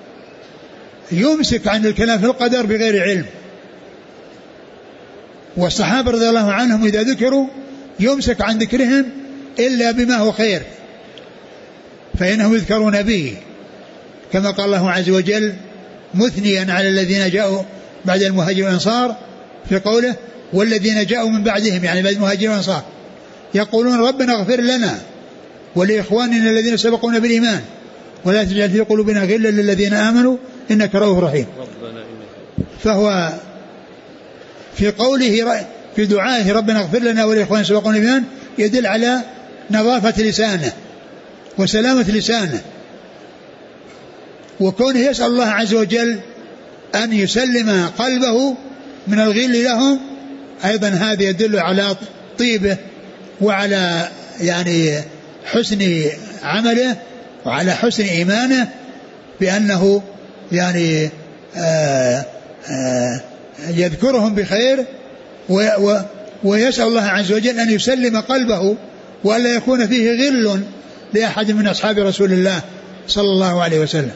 يمسك عن الكلام في القدر بغير علم، والصحابة رضي الله عنهم إذا ذكروا يمسك عن ذكرهم إلا بما هو خير، فإنهم يذكرون به، كما قال الله عز وجل مثنيا على الذين جاءوا بعد المهاجرين والأنصار في قوله: والذين جاءوا من بعدهم، يعني بعد المهاجرين والأنصار، يقولون ربنا اغفر لنا ولإخواننا الذين سبقونا بالإيمان ولا تجعل في قلوبنا غلا للذين آمنوا إنك رؤوف رحيم. فهو في قوله في دعائه ربنا اغفر لنا ولإخواننا سبقونا بالإيمان يدل على نظافة لسانه وسلامة لسانه، وكونه يسأل الله عز وجل أن يسلم قلبه من الغل لهم أيضا هذا يدل على طيبه وعلى يعني حسن عمله وعلى حسن إيمانه، بأنه يعني يذكرهم بخير ويسأل الله عز وجل أن يسلم قلبه وألا يكون فيه غل لأحد من أصحاب رسول الله صلى الله عليه وسلم.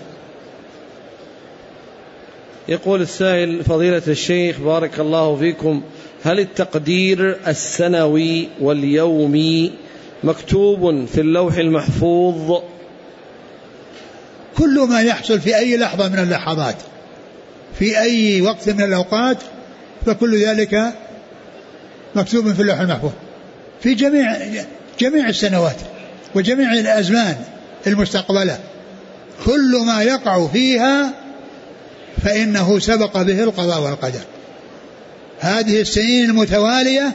يقول السائل: فضيلة الشيخ بارك الله فيكم، هل التقدير السنوي واليومي مكتوب في اللوح المحفوظ؟ كل ما يحصل في أي لحظة من اللحظات في أي وقت من الأوقات فكل ذلك مكتوب في اللوح المحفوظ في جميع السنوات وجميع الأزمان المستقبلة. كل ما يقع فيها فإنه سبق به القضاء والقدر. هذه السنين المتوالية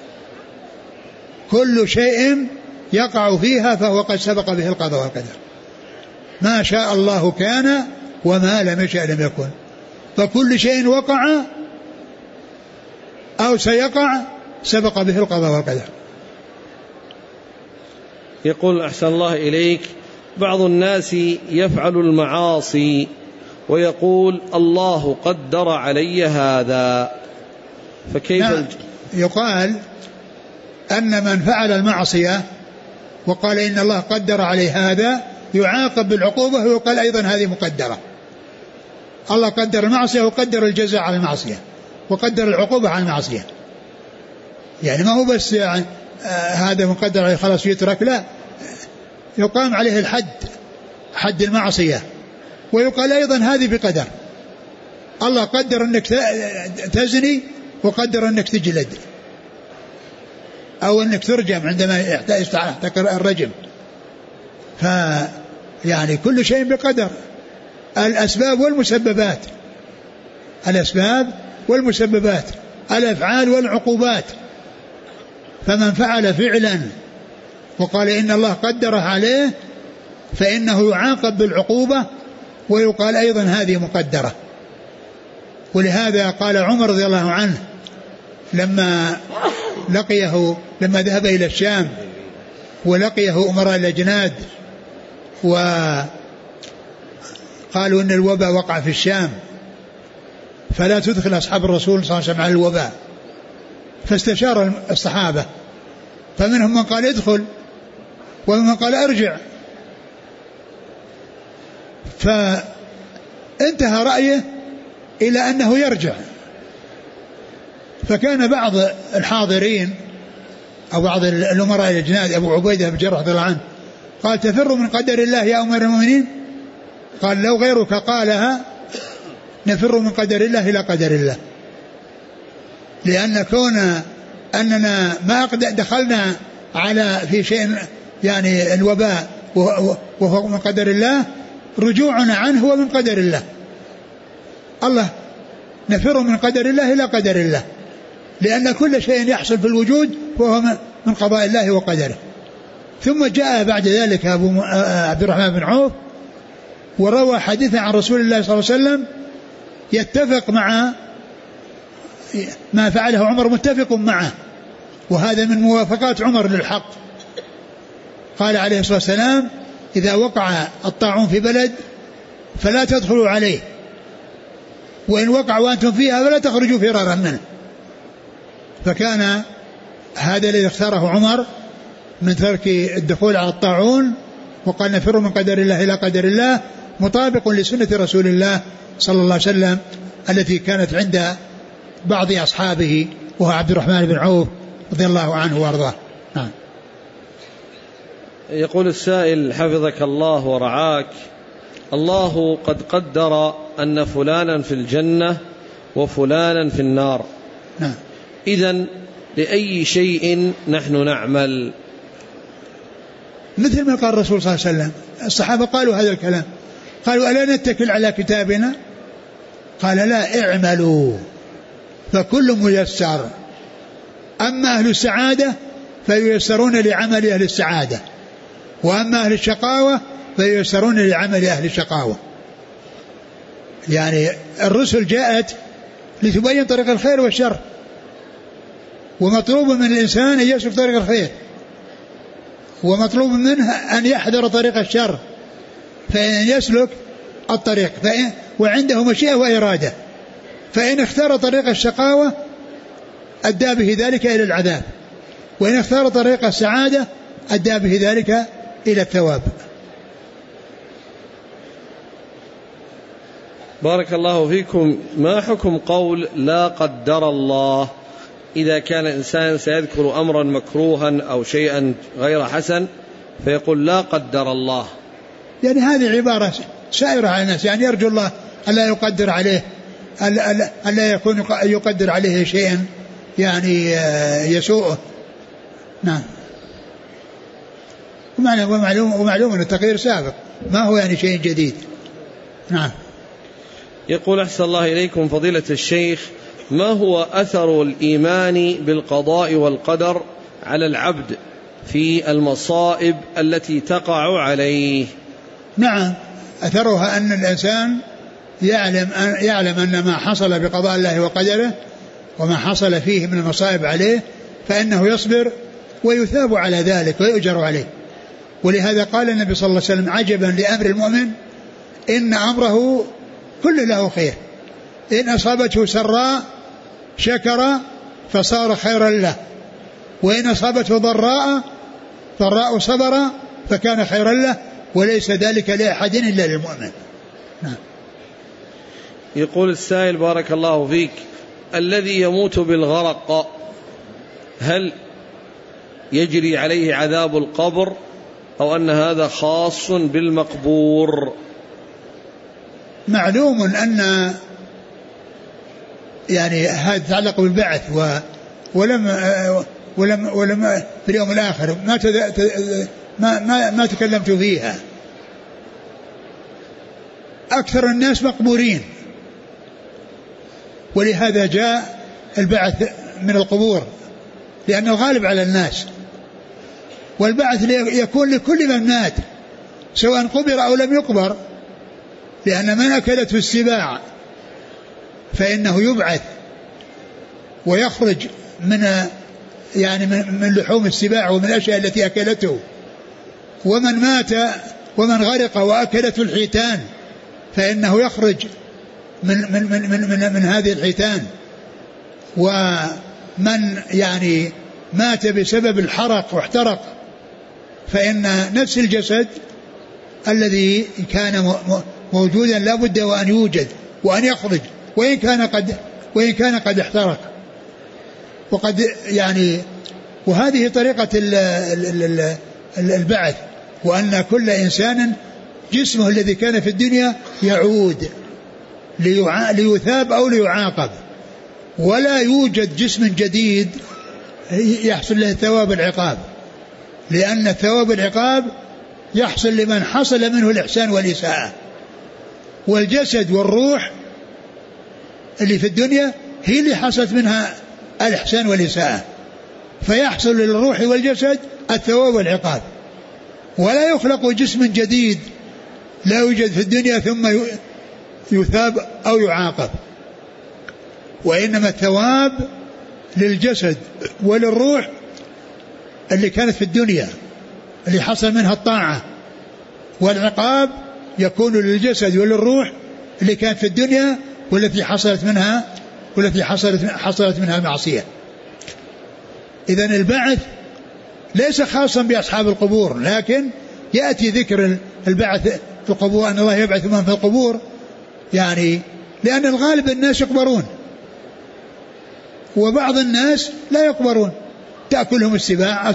كل شيء يقع فيها فهو قد سبق به القضاء والقدر. ما شاء الله كان وما لم يشأ لم يكن. فكل شيء وقع أو سيقع سبق به القضاء والقدر. يقول أحسن الله إليك: بعض الناس يفعل المعاصي ويقول الله قدر علي هذا، فكيف يقال أن من فعل المعصية وقال إن الله قدر عليه هذا يعاقب بالعقوبة، ويقال أيضا هذه مقدرة. الله قدر المعصية وقدر الجزاء على المعصية وقدر العقوبة على المعصية. يعني ما هو بس يعني هذا مقدر عليه خلاص يترك، لا، يقام عليه الحد، حد المعصية، ويقال أيضا هذه بقدر. الله قدر أنك تزني وقدر أنك تجلد أو أنك ترجم عندما يحتكر الرجم. فيعني كل شيء بقدر. الأسباب والمسببات، الأسباب والمسببات، الأفعال والعقوبات. فمن فعل فعلا وقال إن الله قدره عليه فإنه يعاقب بالعقوبة، ويقال أيضا هذه مقدرة. ولهذا قال عمر رضي الله عنه لما ذهب إلى الشام ولقيه أمراء الأجناد وقالوا إن الوباء وقع في الشام فلا تدخل أصحاب الرسول صلى الله عليه وسلم على الوباء، فاستشار الصحابة، فمنهم من قال ادخل ومن من قال ارجع، فانتهى رأيه إلى أنه يرجع. فكان بعض الحاضرين أو بعض الأمراء الأجناد أبو عبيدة بن جراح رضي الله عنه قال تفر من قدر الله يا أمير المؤمنين؟ قال لو غيرك قالها نفر من قدر الله إلى قدر الله، لأن كون أننا ما دخلنا على في شيء يعني الوباء وهو من قدر الله، رجوعنا عنه هو من قدر الله. الله نفر من قدر الله إلى قدر الله، لأن كل شيء يحصل في الوجود فهو من قضاء الله وقدره. ثم جاء بعد ذلك أبو عبد الرحمن بن عوف وروى حديثا عن رسول الله صلى الله عليه وسلم يتفق مع ما فعله عمر، متفق معه، وهذا من موافقات عمر للحق. قال عليه الصلاة والسلام إذا وقع الطاعون في بلد فلا تدخلوا عليه، وإن وقع وأنتم فيها فلا تخرجوا فرارا منه. فكان هذا الذي اختاره عمر من ترك الدخول على الطاعون وقال نفر من قدر الله إلى قدر الله مطابق لسنة رسول الله صلى الله عليه وسلم التي كانت عند بعض أصحابه وهو عبد الرحمن بن عوف رضي الله عنه وارضاه. نعم. يقول السائل حفظك الله ورعاك: الله قد قدر أن فلانا في الجنة وفلانا في النار، نعم، إذن لأي شيء نحن نعمل؟ مثل ما قال الرسول صلى الله عليه وسلم. الصحابة قالوا هذا الكلام، قالوا ألا نتكل على كتابنا؟ قال لا، اعملوا فكل ميسر، أما أهل السعادة فييسرون لعمل أهل السعادة، وأما أهل الشقاوة فييسرون لعمل أهل الشقاوة. يعني الرسل جاءت لتبين طريق الخير والشر، ومطلوب من الإنسان أن يسلك طريق الخير، ومطلوب منه أن يحذر طريق الشر، فإن يسلك الطريق وعنده مشيئة وإرادة، فإن اختار طريق الشقاوة أدى به ذلك إلى العذاب، وإن اختار طريق السعادة أدى به ذلك إلى الثواب. بارك الله فيكم. ما حكم قول لا قدر الله إذا كان إنسان سيذكر أمرا مكروها أو شيئا غير حسن فيقول لا قدر الله؟ يعني هذه عبارة سائرة على الناس، يعني يرجو الله ألا يقدر عليه، ألا يكون يقدر عليه شيئا يعني يسوءه. نعم. ومعلوم أن التغيير سابق، ما هو يعني شيء جديد. نعم. يقول أحسن الله إليكم فضيلة الشيخ، ما هو أثر الإيمان بالقضاء والقدر على العبد في المصائب التي تقع عليه؟ نعم، أثرها أن الإنسان يعلم أن ما حصل بقضاء الله وقدره وما حصل فيه من المصائب عليه فإنه يصبر ويثاب على ذلك ويؤجر عليه. ولهذا قال النبي صلى الله عليه وسلم: عجبا لأمر المؤمن إن أمره كل له خير، إن أصابته سراء شكر فصار خيرا له، وإن أصابته ضراء صبر فكان خيرا له، وليس ذلك لأحد إلا للمؤمن. نعم. يقول السائل بارك الله فيك: الذي يموت بالغرق هل يجري عليه عذاب القبر أو أن هذا خاص بالمقبور؟ معلوم أن يعني هذا يتعلق بالبعث ولم في اليوم الآخر ما تكلمت فيها. أكثر الناس مقبورين، ولهذا جاء البعث من القبور لأنه غالب على الناس، والبعث يكون لكل من مات سواء قبر أو لم يقبر، لأن من أكلته السباع فإنه يبعث ويخرج من لحوم السباع ومن الأشياء التي أكلته. ومن مات ومن غرق وأكلته الحيتان فإنه يخرج من هذه الحيتان. ومن يعني مات بسبب الحرق واحترق فإن نفس الجسد الذي كان موجودا لا بد وأن يوجد وأن يخرج وإن كان قد احترق. وقد يعني وهذه طريقة البعث، وأن كل إنسان جسمه الذي كان في الدنيا يعود ليثاب أو ليعاقب، ولا يوجد جسم جديد يحصل له ثواب العقاب، لأن ثواب العقاب يحصل لمن حصل منه الإحسان والإساءة. والجسد والروح اللي في الدنيا هي اللي حصلت منها الإحسان والإساءة، فيحصل للروح والجسد الثواب والعقاب، ولا يخلق جسم جديد لا يوجد في الدنيا ثم يثاب أو يعاقب. وإنما الثواب للجسد وللروح اللي كانت في الدنيا اللي حصل منها الطاعة، والعقاب يكون للجسد وللروح اللي كانت في الدنيا والتي حصلت منها المعصية. إذن البعث ليس خاصا بأصحاب القبور، لكن يأتي ذكر البعث في القبور، أن الله يبعث من في القبور، يعني لأن الغالب الناس يقبرون وبعض الناس لا يقبرون، تأكلهم السباع أو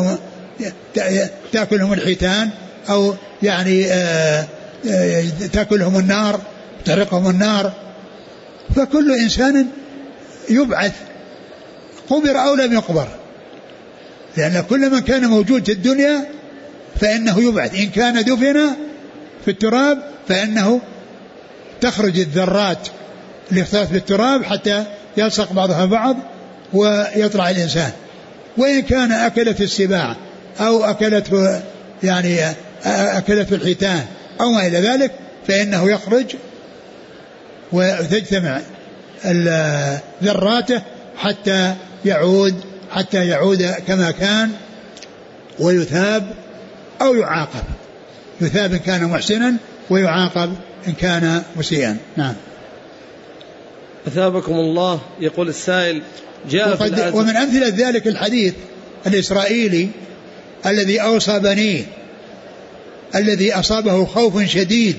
تأكلهم الحيتان أو يعني تأكلهم النار تحرقهم النار. فكل إنسان يبعث قبر أو لم يقبر، لأن كل من كان موجود في الدنيا فإنه يبعث. إن كان دفن في التراب فإنه تخرج الذرات اللي اختلطت بالتراب حتى يلصق بعضها بعض ويطلع الإنسان. وإن كان أكلت السباع أو أكلته الحيتان أو ما إلى ذلك فإنه يخرج وتجتمع ذراته حتى يعود كما كان، ويثاب أو يعاقب، يثاب إن كان محسنا ويعاقب إن كان مسيئا. نعم. أثابكم الله. يقول السائل: ومن أمثلة ذلك الحديث الإسرائيلي الذي أوصى بنيه، الذي أصابه خوف شديد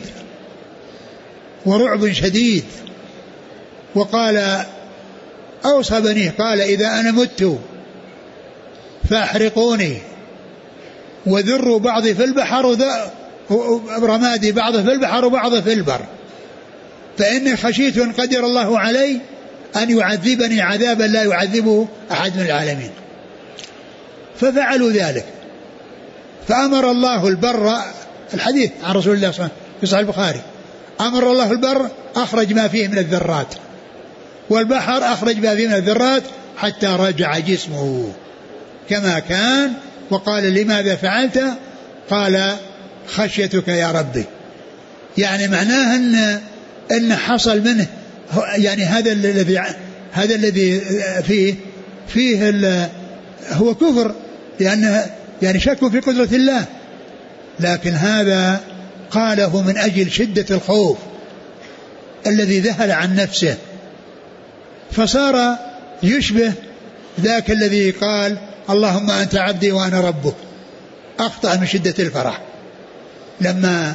ورعب شديد، وقال أوصى بنيه قال: إذا أنا مت فأحرقوني وذروا بعضي في البحر ورمادي بعضه في البحر وبعضه في البر، فإني خشيت أن قدر الله علي أن يعذبني عذابا لا يعذبه أحد من العالمين. ففعلوا ذلك، فأمر الله البر، الحديث عن رسول الله صلى الله عليه وسلم في صحيح البخاري، أمر الله البر أخرج ما فيه من الذرات، والبحر أخرج ما فيه من الذرات حتى رجع جسمه كما كان، وقال لماذا فعلت؟ قال خشيتك يا ربي. يعني معناه أن حصل منه يعني هذا الذي فيه هو كفر، لأنه يعني شك في قدرة الله، لكن هذا قاله من أجل شدة الخوف الذي ذهل عن نفسه، فصار يشبه ذاك الذي قال اللهم أنت عبدي وأنا ربك. أخطأ من شدة الفرح لما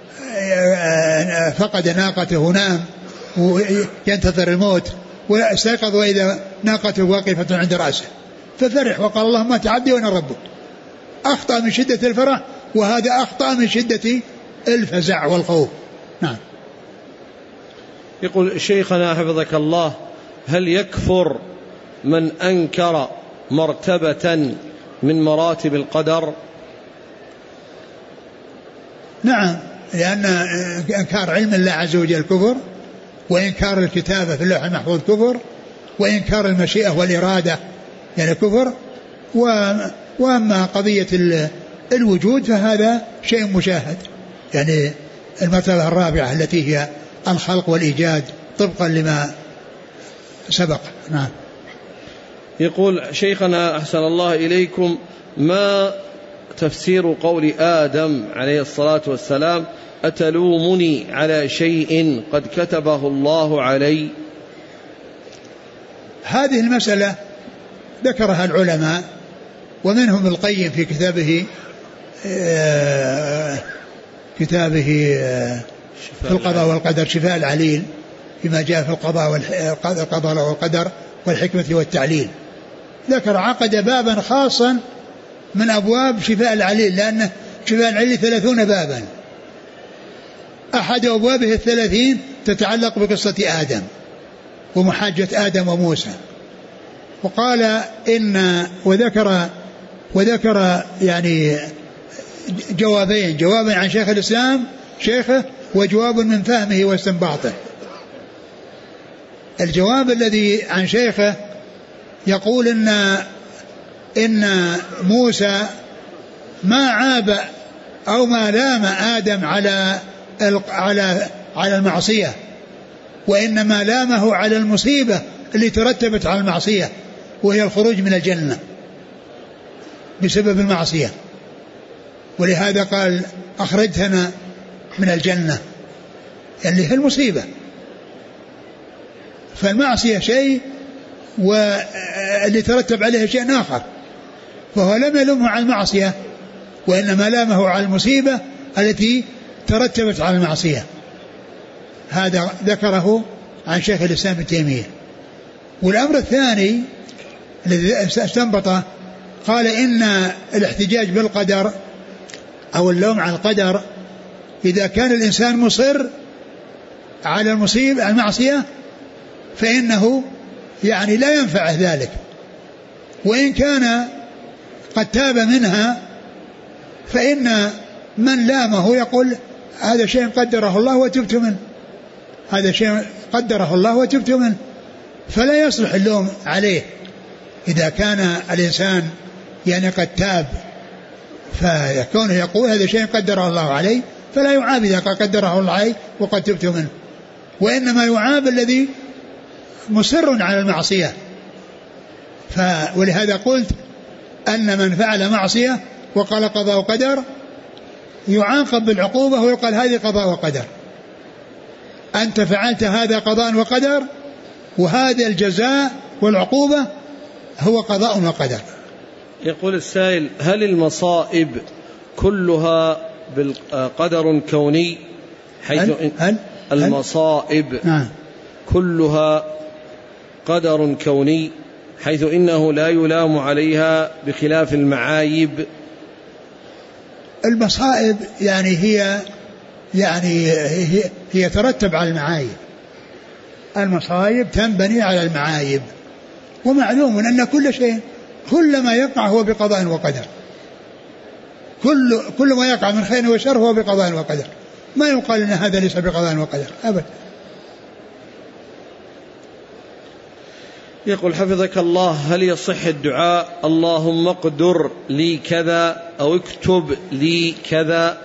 فقد ناقته، نام وينتظر الموت، واستيقظ وإذا ناقته واقفة عند رأسه، ففرح وقال اللهم أنت عبدي وأنا ربك. أخطأ من شدة الفرح، وهذا أخطأ من شدة الفزع والخوف. نعم. يقول شيخنا حفظك الله: هل يكفر من أنكر مرتبة من مراتب القدر؟ نعم، لأن إنكار علم الله عز وجل كفر، وإنكار الكتابة في اللوح المحفوظ كفر، وإنكار المشيئة والإرادة يعني كفر، وأما قضية الوجود فهذا شيء مشاهد، يعني المرتبة الرابعة التي هي الخلق والإيجاد طبقا لما سبق. نعم. يقول شيخنا أحسن الله إليكم: ما تفسير قول آدم عليه الصلاة والسلام: أتلومني على شيء قد كتبه الله علي؟ هذه المسألة ذكرها العلماء، ومنهم القيم في كتابه في القضاء والقدر، شفاء العليل، فيما جاء في القضاء والقدر والحكمة والتعليل، ذكر عقد بابا خاصا من أبواب شفاء العليل، لأن شفاء العليل 30 بابا، أحد أبوابه 30 تتعلق بقصة آدم ومحاجة آدم وموسى. وقال وذكر يعني جوابين: جواب عن شيخ الإسلام شيخه، وجواب من فهمه واستنباطه. الجواب الذي عن شيخه يقول إن موسى ما عاب أو ما لام آدم على المعصية، وإنما لامه على المصيبة اللي ترتبت على المعصية، وهي الخروج من الجنة بسبب المعصية، ولهذا قال أخرجتنا من الجنة، اللي هي المصيبة. فالمعصية شيء واللي ترتب عليه شيء آخر، فهو لم يلومه على المعصية، وإنما لامه على المصيبة التي ترتبت على المعصية. هذا ذكره عن شيخ الإسلام ابن تيمية. والأمر الثاني الذي استنبطه قال إن الاحتجاج بالقدر أو اللوم على القدر إذا كان الإنسان مصر على المعصية فإنه يعني لا ينفع ذلك، وإن كان قد تاب منها فإن من لامه يقول هذا شيء قدره الله وتبت منه، هذا شيء قدره الله وتبت منه، فلا يصلح اللوم عليه. إذا كان الإنسان يعني قد تاب فيكونه يقول هذا شيء قدره الله عليه، فلا يعاب إذا قدره الله عليه وقد تبت منه، وإنما يعاب الذي مصر على المعصية. ولهذا قلت أن من فعل معصية وقال قضاء وقدر يعاقب بالعقوبة ويقال هذه قضاء وقدر، أنت فعلت هذا قضاء وقدر، وهذا الجزاء والعقوبة هو قضاء وقدر. يقول السائل: هل المصائب كلها قدر كوني؟ حيث المصائب كلها قدر كوني، حيث إنه لا يلام عليها بخلاف المعايب. المصائب يعني هي ترتب على المعايب. المصائب تنبني على المعايب، ومعلوم أن كل شيء كل ما يقع هو بقضاء وقدر، كل ما يقع من خير وشر هو بقضاء وقدر، ما يقال أن هذا ليس بقضاء وقدر أبدا. يقول حفظك الله: هل يصح الدعاء اللهم اقدر لي كذا أو اكتب لي كذا؟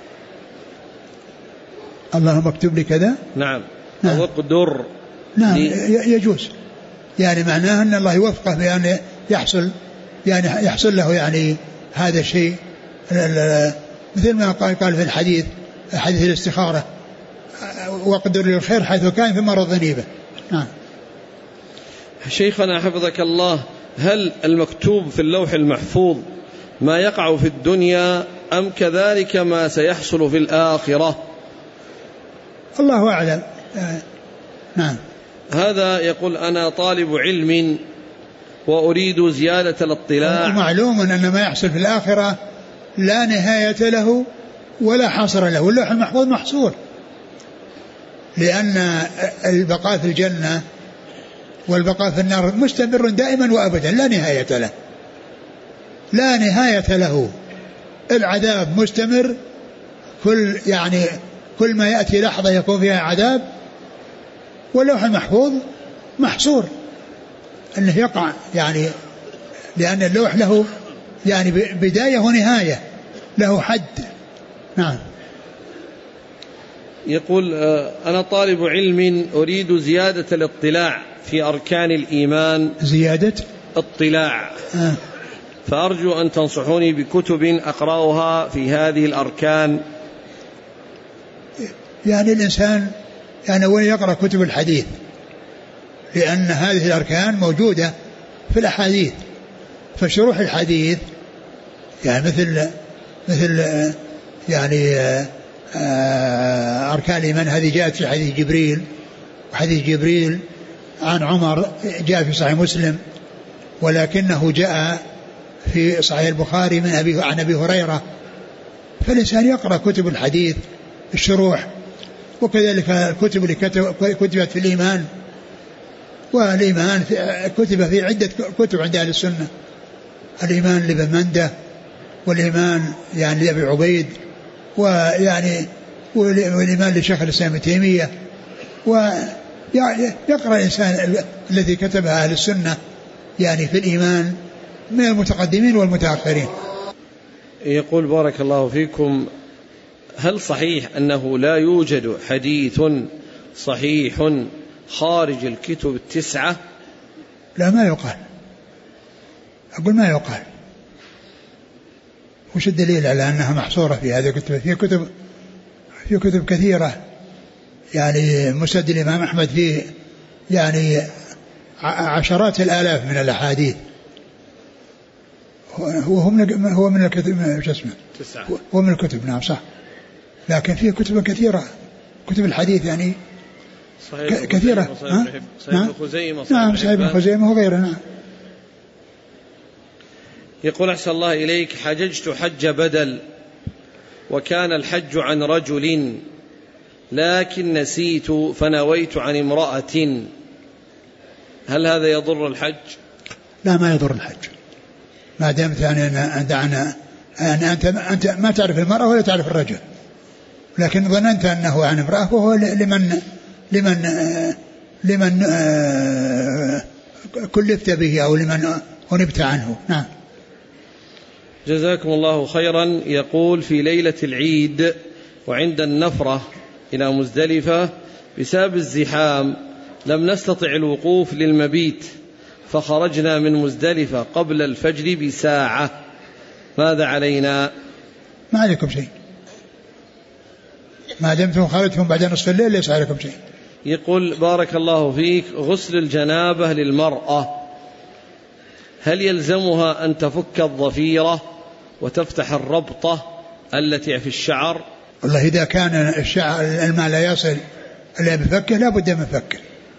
اللهم اكتب لي كذا، نعم. أو اقدر، نعم يجوز، يعني معناه أن الله يوفقه بأن يحصل له يعني هذا الشيء، مثل ما قال في الحديث، حديث الاستخارة: واقدر للخير حيث كان ثم رضني به. نعم. شيخنا حفظك الله: هل المكتوب في اللوح المحفوظ ما يقع في الدنيا أم كذلك ما سيحصل في الآخرة؟ الله أعلم. نعم. هذا يقول: أنا طالب علم وأريد زيادة الاطلاع. معلوم أن ما يحصل في الآخرة لا نهاية له ولا حصر له، واللوح المحفوظ محصور، لأن البقاء في الجنة والبقاء في النار مستمر دائما وأبدا لا نهاية له، لا نهاية له. العذاب مستمر، كل ما يأتي لحظة يكون فيها عذاب، واللوح المحفوظ محصور أنه يقع، يعني لأن اللوح له يعني بداية ونهاية، له حد. نعم. يقول: أنا طالب علم أريد زيادة الاطلاع في أركان الإيمان. زيادة اطلاع. فأرجو أن تنصحوني بكتب أقرأها في هذه الأركان. يعني الإنسان يعني وين يقرأ كتب الحديث، لأن هذه الأركان موجودة في الأحاديث، فشروح الحديث يعني مثل يعني أركان الإيمان هذه جاءت في حديث جبريل، وحديث جبريل عن عمر جاء في صحيح مسلم، ولكنه جاء في صحيح البخاري عن أبي هريرة. فالإنسان يقرأ كتب الحديث الشروح، وكذلك الكتب اللي كتبت في الإيمان، والإيمان كتب في عدة كتب عند أهل السنة: الإيمان لابن منده، والإيمان يعني لأبي عبيد، ويعني والإيمان لشيخ الإسلام ابن تيمية. ويقرأ الإنسان الذي كتبها أهل السنة يعني في الإيمان من المتقدمين والمتأخرين. يقول: بارك الله فيكم: هل صحيح أنه لا يوجد حديث صحيح خارج الكتب التسعة؟ لا، ما يقال، أقول ما يقال. وش الدليل على أنها محصورة في هذه الكتب؟ في كتب كثيرة، يعني مسند الإمام أحمد فيه يعني عشرات الآلاف من الأحاديث، هو من الكتب هو من الكتب. نعم صح، لكن فيه كتب كثيرة، كتب الحديث يعني كثيرة. نعم صحيح ابن خزيمة وغيره. نعم. يقول: أحسن الله إليك، حججت حج بدل، وكان الحج عن رجل، لكن نسيت فنويت عن امرأة، هل هذا يضر الحج؟ لا، ما يضر الحج، ما دامت يعني أنت ما تعرف المرأة ولا تعرف الرجل، لكن ظننت أنه عن امرأة، وهو لمن كلفت به أو لمن ونبت عنه. نعم. جزاكم الله خيرا. يقول: في ليلة العيد وعند النفرة إلى مزدلفة بسبب الزحام لم نستطع الوقوف للمبيت، فخرجنا من مزدلفة قبل الفجر بساعة، ماذا علينا؟ ما عليكم شيء، ما دمتم خرجتم بعد نصف الليل ليس عليكم شيء. يقول: بارك الله فيك، غسل الجنابة للمرأة هل يلزمها أن تفك الضفيرة وتفتح الربطة التي في الشعر؟ والله إذا كان الشعر الماء لا يصل إلا بفكه لا بد من فكه.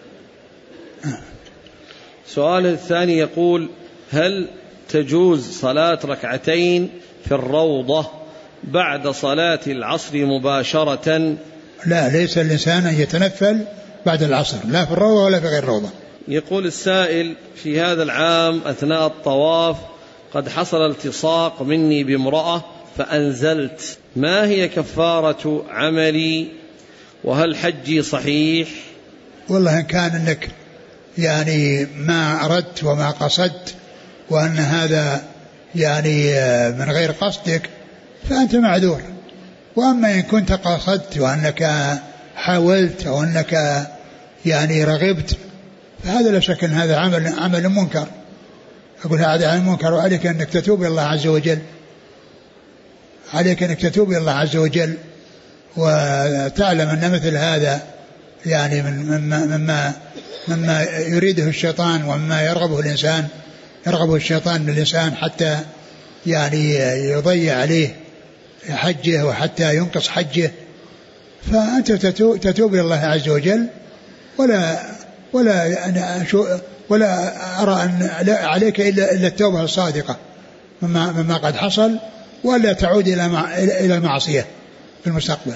سؤال الثاني يقول: هل تجوز صلاة ركعتين في الروضة بعد صلاة العصر مباشرة؟ لا، ليس الإنسان أن يتنفل بعد العصر، لا في الروضة ولا في غير الروضة. يقول السائل: في هذا العام أثناء الطواف قد حصل التصاق مني بامرأة فأنزلت، ما هي كفارة عملي وهل حجي صحيح؟ والله إن كان أنك يعني ما أردت وما قصدت وأن هذا يعني من غير قصدك فأنت معذور، وأما إن كنت قصدت وأنك حاولت أو أنك يعني رغبت فهذا لا شك أن هذا عمل منكر. أقول هذا عمل منكر، وعليك أنك تتوب إلى الله عز وجل، عليك أنك تتوب إلى الله عز وجل وتعلم أن مثل هذا يعني مما يريده الشيطان ومما يرغبه الشيطان من الإنسان حتى يعني يضيع عليه حجه وحتى ينقص حجه. فأنت تتوب إلى الله عز وجل ولا أرى أن عليك إلا التوبة الصادقة مما قد حصل، ولا تعود إلى المعصية في المستقبل.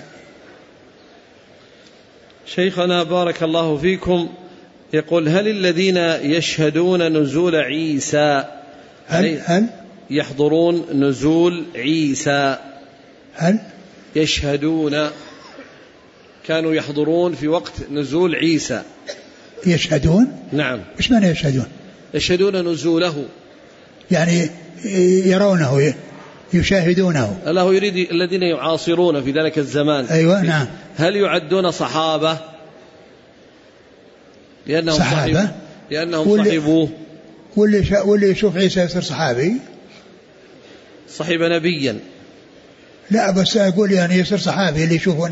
شيخنا بارك الله فيكم يقول: هل الذين يشهدون نزول عيسى هل يحضرون نزول عيسى؟ هل يشهدون، كانوا يحضرون في وقت نزول عيسى. يشهدون؟ نعم. إيش معنى يشهدون؟ يشهدون نزوله، يعني يرونه يشاهدونه. الله يريد الذين يعاصرون في ذلك الزمان. أيوة نعم. هل يعدون صحابة لأنهم صحبوه؟ واللي يشوف عيسى يصير صحابي؟ صحب نبيا. لا بس أقول يعني يصير صحابي اللي يشوفون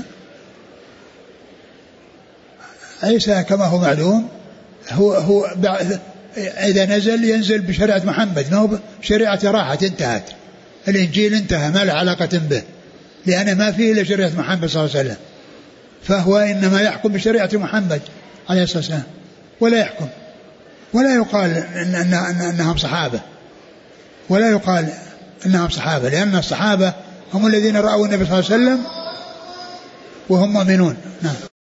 عيسى كما هو معلوم هو إذا ينزل بشريعة محمد، ما هو شريعة راحت انتهت، الإنجيل انتهى ما له علاقة به، لأن ما فيه إلا شريعة محمد صلى الله عليه وسلم، فهو إنما يحكم بشريعة محمد عليه الصلاة والسلام، ولا يحكم ولا يقال أنهم صحابة، ولا يقال أنهم صحابة، لأن الصحابة هم الذين رأوا النبي صلى الله عليه وسلم وهم مؤمنون. نعم.